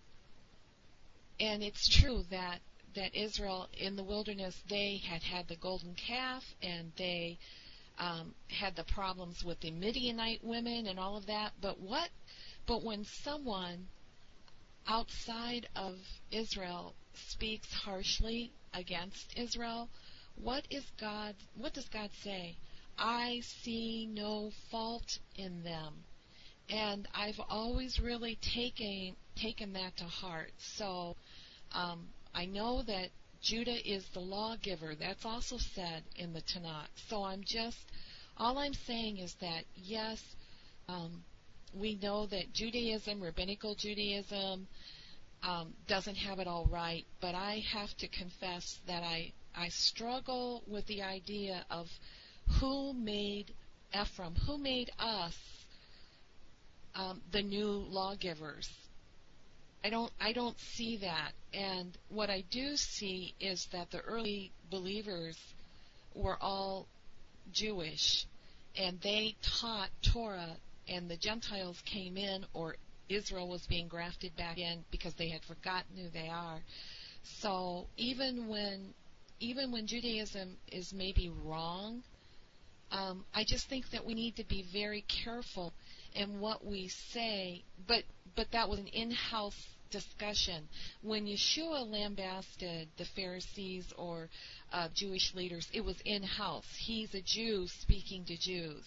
And it's true that that Israel in the wilderness, they had had the golden calf, and they um, had the problems with the Midianite women and all of that. But what? But when someone outside of Israel speaks harshly against Israel, what is God, what does God say? I see no fault in them. And I've always really taken taken that to heart. So um, I know that Judah is the lawgiver. That's also said in the Tanakh. So I'm just, all I'm saying is that, yes, um, we know that Judaism, rabbinical Judaism, um, doesn't have it all right, but I have to confess that I, I struggle with the idea of who made Ephraim, who made us um, the new lawgivers. I don't I don't see that. And what I do see is that the early believers were all Jewish, and they taught Torah, and the Gentiles came in, or Israel was being grafted back in because they had forgotten who they are. So even when even when Judaism is maybe wrong, um, I just think that we need to be very careful in what we say. But but that was an in-house discussion. When Yeshua lambasted the Pharisees or uh, Jewish leaders, it was in-house. He's a Jew speaking to Jews.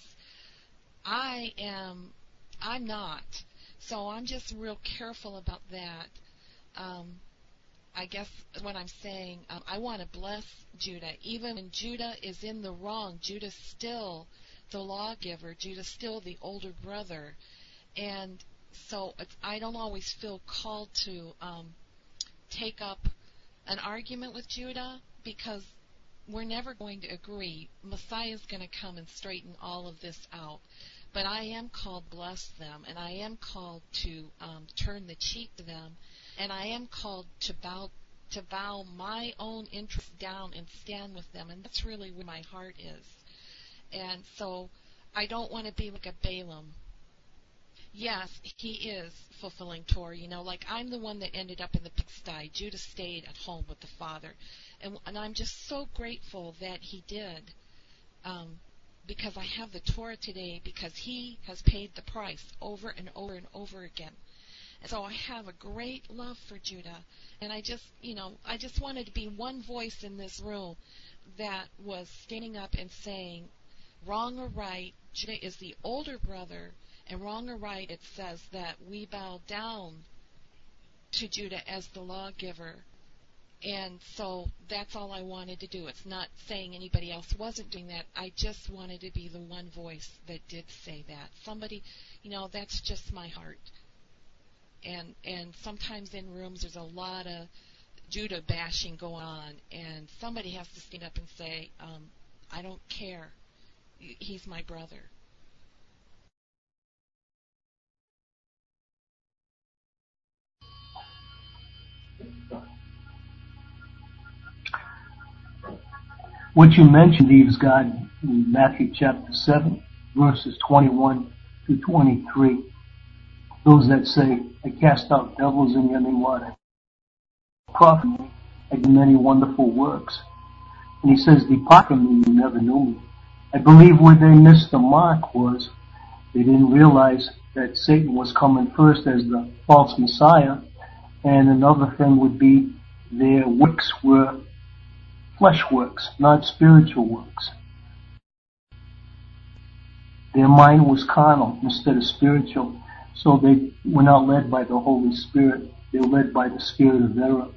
I am, I'm not. So I'm just real careful about that. Um, I guess what I'm saying, um, I want to bless Judah. Even when Judah is in the wrong, Judah's still the lawgiver. Judah's still the older brother. And so it's, I don't always feel called to um, take up an argument with Judah, because we're never going to agree. Messiah's going to come and straighten all of this out. But I am called bless them, and I am called to um, turn the cheek to them, and I am called to bow to bow my own interests down and stand with them, and that's really where my heart is. And so I don't want to be like a Balaam. Yes, he is fulfilling Torah, you know, like I'm the one that ended up in the pigsty. Judah stayed at home with the father. And, and I'm just so grateful that he did, um, because I have the Torah today, because he has paid the price over and over and over again. And so I have a great love for Judah. And I just, you know, I just wanted to be one voice in this room that was standing up and saying, wrong or right, Judah is the older brother. And wrong or right, it says that we bow down to Judah as the lawgiver. And so that's all I wanted to do. It's not saying anybody else wasn't doing that. I just wanted to be the one voice that did say that. Somebody, you know, that's just my heart. And and sometimes in rooms there's a lot of Judah bashing going on, and somebody has to stand up and say, um, I don't care. He's my brother. What you mentioned, Eve's God, in Matthew chapter seven, verses twenty-one to twenty-three. Those that say, I cast out devils in your name, what? Prophet, I do many wonderful works. And he says, depart from me, you never knew me. I believe where they missed the mark was they didn't realize that Satan was coming first as the false Messiah, and another thing would be their works were flesh works, not spiritual works. Their mind was carnal instead of spiritual, so they were not led by the Holy Spirit. They were led by the spirit of error.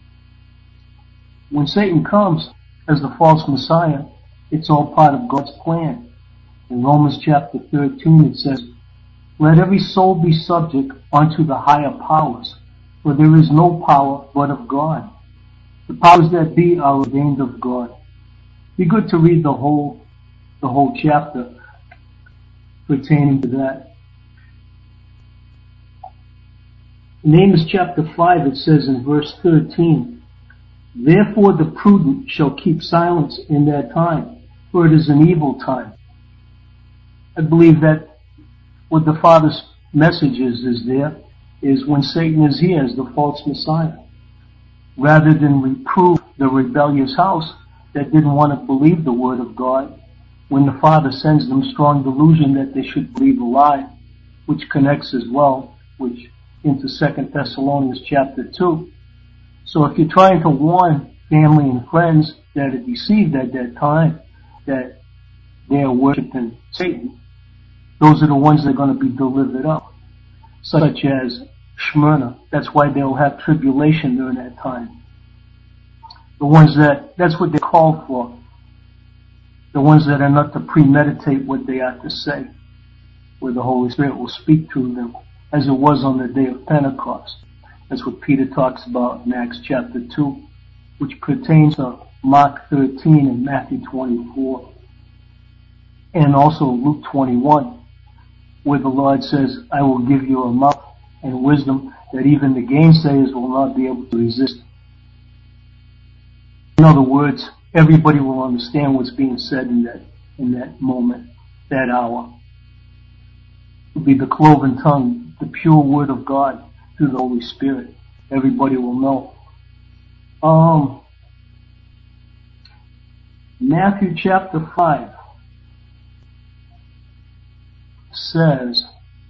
When Satan comes as the false Messiah, it's all part of God's plan. In Romans chapter thirteen it says, let every soul be subject unto the higher powers, for there is no power but of God. The powers that be are ordained of God. Be good to read the whole, the whole chapter pertaining to that. In Amos chapter five it says in verse thirteen, therefore the prudent shall keep silence in that time, for it is an evil time. I believe that what the Father's message is, is there, is when Satan is here as the false Messiah. Rather than reprove the rebellious house that didn't want to believe the word of God, when the Father sends them strong delusion that they should believe a lie, which connects as well, which into Second Thessalonians chapter two, So if you're trying to warn family and friends that are deceived at that time, that they're worshiping Satan, those are the ones that are going to be delivered up, such as Smyrna. That's why they'll have tribulation during that time. The ones that, that's what they're called for. The ones that are not to premeditate what they have to say, where the Holy Spirit will speak to them, as it was on the day of Pentecost. That's what Peter talks about in Acts chapter two, which pertains to Mark thirteen and Matthew twenty-four. And also Luke twenty-one, where the Lord says, I will give you a mouth and wisdom that even the gainsayers will not be able to resist. In other words, everybody will understand what's being said in that, in that moment, that hour. It will be the cloven tongue, the pure word of God through the Holy Spirit. Everybody will know. Um, Matthew chapter five says,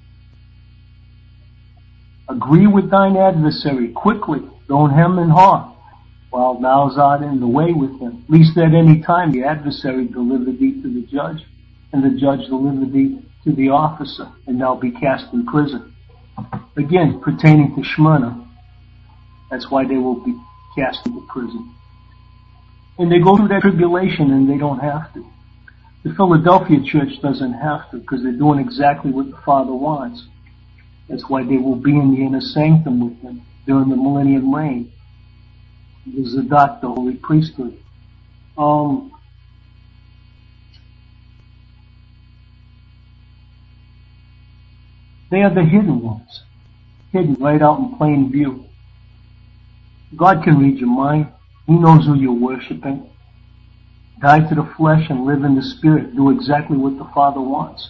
agree with thine adversary quickly, don't hem and haw, while thou art in the way with him, lest at any time the adversary deliver thee to the judge, and the judge deliver thee to the officer, and thou be cast in prison. Again, pertaining to Smyrna, that's why they will be cast into prison. And they go through that tribulation and they don't have to. The Philadelphia church doesn't have to, because they're doing exactly what the Father wants. That's why they will be in the inner sanctum with him during the millennium reign. The Zadok, the holy priesthood. Um, they are the hidden ones. Hidden right out in plain view. God can read your mind. He knows who you're worshiping. Die to the flesh and live in the spirit. Do exactly what the Father wants.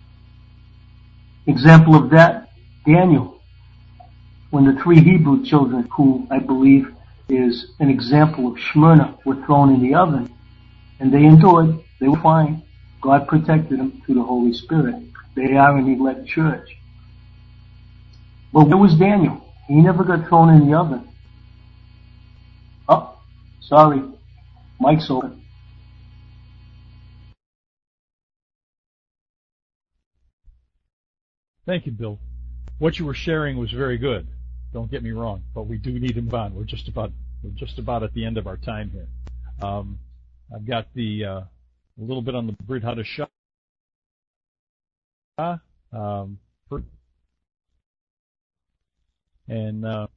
Example of that, Daniel. When the three Hebrew children, who I believe is an example of Smyrna, were thrown in the oven, and they endured, they were fine. God protected them through the Holy Spirit. They are an elect church. But where was Daniel? He never got thrown in the oven. Oh, sorry. Mic's open. Thank you, Bill. What you were sharing was very good. Don't get me wrong, but we do need to move on. We're just about we're just about at the end of our time here. Um, I've got the uh, a little bit on the Brit Hadashah. Um, and uh,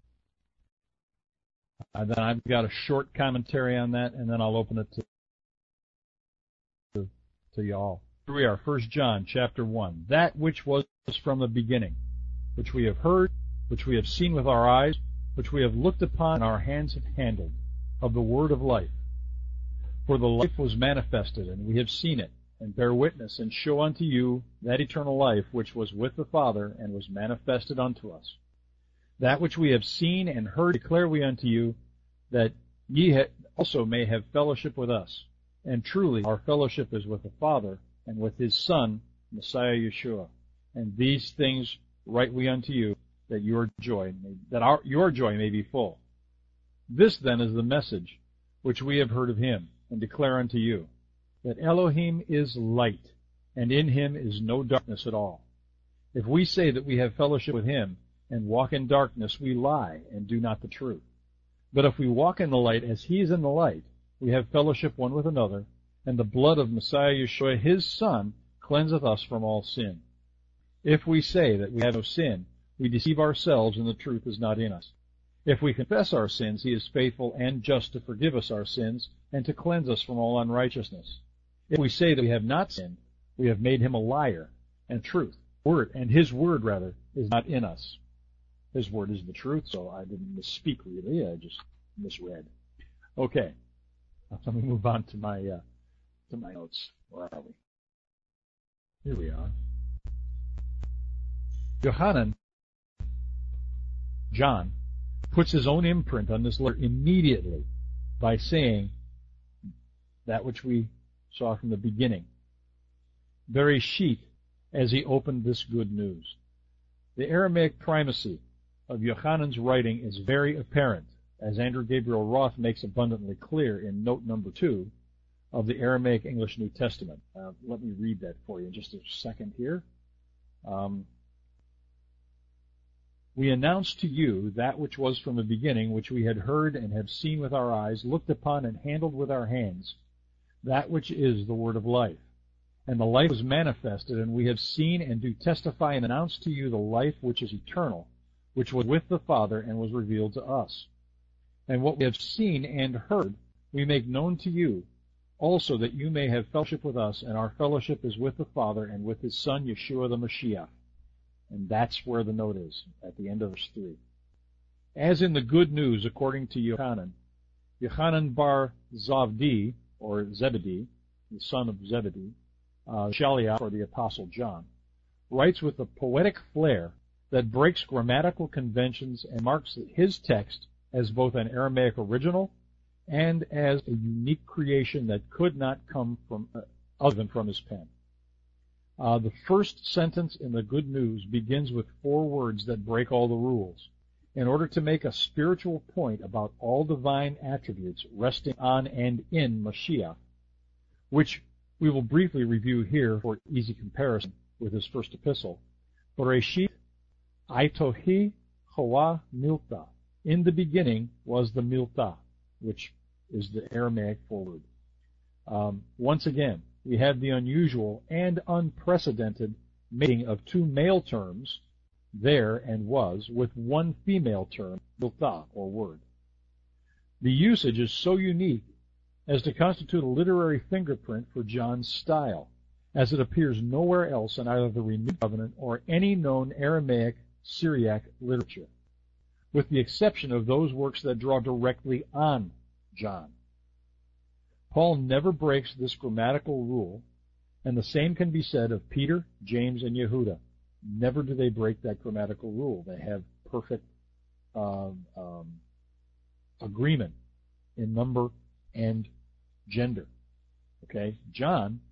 then I've got a short commentary on that, and then I'll open it to to, to y'all. Here we are, First John chapter one. That which was from the beginning, which we have heard, which we have seen with our eyes, which we have looked upon and our hands have handled, of the word of life. For the life was manifested, and we have seen it, and bear witness, and show unto you that eternal life which was with the Father, and was manifested unto us. That which we have seen and heard declare we unto you, that ye also may have fellowship with us. And truly our fellowship is with the Father, and with his Son, Messiah Yeshua. And these things write we unto you, that your joy may, that our, your joy may be full. This then is the message which we have heard of him, and declare unto you, that Elohim is light, and in him is no darkness at all. If we say that we have fellowship with him, and walk in darkness, we lie, and do not the truth. But if we walk in the light as he is in the light, we have fellowship one with another, and the blood of Messiah Yeshua, his Son, cleanseth us from all sin. If we say that we have no sin, we deceive ourselves, and the truth is not in us. If we confess our sins, he is faithful and just to forgive us our sins, and to cleanse us from all unrighteousness. If we say that we have not sinned, we have made him a liar, and truth, word, and his word, rather, is not in us. His word is the truth, so I didn't misspeak, really. I just misread. Okay. Let me move on to my, uh, to my notes. Where are we? Here we are. Yohanan, John, puts his own imprint on this letter immediately by saying that which we saw from the beginning. Bereshit, as he opened this good news. The Aramaic primacy of Yochanan's writing is very apparent, as Andrew Gabriel Roth makes abundantly clear in note number two of the Aramaic English New Testament. Uh, let me read that for you in just a second here. Um, We announce to you that which was from the beginning, which we had heard and have seen with our eyes, looked upon and handled with our hands, that which is the word of life. And the life was manifested, and we have seen and do testify and announce to you the life which is eternal, which was with the Father and was revealed to us. And what we have seen and heard we make known to you, also that you may have fellowship with us, and our fellowship is with the Father and with his Son, Yeshua the Mashiach. And that's where the note is, at the end of verse three. As in the good news according to Yochanan, Yochanan bar Zavdi, or Zebedee, the son of Zebedee, uh, Shaliach, or the Apostle John, writes with a poetic flair that breaks grammatical conventions and marks his text as both an Aramaic original and as a unique creation that could not come from uh, other than from his pen. Uh, the first sentence in the Good News begins with four words that break all the rules, in order to make a spiritual point about all divine attributes resting on and in Mashiach, which we will briefly review here for easy comparison with his first epistle. Bereshit Aitohi Choah Milta. In the beginning was the Milta, which is the Aramaic forward. Um, once again, we have the unusual and unprecedented mating of two male terms, there and was, with one female term, Milta, or word. The usage is so unique as to constitute a literary fingerprint for John's style, as it appears nowhere else in either the Renewed Covenant or any known Aramaic Syriac literature, with the exception of those works that draw directly on John. Paul never breaks this grammatical rule, and the same can be said of Peter, James, and Yehuda. Never do they break that grammatical rule. They have perfect um, um, agreement in number and gender. Okay? John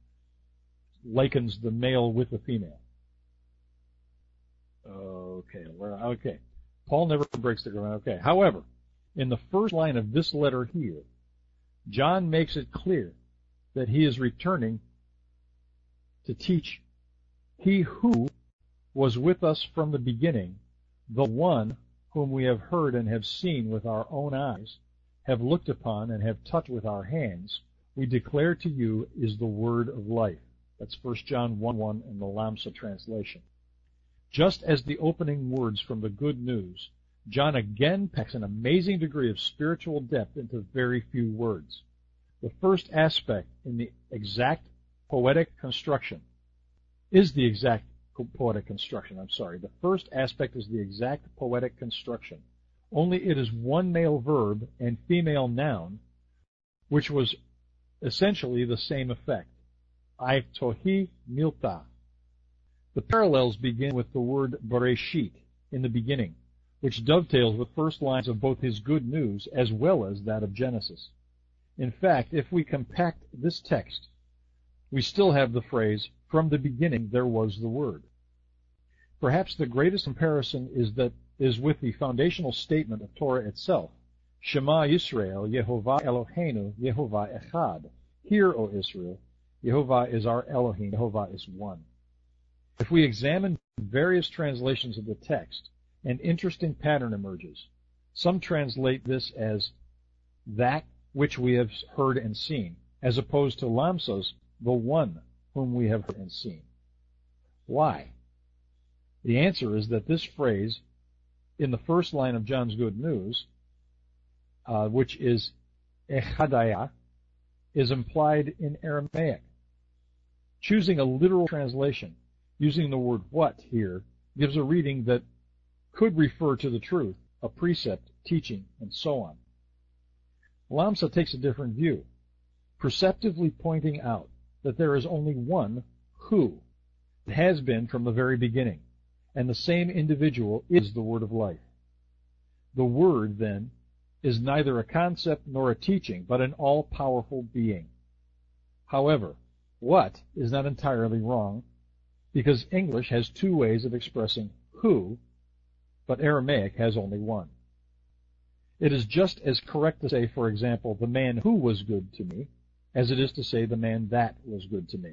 likens the male with the female. Okay, okay. Paul never breaks the grammar. Okay. However, in the first line of this letter here, John makes it clear that he is returning to teach he who was with us from the beginning, the one whom we have heard and have seen with our own eyes, have looked upon and have touched with our hands, we declare to you is the word of life. That's First John one one in the Lamsa translation. Just as the opening words from the Good News, John again packs an amazing degree of spiritual depth into very few words. The first aspect in the exact poetic construction is the exact poetic construction, I'm sorry. The first aspect is the exact poetic construction. Only it is one male verb and female noun, which was essentially the same effect. Aitohi milta. The parallels begin with the word Bereshit, in the beginning, which dovetails with first lines of both his Good News as well as that of Genesis. In fact, if we compact this text, we still have the phrase, from the beginning there was the Word. Perhaps the greatest comparison is that is with the foundational statement of Torah itself, Shema Yisrael, Yehovah Eloheinu, Yehovah Echad. Hear, O Israel, Yehovah is our Elohim, Yehovah is one. If we examine various translations of the text, an interesting pattern emerges. Some translate this as that which we have heard and seen, as opposed to Lamsa's, the one whom we have heard and seen. Why? The answer is that this phrase, in the first line of John's Good News, uh, which is Echadaya, is implied in Aramaic. Choosing a literal translation, using the word what here, gives a reading that could refer to the truth, a precept, teaching, and so on. Lamsa takes a different view, perceptively pointing out that there is only one who has been from the very beginning, and the same individual is the Word of life. The Word, then, is neither a concept nor a teaching, but an all-powerful being. However, what is not entirely wrong, because English has two ways of expressing who, but Aramaic has only one. It is just as correct to say, for example, the man who was good to me, as it is to say the man that was good to me.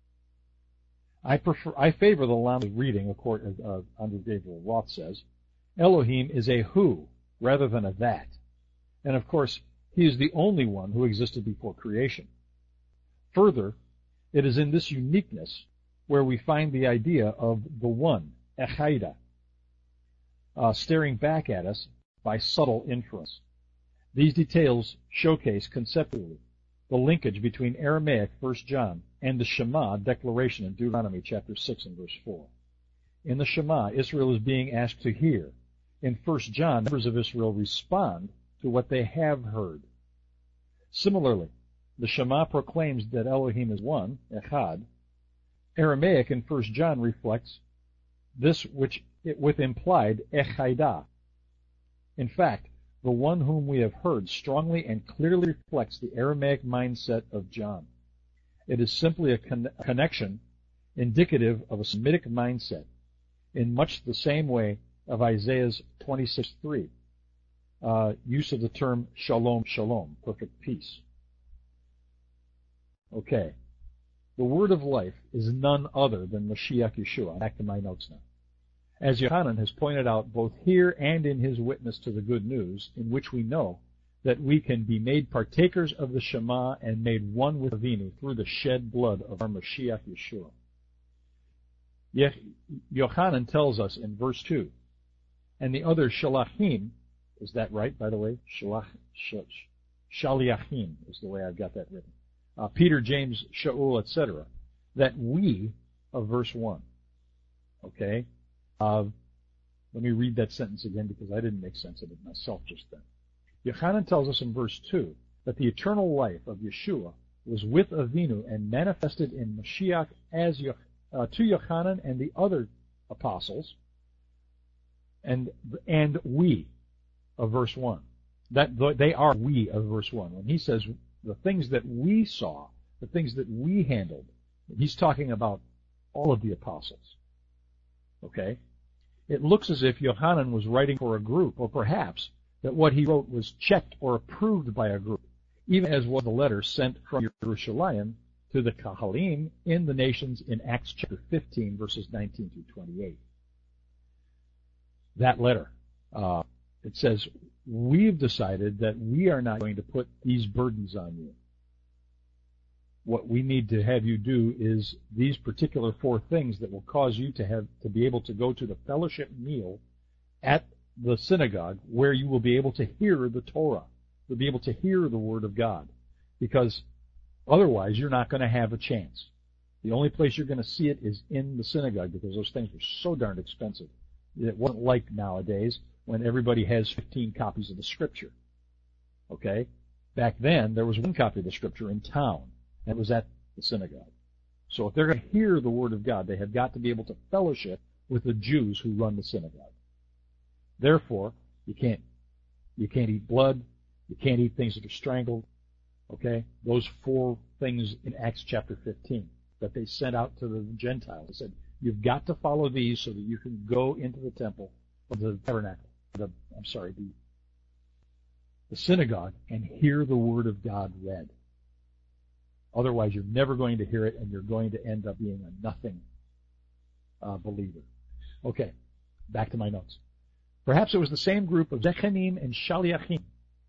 I prefer, I favor the Lama's reading, according to uh, Andrew Gabriel Roth says. Elohim is a who rather than a that. And of course, he is the only one who existed before creation. Further, it is in this uniqueness where we find the idea of the one, Echaida, uh, staring back at us by subtle inference. These details showcase conceptually the linkage between Aramaic First John and the Shema declaration in Deuteronomy chapter six and verse four. In the Shema, Israel is being asked to hear. In First John, members of Israel respond to what they have heard. Similarly, the Shema proclaims that Elohim is one, Echad. Aramaic in First John reflects this which it, with implied Echaida. In fact, the one whom we have heard strongly and clearly reflects the Aramaic mindset of John. It is simply a con- connection indicative of a Semitic mindset, in much the same way of Isaiah's twenty-six three, uh, use of the term shalom, shalom, perfect peace. Okay. The word of life is none other than Mashiach Yeshua. Back to my notes now. As Yochanan has pointed out both here and in his witness to the good news, in which we know that we can be made partakers of the Shema and made one with Avinu through the shed blood of our Mashiach Yeshua. Yochanan tells us in verse two, and the other Shalachim, is that right, by the way? Shalach, sh- Shaliachim is the way I've got that written. Uh, Peter, James, Shaul, et cetera, that we, of verse one. Okay? Uh, let me read that sentence again because I didn't make sense of it myself just then. Yochanan tells us in verse two that the eternal life of Yeshua was with Avinu and manifested in Mashiach as Yoch- uh, to Yochanan and the other apostles, and and we, of verse one. That they are we of verse one. When he says the things that we saw, the things that we handled, he's talking about all of the apostles. Okay? It looks as if Yochanan was writing for a group, or perhaps that what he wrote was checked or approved by a group, even as was the letter sent from Jerusalem to the Kahalim in the nations in Acts chapter fifteen, verses nineteen through twenty-eight. That letter, uh, it says, we've decided that we are not going to put these burdens on you. What we need to have you do is these particular four things that will cause you to have to be able to go to the fellowship meal at the synagogue where you will be able to hear the Torah. You'll be able to hear the Word of God. Because otherwise you're not going to have a chance. The only place you're going to see it is in the synagogue because those things are so darned expensive. It wasn't like nowadays when everybody has fifteen copies of the Scripture. Okay? Back then, there was one copy of the Scripture in town, and it was at the synagogue. So if they're going to hear the Word of God, they have got to be able to fellowship with the Jews who run the synagogue. Therefore, you can't, you can't eat blood, you can't eat things that are strangled, okay? Those four things in Acts chapter fifteen that they sent out to the Gentiles. They said, you've got to follow these so that you can go into the temple, or the tabernacle, the, I'm sorry, the, the synagogue, and hear the Word of God read. Otherwise, you're never going to hear it, and you're going to end up being a nothing uh, believer. Okay, back to my notes. Perhaps it was the same group of Zechanim and Shaliachim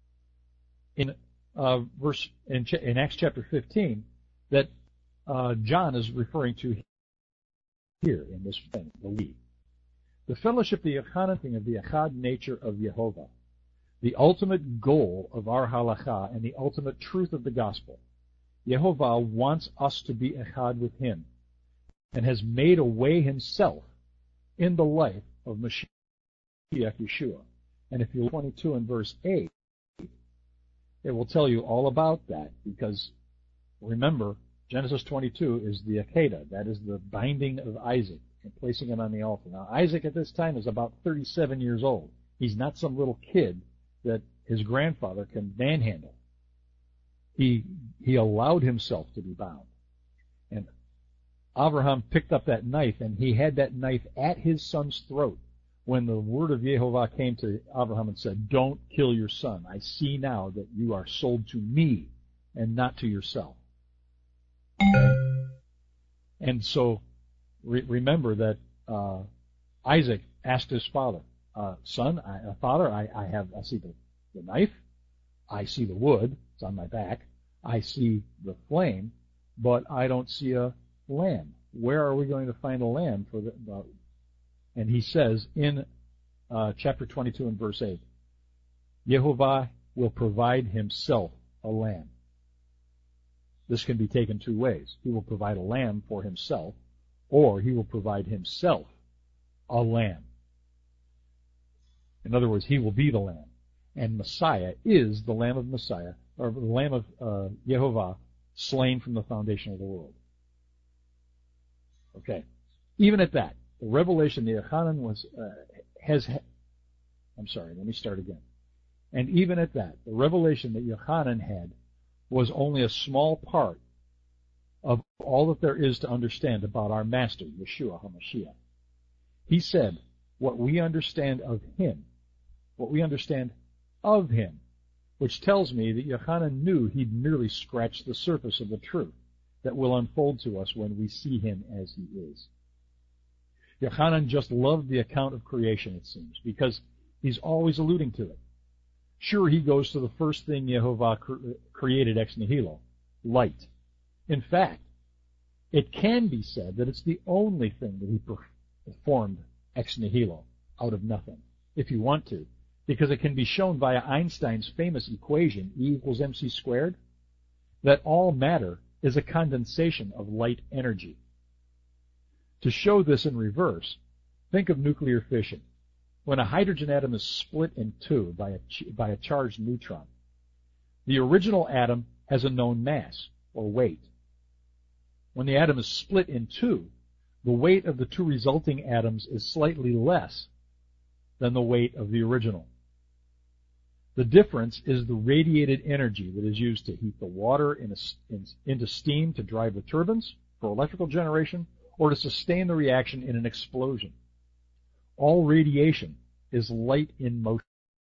in uh, verse in, ch- in Acts chapter fifteen that uh, John is referring to here in this thing, the we. The fellowship, the Yochanan thing of the Echad nature of Yehovah, the ultimate goal of our halacha and the ultimate truth of the gospel. Yehovah wants us to be Echad with Him and has made a way Himself in the life of Mashiach Yeshua. And if you look at twenty-two and verse eight, it will tell you all about that because remember, Genesis twenty-two is the Akedah, that is the binding of Isaac and placing him on the altar. Now, Isaac at this time is about thirty-seven years old. He's not some little kid that his grandfather can manhandle. He, he allowed himself to be bound. And Abraham picked up that knife, and he had that knife at his son's throat when the word of Yehovah came to Abraham and said, don't kill your son. I see now that you are sold to me and not to yourself. Okay? And so re- remember that uh, Isaac asked his father, uh, son, I, uh, father, I, I have, I see the, the knife, I see the wood, it's on my back, I see the flame, but I don't see a lamb. Where are we going to find a lamb for the, uh, and he says in uh, chapter twenty-two and verse eight, Yehovah will provide himself a lamb. This can be taken two ways. He will provide a lamb for himself, or he will provide himself a lamb. In other words, he will be the lamb. And Messiah is the Lamb of Messiah, or the Lamb of uh, Yehovah, slain from the foundation of the world. Okay. Even at that, the revelation that Yochanan was, uh, has, I'm sorry, let me start again. And even at that, the revelation that Yochanan had was only a small part of all that there is to understand about our Master, Yeshua HaMashiach. He said, what we understand of him, what we understand of him, which tells me that Yochanan knew he'd merely scratched the surface of the truth that will unfold to us when we see him as he is. Yochanan just loved the account of creation, it seems, because he's always alluding to it. Sure, he goes to the first thing Yehovah created ex nihilo, light. In fact, it can be said that it's the only thing that he performed ex nihilo, out of nothing, if you want to, because it can be shown via Einstein's famous equation, E equals mc squared, that all matter is a condensation of light energy. To show this in reverse, think of nuclear fission. When a hydrogen atom is split in two by a, by a charged neutron, the original atom has a known mass, or weight. When the atom is split in two, the weight of the two resulting atoms is slightly less than the weight of the original. The difference is the radiated energy that is used to heat the water in a, in, into steam to drive the turbines for electrical generation, or to sustain the reaction in an explosion. All radiation is light in motion.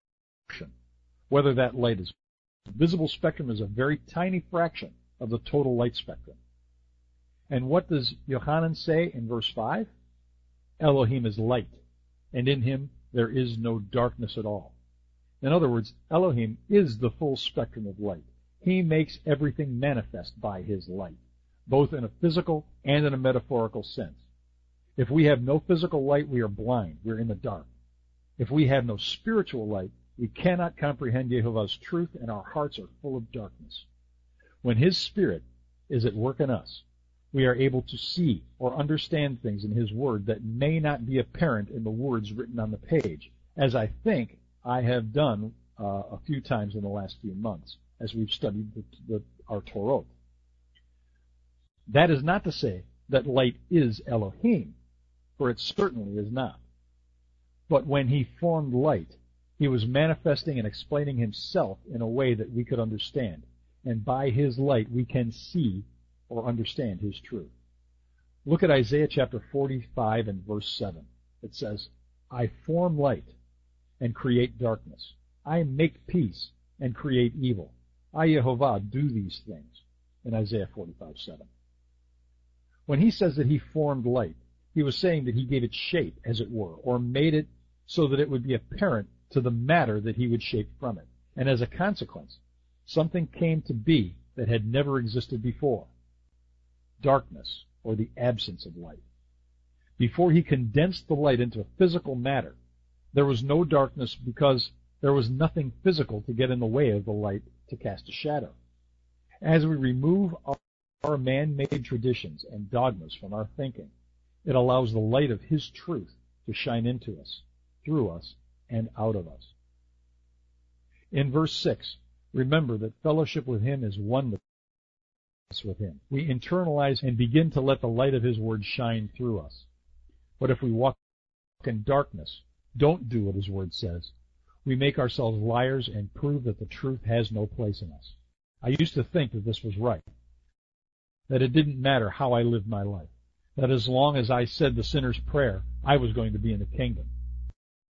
Whether that light is visible spectrum is a very tiny fraction of the total light spectrum. And what does Yochanan say in verse five? Elohim is light, and in him there is no darkness at all. In other words, Elohim is the full spectrum of light. He makes everything manifest by his light, both in a physical and in a metaphorical sense. If we have no physical light, we are blind. We're in the dark. If we have no spiritual light, we cannot comprehend Yehovah's truth, and our hearts are full of darkness. When his Spirit is at work in us, we are able to see or understand things in his word that may not be apparent in the words written on the page, as I think I have done uh, a few times in the last few months as we've studied the, the, our Torah. That is not to say that light is Elohim, for it certainly is not. But when he formed light, he was manifesting and explaining himself in a way that we could understand, and by his light we can see or understand his truth. Look at Isaiah chapter forty-five and verse seven. It says, I form light and create darkness. I make peace and create evil. I, Yehovah, do these things. In Isaiah forty-five seven. When he says that he formed light, he was saying that he gave it shape, as it were, or made it so that it would be apparent to the matter that he would shape from it. And as a consequence, something came to be that had never existed before. Darkness, or the absence of light. Before he condensed the light into physical matter, there was no darkness because there was nothing physical to get in the way of the light to cast a shadow. As we remove our, our man-made traditions and dogmas from our thinking, it allows the light of his truth to shine into us, through us, and out of us. In verse six, remember that fellowship with him is oneness with him. We internalize and begin to let the light of his word shine through us. But if we walk in darkness, don't do what his word says, we make ourselves liars and prove that the truth has no place in us. I used to think that this was right, that it didn't matter how I lived my life, that as long as I said the sinner's prayer, I was going to be in the kingdom.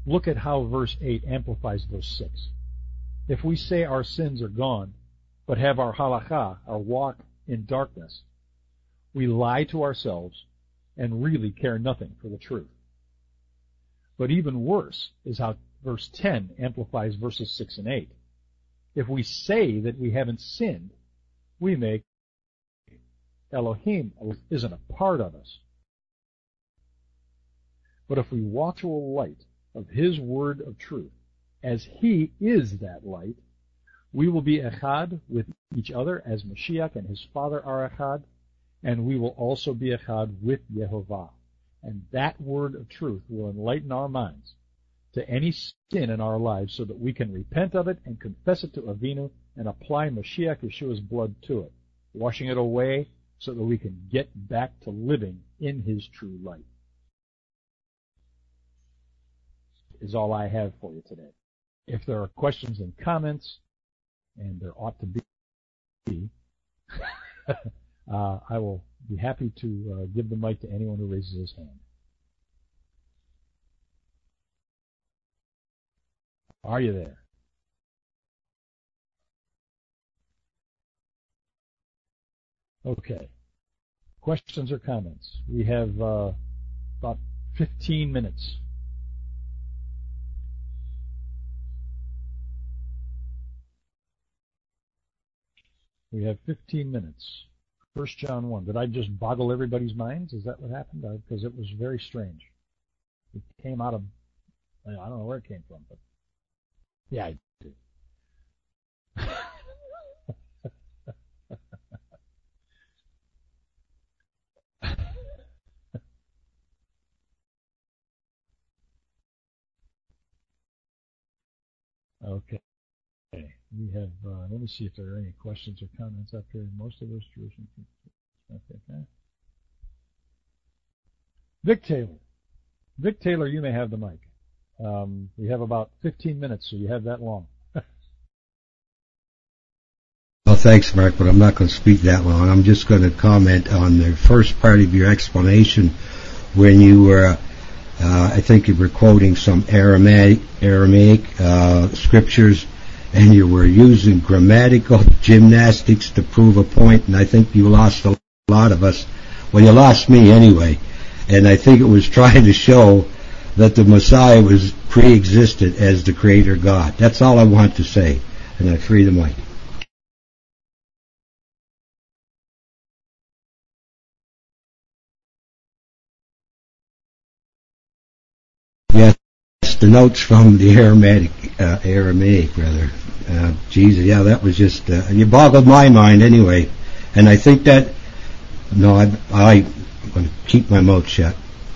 Look at how verse eight amplifies verse six. If we say our sins are gone, but have our halakha, our walk, in darkness, we lie to ourselves and really care nothing for the truth. But even worse is how verse ten amplifies verses six and eight. If we say that we haven't sinned, we make Elohim isn't a part of us. But if we walk to a light of His word of truth, as He is that light, we will be echad with each other as Mashiach and His Father are echad, and we will also be echad with Yehovah. And that word of truth will enlighten our minds to any sin in our lives so that we can repent of it and confess it to Avinu and apply Mashiach Yeshua's blood to it, washing it away so that we can get back to living in His true light. Is all I have for you today. If there are questions and comments, and there ought to be, uh, I will be happy to uh, give the mic to anyone who raises his hand. Are you there? Okay. Questions or comments? We have uh, about fifteen minutes. We have fifteen minutes. First John one. Did I just boggle everybody's minds? Is that what happened? Because it was very strange. It came out of, I don't know where it came from, but yeah, I did. Okay. We have, uh, let me see if there are any questions or comments up here. Most of those Jerusalem. Okay, okay. Vic Taylor. Vic Taylor, you may have the mic. Um, we have about fifteen minutes, so you have that long. Well, thanks, Mark, but I'm not going to speak that long. I'm just going to comment on the first part of your explanation when you were, uh, I think you were quoting some Aramaic, Aramaic uh, scriptures, and you were using grammatical gymnastics to prove a point, and I think you lost a lot of us. Well, you lost me anyway, and I think it was trying to show that the Messiah was pre-existed as the Creator God. That's all I want to say, and I free the mic. Yes, the notes from the Aramaic, uh, Aramaic, rather. Uh, Jesus, yeah, that was just, uh, you boggled my mind anyway. And I think that, no, I, I, I'm going to keep my mouth shut.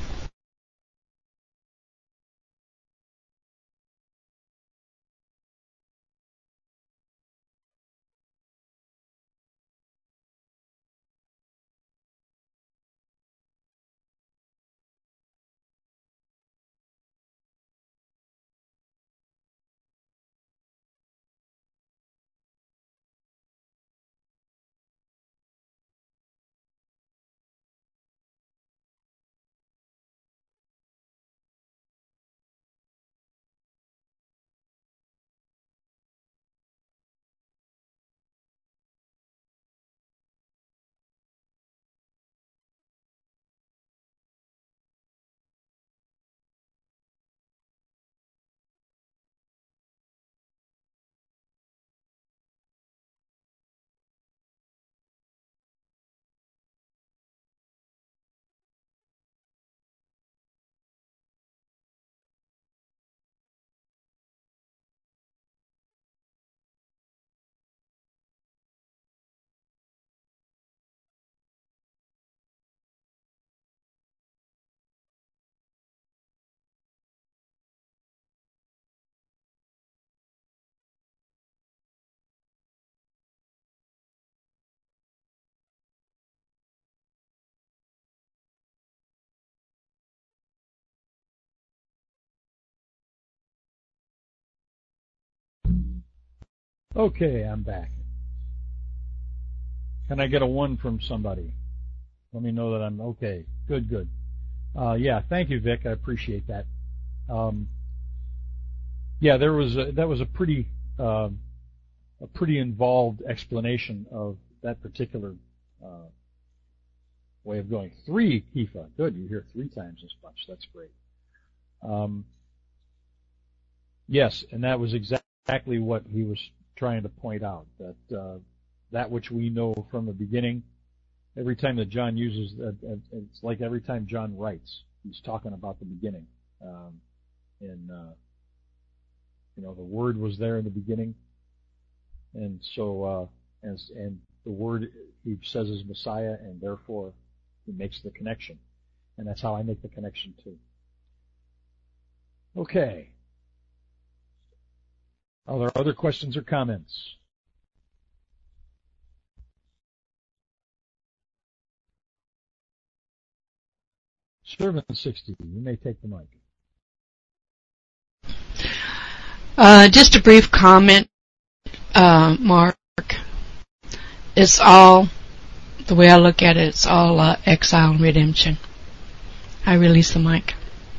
Okay, I'm back. Can I get a one from somebody? Let me know that I'm okay. Good, good. Uh, yeah, thank you, Vic. I appreciate that. Um, yeah, there was a, that was a pretty uh, a pretty involved explanation of that particular uh, way of going. Three Kepha. Good, you hear three times as much. That's great. Um, yes, and that was exactly what he was trying to point out, that uh, that which we know from the beginning, every time that John uses, uh, it's like every time John writes, he's talking about the beginning. Um, and, uh, you know, the Word was there in the beginning, and so, uh, and, and the Word, he says, is Messiah, and therefore he makes the connection. And that's how I make the connection too. Okay. Are there other questions or comments? Servant sixty, you may take the mic. Uh, just a brief comment, uh, Mark. It's all, the way I look at it, it's all uh, exile and redemption. I release the mic.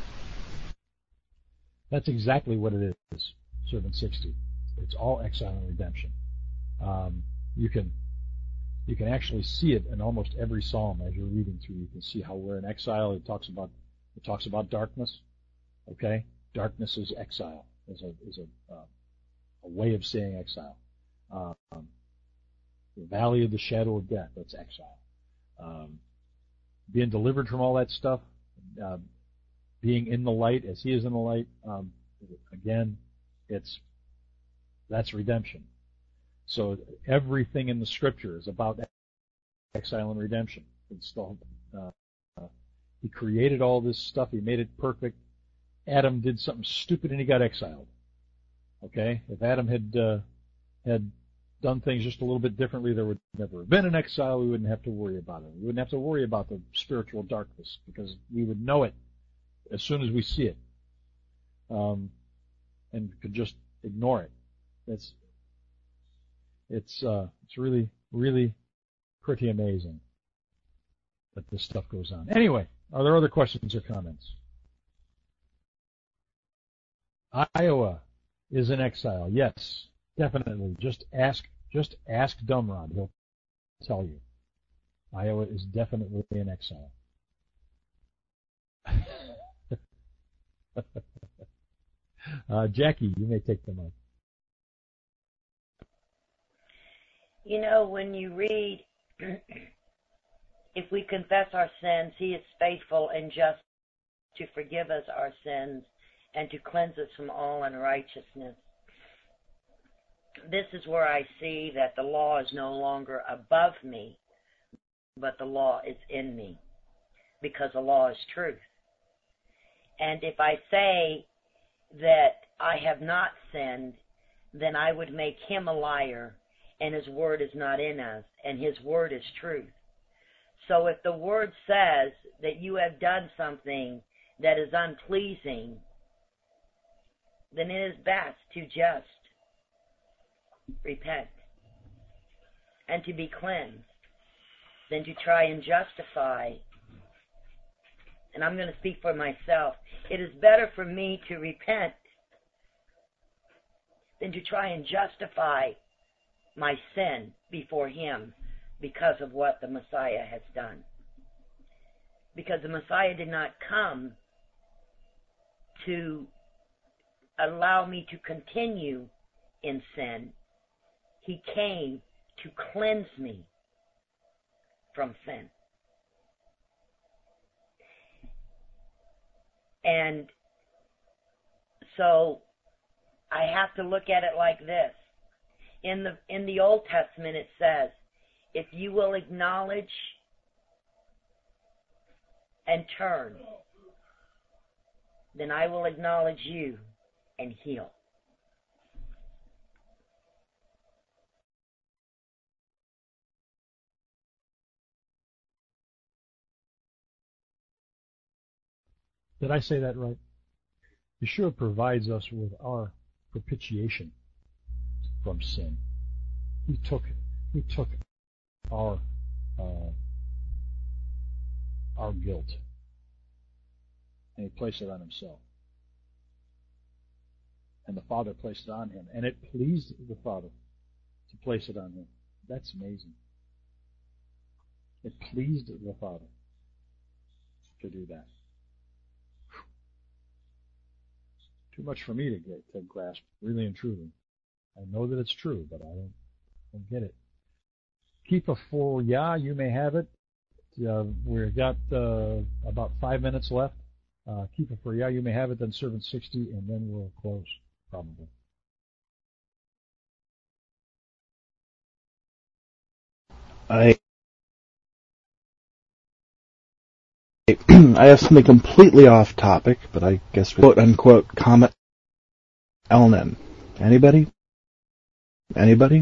That's exactly what it is, Servant sixty. It's all exile and redemption. Um, you can you can actually see it in almost every psalm as you're reading through. You can see how we're in exile. It talks about it talks about darkness. Okay, darkness is exile. Is a is a uh, a way of saying exile. Um, the valley of the shadow of death. That's exile. Um, being delivered from all that stuff. Uh, being in the light as he is in the light, um, again, it's that's redemption. So everything in the Scripture is about exile and redemption. It's the, uh, uh, he created all this stuff. He made it perfect. Adam did something stupid and he got exiled. Okay, if Adam had uh, had done things just a little bit differently, there would never have been an exile. We wouldn't have to worry about it. We wouldn't have to worry about the spiritual darkness because we would know it as soon as we see it, um, and could just ignore it. It's it's uh, it's really really pretty amazing that this stuff goes on. Anyway, are there other questions or comments? Iowa is in exile. Yes, definitely. Just ask just ask Dumrod. He'll tell you. Iowa is definitely in exile. uh, Jackie, you may take the mic. You know, when you read, if we confess our sins, he is faithful and just to forgive us our sins and to cleanse us from all unrighteousness. This is where I see that the law is no longer above me, but the law is in me, because the law is truth. And if I say that I have not sinned, then I would make him a liar, and his word is not in us, and his word is truth. So if the word says that you have done something that is unpleasing, then it is best to just repent and to be cleansed than to try and justify. And I'm going to speak for myself. It is better for me to repent than to try and justify my sin before him because of what the Messiah has done. Because the Messiah did not come to allow me to continue in sin. He came to cleanse me from sin. And so I have to look at it like this. In the in the Old Testament it says, if you will acknowledge and turn, then I will acknowledge you and heal. Did I say that right? Yeshua provides us with our propitiation from sin. He took he took our uh, our guilt and he placed it on himself. and the Father placed it on him, and it pleased the Father to place it on him. That's amazing. It pleased the Father to do that. Too much for me to get to grasp, really and truly. I know that it's true, but I don't, don't get it. Keep a for ya, you may have it. Uh, we've got uh, about five minutes left. Uh, keep it for ya, you may have it. Then servant sixty, and then we'll close probably. I I have something completely off topic, but I guess quote unquote Comet Elnan. Anybody? Anybody?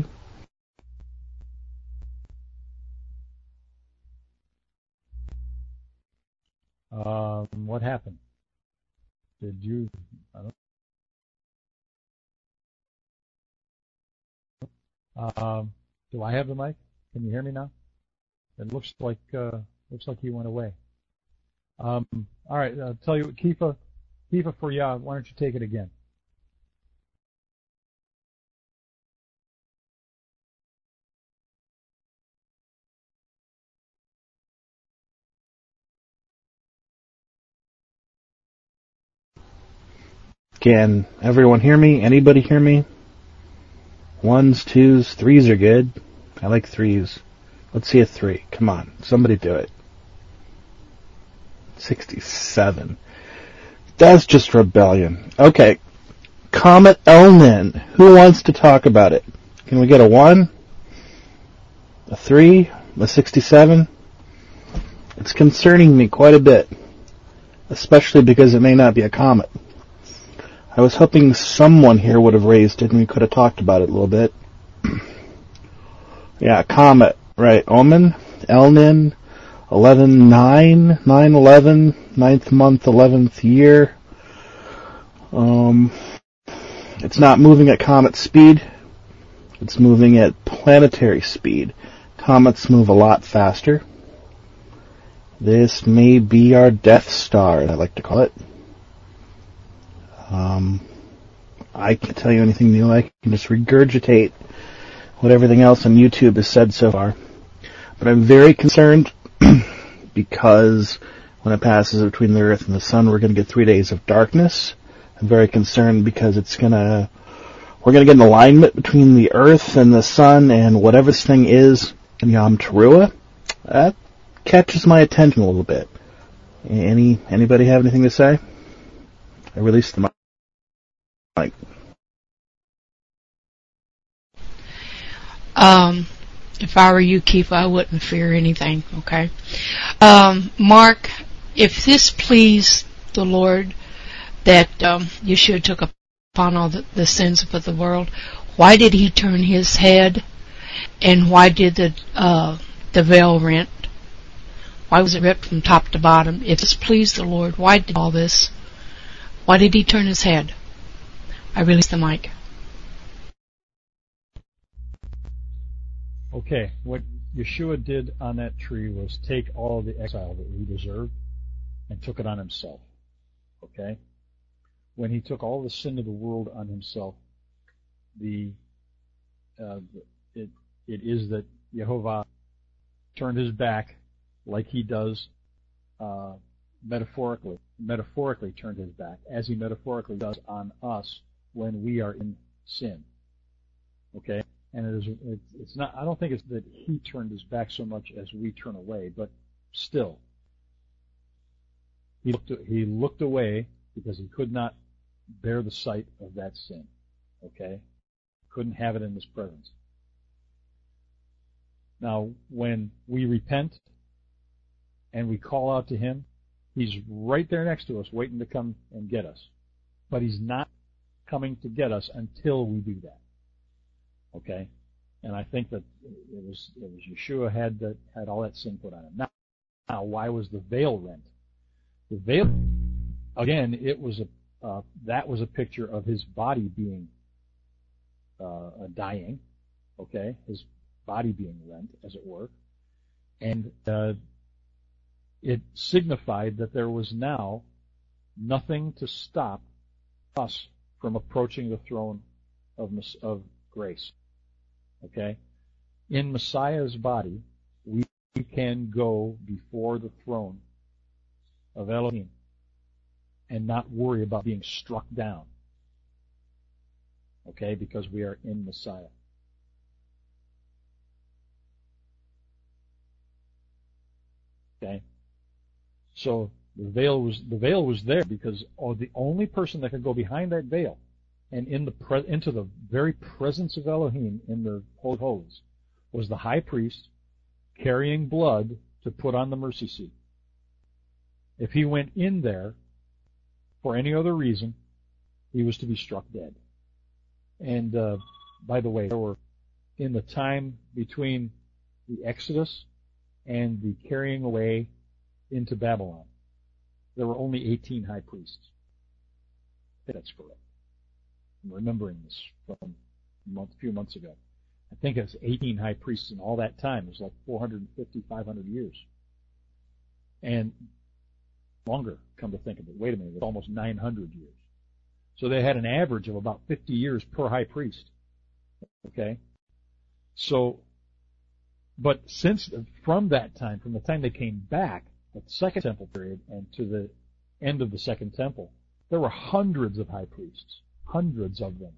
Um, what happened? Did you? I don't. Um, do I have the mic? Can you hear me now? It looks like uh, looks like he went away. Um, all right, I'll tell you what, Kifa, Kifa for ya. Why don't you take it again? Can everyone hear me? Anybody hear me? Ones, twos, threes are good. I like threes. Let's see a three. Come on, somebody do it. sixty-seven. That's just rebellion. Okay. Comet Elnan. Who wants to talk about it? Can we get a one? A three? A sixty-seven? It's concerning me quite a bit. Especially because it may not be a comet. I was hoping someone here would have raised it and we could have talked about it a little bit. Yeah, comet. Right. Omen. Elnan. eleven nine. nine eleven. ninth month, eleventh year. Um, it's not moving at comet speed. It's moving at planetary speed. Comets move a lot faster. This may be our Death Star, as I like to call it. Um, I can't tell you anything new. I can just regurgitate what everything else on YouTube has said so far. But I'm very concerned because when it passes between the Earth and the Sun, we're going to get three days of darkness. I'm very concerned because it's going to, we're going to get an alignment between the Earth and the Sun, and whatever this thing is in Yom Teruah, that catches my attention a little bit. Any anybody have anything to say? I released the mic. Um, if I were you, Keith, I wouldn't fear anything, okay? Um, Mark, if this pleased the Lord that um, Yeshua took upon all the, the sins of the world, why did he turn his head, and why did the uh, the veil rent? Why was it ripped from top to bottom? If this pleased the Lord, why did all this? Why did he turn his head? I release the mic. Okay, what Yeshua did on that tree was take all the exile that we deserved and took it on himself. Okay? When he took all the sin of the world on himself, the uh, it it is that Yehovah turned his back like he does uh, metaphorically, metaphorically turned his back, as he metaphorically does on us when we are in sin. Okay? And it is, it, it's not, I don't think it's that he turned his back so much as we turn away, but still, he looked, he looked away because he could not bear the sight of that sin. Okay? Couldn't have it in his presence. Now, when we repent and we call out to him, he's right there next to us waiting to come and get us. But he's not coming to get us until we do that. Okay? And I think that it was, it was Yeshua had that, had all that sin put on him. Now, now, why was the veil rent? The veil, again, it was a, uh, that was a picture of his body being, uh, dying. Okay? His body being rent, as it were. And, uh, it signified that there was now nothing to stop us from approaching the throne of, of grace. Okay? In Messiah's body, we can go before the throne of Elohim and not worry about being struck down. Okay? Because we are in Messiah. Okay? So the veil was the veil was there because oh, the only person that could go behind that veil and in the pre- into the very presence of Elohim in the Holy of Holies was the high priest carrying blood to put on the mercy seat. If he went in there for any other reason, he was to be struck dead. And uh, by the way, there were in the time between the Exodus and the carrying away into Babylon, there were only eighteen high priests. That's correct. I'm remembering this from a month, few months ago. I think it was eighteen high priests in all that time. It was like four hundred fifty, five hundred years. And longer, come to think of it. Wait a minute, it's almost nine hundred years. So they had an average of about fifty years per high priest. Okay? So, but since, from that time, from the time they came back, the second temple period, and to the end of the second temple, there were hundreds of high priests. Hundreds of them.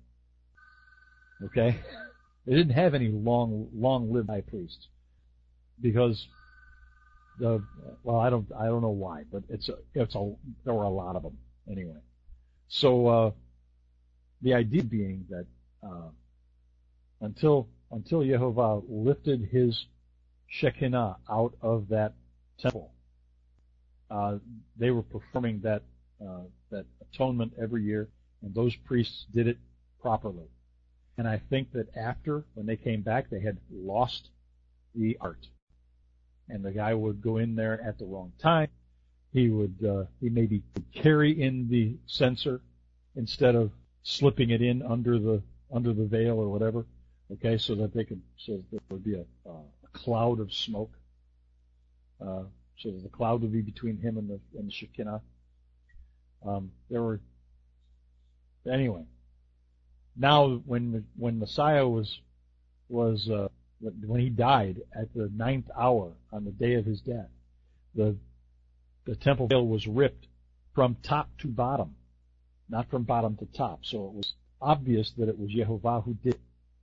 Okay? They didn't have any long, long-lived high priests. Because the, well, I don't, I don't know why, but it's a, it's a, there were a lot of them anyway. So, uh, the idea being that, uh, until, until Yehovah lifted his Shekinah out of that temple, uh, they were performing that, uh, that atonement every year, and those priests did it properly. And I think that after, when they came back, they had lost the art. And the guy would go in there at the wrong time. He would, uh, he maybe carry in the censer instead of slipping it in under the, under the veil or whatever. Okay, so that they could, so that there would be a, uh, a cloud of smoke. Uh, so that the cloud would be between him and the, and the Shekinah. Um, there were, anyway. Now, when, when Messiah was, was, uh, when he died at the ninth hour on the day of his death, the, the temple veil was ripped from top to bottom, not from bottom to top. So it was obvious that it was Yehovah who did it.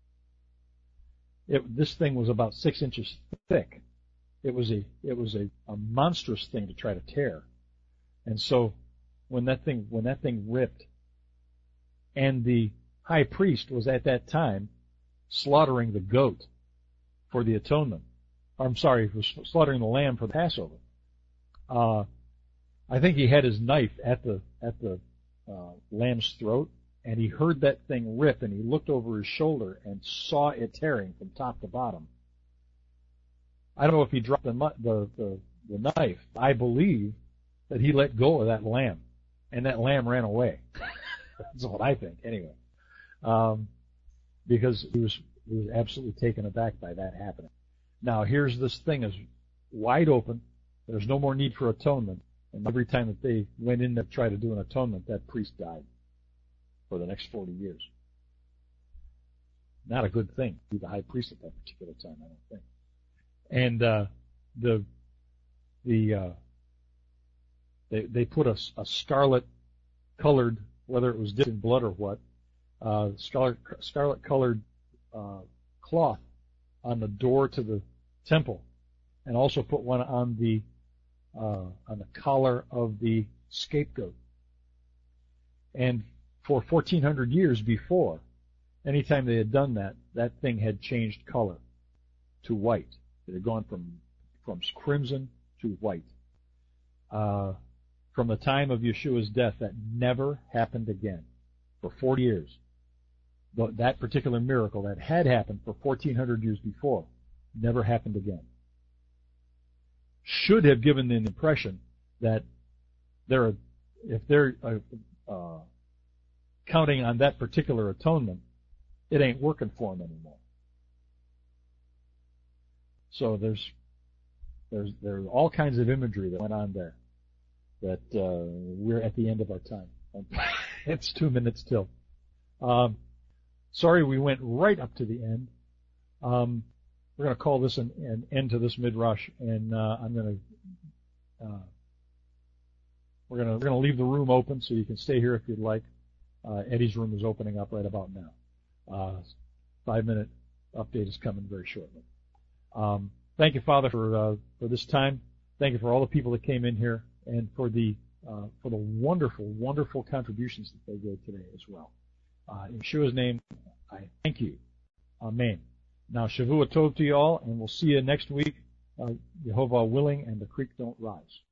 It, this thing was about six inches thick. It was a, it was a, a monstrous thing to try to tear. And so when that thing, when that thing ripped, and the high priest was at that time slaughtering the goat for the atonement. I'm sorry, he was slaughtering the lamb for the Passover. Uh, I think he had his knife at the, at the, uh, lamb's throat, and he heard that thing rip, and he looked over his shoulder and saw it tearing from top to bottom. I don't know if he dropped the, the, the, the knife. I believe that he let go of that lamb, and that lamb ran away. That's what I think, anyway. Um, because he was, he was absolutely taken aback by that happening. Now, here's this thing is wide open. There's no more need for atonement. And every time that they went in to try to do an atonement, that priest died for the next forty years. Not a good thing to be the high priest at that particular time, I don't think. And, uh, the, the, uh, they, they put a, a scarlet colored, whether it was dipped in blood or what, uh, scarlet, scarlet colored, uh, cloth on the door to the temple, and also put one on the, uh, on the collar of the scapegoat. And for fourteen hundred years before, anytime they had done that, that thing had changed color to white. It had gone from, from crimson to white. Uh, from the time of Yeshua's death, that never happened again. For forty years. That particular miracle that had happened for fourteen hundred years before never happened again. Should have given the impression that they're, if they're uh, uh, counting on that particular atonement, it ain't working for them anymore. So there's there's there's all kinds of imagery that went on there. That uh, we're at the end of our time. It's two minutes till. Um, sorry we went right up to the end. Um, we're going to call this an, an end to this midrash, and uh, I'm going to uh, we're going to we're going to leave the room open so you can stay here if you'd like. Uh, Eddie's room is opening up right about now. Uh, five minute update is coming very shortly. Um, thank you, Father, for uh, for this time. Thank you for all the people that came in here and for the uh, for the wonderful, wonderful contributions that they gave today as well. Uh, in Yeshua's name, I thank you. Amen. Now, Shavua Tov to you all, and we'll see you next week, uh, Yehovah willing, and the creek don't rise.